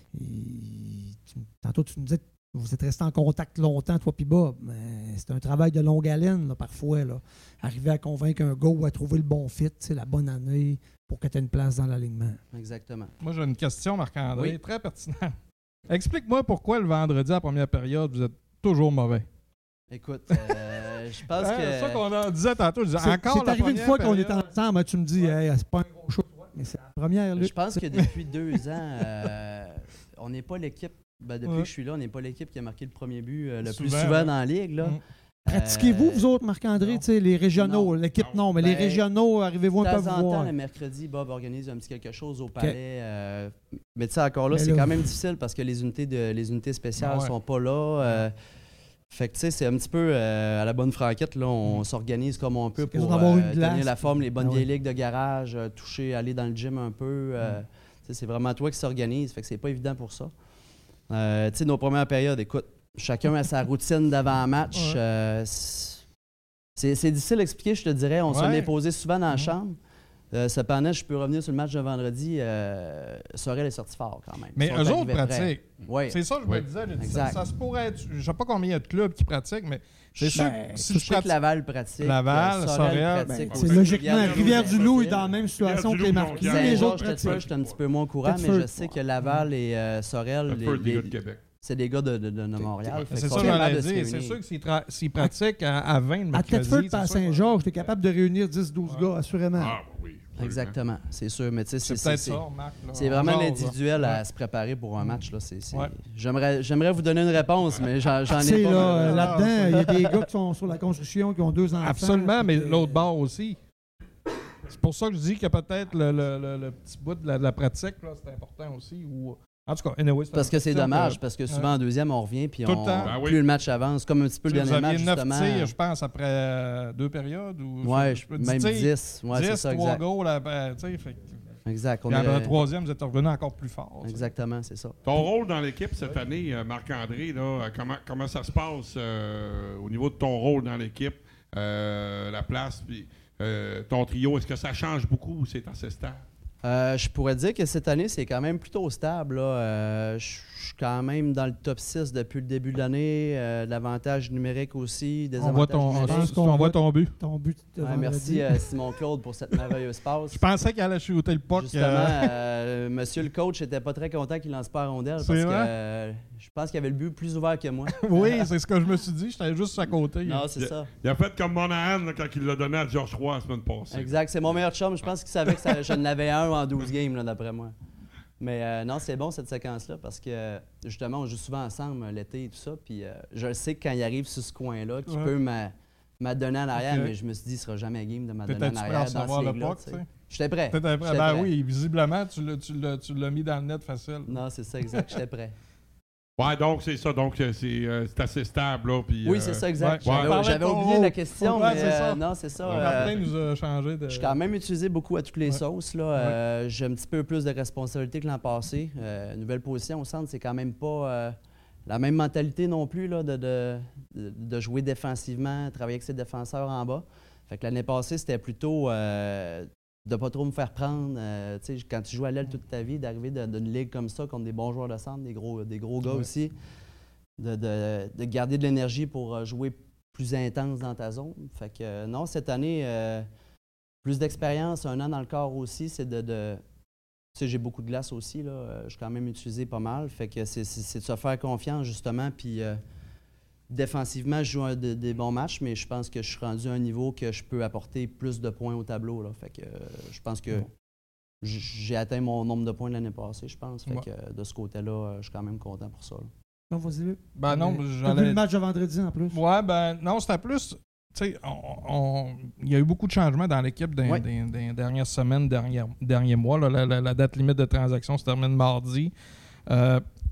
il- tu- tantôt, tu nous disais que vous êtes restés en contact longtemps, toi puis Bob. Mais c'est un travail de longue haleine, là, parfois. Là. Arriver à convaincre un gars ou à trouver le bon fit, tu sais, la bonne année pour que tu aies une place dans l'alignement. Exactement. Moi, j'ai une question, Marc-André, Oui. très pertinente. Explique-moi pourquoi le vendredi à la première période, vous êtes toujours mauvais. Écoute, euh, je pense Hein, que... C'est ça qu'on en disait tantôt. Je disais, C'est encore c'est la arrivé une première fois qu'on était période. ensemble, hein, tu me dis, hey, c'est pas un gros show, mais c'est la première. Luc. Je pense que depuis deux ans, euh, on n'est pas l'équipe... ben, depuis Ouais. que je suis là, on n'est pas l'équipe qui a marqué le premier but euh, le plus Souvent, souvent ouais. dans la ligue. Là. Mm. Pratiquez-vous, Euh, vous autres, Marc-André, non. tu sais, les régionaux, Non. l'équipe Non. non, mais les Ben, régionaux, arrivez-vous De un peu temps à en vous temps, voir. le mercredi, Bob organise un petit quelque chose au palais. euh, mais tu sais, encore là, Mais c'est là, quand vous- même difficile parce que les unités, de, les unités spéciales Ouais. sont pas là. euh, fait que tu sais, c'est un petit peu euh, à la bonne franquette. Là, on s'organise comme on peut C'est pour quasiment avoir une euh, glace, tenir la forme, les bonnes Ah vieilles ouais. ligues de garage, euh, toucher, aller dans le gym un peu. euh, tu sais, c'est vraiment toi qui s'organise. Fait que c'est pas évident pour ça. Euh, tu sais, nos premières périodes, écoute, chacun a sa routine d'avant-match. Ouais. euh, c'est c'est difficile à expliquer, je te dirais. On s'en Ouais. est posé souvent dans la Mhm. chambre. Euh, cependant, je peux revenir sur le match de vendredi. Euh, Sorel est sorti fort quand même. Mais Ils eux sont autres arrivés prêts. pratiquent. Oui. C'est ça, je me Oui. disais. j'ai dit, Exact. Ça, ça se pourrait être. Je sais pas combien il y a de clubs qui pratiquent, mais c'est sûr Ben, que si Je je sais que pratique. Laval pratique. Laval, euh, Sorel, pratique Ben, aussi. c'est logiquement, Rivière-du-Loup, Rivière-du-Loup est possible. dans la même situation que les Rivière-du-Loup, Marquis. Jonquière. Les Saint-Georges, autres Thetford, pratiquent. je suis un petit peu moins au courant, mais Thetford, je sais que Laval et euh, Sorel, Le les- feu des les- gars de Québec. c'est des gars de, de, de Montréal. Fait C'est qu'ils ça sont que capables j'allais de se dire. C'est réunir. sûr que s'ils, tra- s'ils pratiquent à, à vingt le À mercredi... Thetford c'est et à sûr que- Saint-Georges, tu es capable de réunir dix douze Ouais. gars, assurément. Ah, oui. Exactement, c'est sûr. Mais tu sais, C'est c'est peut-être c'est- ça, Marc. là. c'est On vraiment jase, là. l'individuel à Ouais. se préparer pour un match. Là. C'est, c'est- Ouais. J'aimerais, j'aimerais vous donner une réponse, mais j'en, j'en Tu sais, ai pas. là, malheureusement. là-dedans, il y a des gars qui sont sur la construction, qui ont deux enfants. Absolument, mais puis que- l'autre bord aussi. C'est pour ça que je dis que peut-être le, le- le- le petit bout de la, de la pratique, là, c'est important aussi. Ou... En tout cas, anyway, c'est Parce une que c'est question dommage, que- parce que souvent en deuxième, on revient, puis Tout le on, temps. Ben oui. plus le match avance, comme un petit peu le Tu sais, dernier vous match, aviez neuf justement. tirs, je pense, après euh, deux périodes. Ou, Ouais, je- je- dix même tirs, dix. Ouais, c'est dix, ça, trois exact. goals. là, ben, tu sais, fait que- Exact. On Puis a- après le troisième, vous êtes revenu encore plus fort. tu sais. Exactement, c'est ça. Ton rôle dans l'équipe cette année, euh, Marc-André, là, euh, comment, comment ça se passe euh, au niveau de ton rôle dans l'équipe, euh, la place, puis euh, ton trio, est-ce que ça change beaucoup ou c'est assez stable? Euh, je pourrais dire que cette année, c'est quand même plutôt stable. là. Euh, je je suis quand même dans le top six depuis le début de l'année. Euh, L'avantage numérique aussi, des On voit avantages ton, numériques. pense on, qu'on voit voit- ton but. Ton but de Ouais, vendredi. merci euh, Simon-Claude pour cette merveilleuse passe. Je pensais qu'il allait shooter le puck. Justement, euh, euh, monsieur le coach n'était pas très content qu'il lance pas à rondelle parce C'est que vrai? euh, je pense qu'il avait le but plus ouvert que moi. oui, c'est ce que je me suis dit. J'étais juste à côté. Non, c'est Il- ça. Il a fait comme Monahan là, quand il l'a donné à George Roy la semaine passée. Exact. C'est mon meilleur chum. Je pense qu'il savait que ça, je n'avais un en douze games, là, d'après moi. Mais euh, non, c'est bon cette séquence-là parce que euh, justement, on joue souvent ensemble euh, l'été et tout ça. Puis euh, je sais que quand il arrive sur ce coin-là, qu'il Ouais. peut m'a- m'adonner en arrière, Ok. mais je me suis dit, il ne sera jamais game de m'adonner T'étais-tu en prêt à arrière dans recevoir ce le ligue-là. puck, tu sais. tu sais? J'étais prêt. T'étais prêt? J'étais Ben prêt. oui, visiblement, tu l'as, tu l'as, tu l'as mis dans le net facile. Non, c'est ça, exact. J'étais prêt. Ouais, donc c'est ça. Donc euh, c'est euh, c'est assez stable. Là, puis, Oui, euh, c'est ça, exact. ouais. J'avais, On parlait j'avais de ton oublié rôle. la question, Ouais, mais c'est ça. euh, non, c'est ça. Ouais. euh, Martin nous a changé de. Je suis quand même utilisé beaucoup à toutes les Ouais. sauces. Là. Euh, j'ai un petit peu plus de responsabilité que l'an passé. Euh, nouvelle position au centre, c'est quand même pas euh, la même mentalité non plus là, de, de, de- de jouer défensivement, travailler avec ses défenseurs en bas. Fait que l'année passée, c'était plutôt euh, de pas trop me faire prendre. Euh, tu sais, quand tu joues à l'aile toute ta vie, d'arriver de- d'une ligue comme ça contre des bons joueurs de centre, des gros, des gros gars Ouais. aussi, de, de- de garder de l'énergie pour euh, jouer plus intense dans ta zone. Fait que euh, non, cette année, euh, plus d'expérience, un an dans le corps aussi, c'est de... de- tu sais, j'ai beaucoup de glace aussi, là. Euh, je suis quand même utilisé pas mal. Fait que c'est, c'est- c'est de se faire confiance, justement. Puis euh, défensivement, je joue un- de- des bons matchs, mais je pense que je suis rendu à un niveau que je peux apporter plus de points au tableau, là. Fait que euh, je pense que j- j'ai atteint mon nombre de points de l'année passée, je pense. Fait Ouais. que euh, de ce côté-là, euh, je suis quand même content pour ça, là. Non, vas-y, Luc. Ben non, T'as vu j'allais. le match de vendredi en plus. Ouais, ben non, c'était plus. Tu sais, on, on- il y a eu beaucoup de changements dans l'équipe dans, Ouais. dans- dans les dernières semaines, dernières, derniers mois. là. La, la- la date limite de transaction se termine mardi. Euh,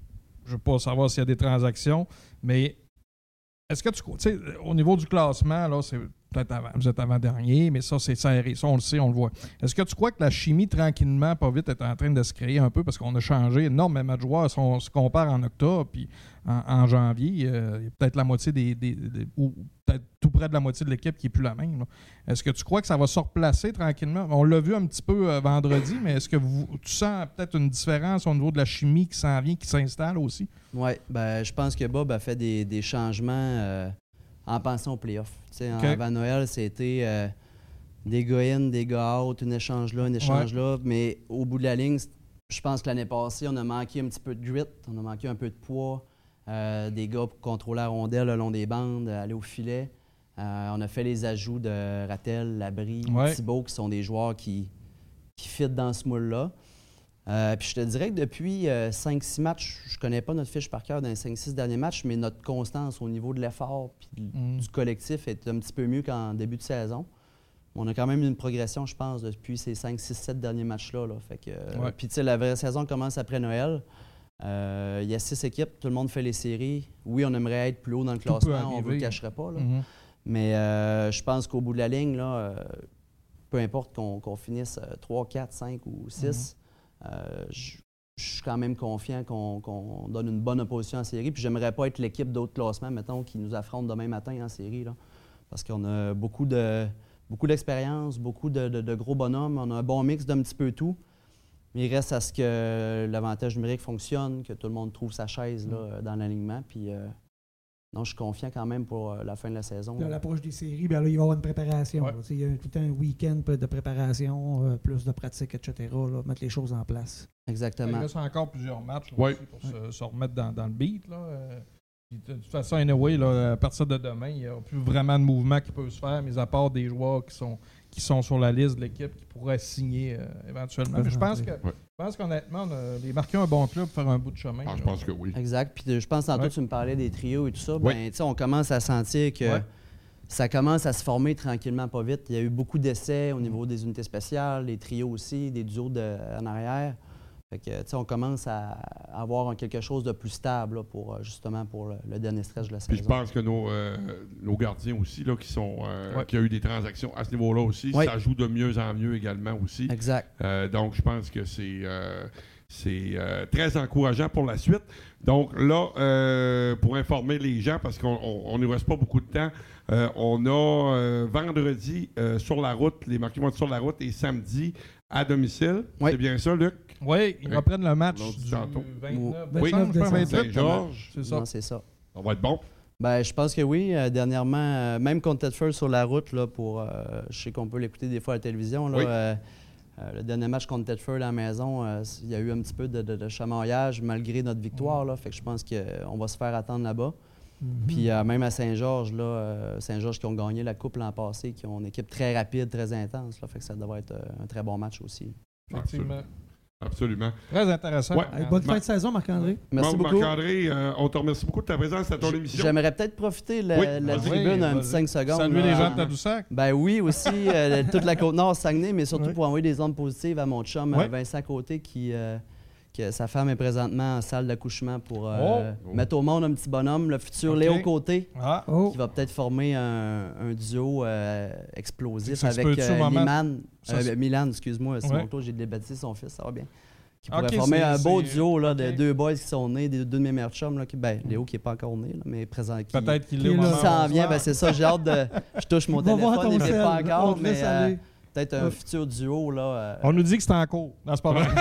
je ne veux pas savoir s'il y a des transactions, mais est-ce que tu... Tu sais, au niveau du classement, là, c'est peut-être avant, vous êtes avant-dernier, mais ça, c'est serré. Ça, on le sait, on le voit. Est-ce que tu crois que la chimie, tranquillement, pas vite, est en train de se créer un peu parce qu'on a changé énormément de joueurs? Si on se compare en octobre puis en, en janvier, euh, il y a peut-être la moitié des... des, des ou peut-être tout près de la moitié de l'équipe qui n'est plus la même. Là. Est-ce que tu crois que ça va se replacer tranquillement? On l'a vu un petit peu euh, vendredi, mais est-ce que vous, tu sens peut-être une différence au niveau de la chimie qui s'en vient, qui s'installe aussi? Oui, ben, je pense que Bob a fait des, des changements euh, en pensant aux playoffs. Okay. Avant Noël, c'était euh, des gars in, des gars out, un échange là, un échange ouais. là. Mais au bout de la ligne, je pense que l'année passée, on a manqué un petit peu de grit, on a manqué un peu de poids. Euh, des gars pour contrôler la rondelle le long des bandes, aller au filet. Euh, on a fait les ajouts de Rattel, Labrie, ouais. Thibault, qui sont des joueurs qui, qui fit dans ce moule-là. Euh, puis je te dirais que depuis euh, cinq six matchs, je ne connais pas notre fiche par cœur dans les cinq six derniers matchs, mais notre constance au niveau de l'effort et mm. du collectif est un petit peu mieux qu'en début de saison. On a quand même une progression, je pense, depuis ces cinq six sept derniers matchs-là. Là. Fait que, euh, ouais. Puis tu sais, la vraie saison commence après Noël. Il euh, y a six équipes, tout le monde fait les séries. Oui, on aimerait être plus haut dans le tout classement, on ne le cacherait pas. Là. Mm-hmm. Mais euh, je pense qu'au bout de la ligne, là, euh, peu importe qu'on, qu'on finisse trois, quatre, cinq ou six, mm-hmm. euh, je suis quand même confiant qu'on, qu'on donne une bonne opposition en série. Puis j'aimerais pas être l'équipe d'autres classements, mettons, qui nous affrontent demain matin en série. Là, parce qu'on a beaucoup, de, beaucoup d'expérience, beaucoup de, de, de gros bonhommes. On a un bon mix d'un petit peu tout. Mais il reste à ce que l'avantage numérique fonctionne, que tout le monde trouve sa chaise là, dans l'alignement. Puis, euh, non, je suis confiant quand même pour euh, la fin de la saison. À l'approche des séries, bien là, il va y avoir une préparation. Ouais. Il y a tout un week-end de préparation, euh, plus de pratique, et cetera. Là, mettre les choses en place. Exactement. Il reste encore plusieurs matchs là, ouais. aussi pour ouais. se, se remettre dans, dans le beat. Là. Euh, de toute façon, anyway, là, à partir de demain, il n'y a plus vraiment de mouvement qui peut se faire, mis à part des joueurs qui sont... qui sont sur la liste de l'équipe qui pourraient signer euh, éventuellement. Mais je pense que ouais. je pense qu'honnêtement, on a, les marqués ont un bon club pour faire un bout de chemin. Ah, je pense que oui. Exact. Puis je pense tantôt ouais. tu me parlais des trios et tout ça. Oui. Ben, on commence à sentir que ouais. ça commence à se former tranquillement, pas vite. Il y a eu beaucoup d'essais au niveau des unités spéciales, les trios aussi, des duos de, en arrière. Fait que, on commence à avoir quelque chose de plus stable là, pour, justement pour le, le dernier stretch de la saison. Puis je pense que nos, euh, nos gardiens aussi, là, qui sont euh, ouais. qui a eu des transactions à ce niveau-là aussi, ouais. ça joue de mieux en mieux également aussi. Exact. Euh, donc, je pense que c'est, euh, c'est euh, très encourageant pour la suite. Donc là, euh, pour informer les gens, parce qu'on ne nous reste pas beaucoup de temps, euh, on a euh, vendredi euh, sur la route, les marqués vont être sur la route, et samedi à domicile. Oui. C'est bien ça, Luc? Oui, ils reprennent le match du du tantôt. vingt-neuf Oui, vingt-huit, Saint-Georges. C'est ça. Non, c'est ça. Ça va être bon. Ben, je pense que oui. Euh, dernièrement, euh, même contre Tedford sur la route, là, pour, euh, je sais qu'on peut l'écouter des fois à la télévision. Là, oui. euh, euh, le dernier match contre Tedford à la maison, euh, il y a eu un petit peu de, de, de chamaillage malgré notre victoire. Là, fait que je pense qu'on va se faire attendre là-bas. Mm-hmm. Puis euh, même à Saint-Georges, là, euh, Saint-Georges qui ont gagné la Coupe l'an passé, qui ont une équipe très rapide, très intense. Là, fait que ça devrait être euh, un très bon match aussi. Effectivement. Absolument. Très intéressant. Ouais. Hey, bonne fin de saison, Marc-André. Merci bon, beaucoup. Marc-André, euh, on te remercie beaucoup de ta présence à ton émission. J'aimerais peut-être profiter de la, oui, la tribune oui, un petit cinq secondes. Saluer là. les gens de Tadoussac. Ben oui, aussi, euh, toute la Côte-Nord, Saguenay, mais surtout oui. pour envoyer des ondes positives à mon chum oui. Vincent Côté, qui, euh, que sa femme est présentement en salle d'accouchement pour euh, oh. mettre au monde un petit bonhomme, le futur okay. Léo Côté, ah. oh. qui va peut-être former un, un duo euh, explosif ça avec euh, Liman, ça, euh, Milan, excuse-moi, c'est ouais. mon tour, j'ai débaptisé son fils, ça va bien. Qui pourrait okay, former un beau c'est... duo là, de okay. deux boys qui sont nés, deux, deux de mes meilleurs chums. Là, qui, ben, Léo qui n'est pas encore né, là, mais présent. Qui, Peut-être qu'il est est au moment. Qui s'en vient, ben, c'est ça, j'ai hâte de. Je touche mon téléphone, il ne fait pas encore, mais euh, peut-être un ouais. futur duo. Là, euh... On nous dit que c'est en cours. Non, c'est pas vrai.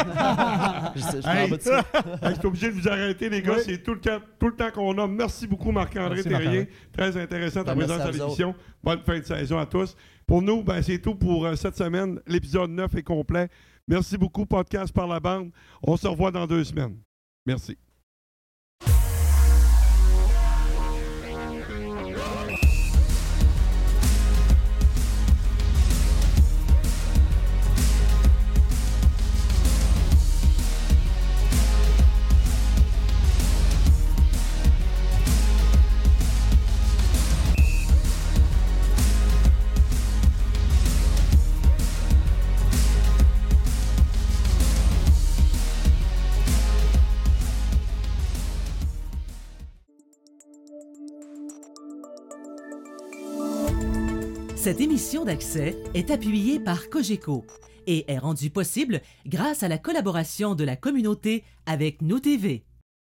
je sais, je hey, je suis obligé de vous arrêter, les gars. Oui. C'est tout le, temps, tout le temps qu'on a. Merci beaucoup, Marc-André Terrien. Très intéressant ta ben, présence à l'émission. Bonne fin de saison à tous. Pour nous, ben, c'est tout pour euh, cette semaine. L'épisode neuf est complet. Merci beaucoup, Podcast par la bande. On se revoit dans deux semaines. Merci. Cette émission d'Accès est appuyée par Cogeco et est rendue possible grâce à la collaboration de la communauté avec Nous T V.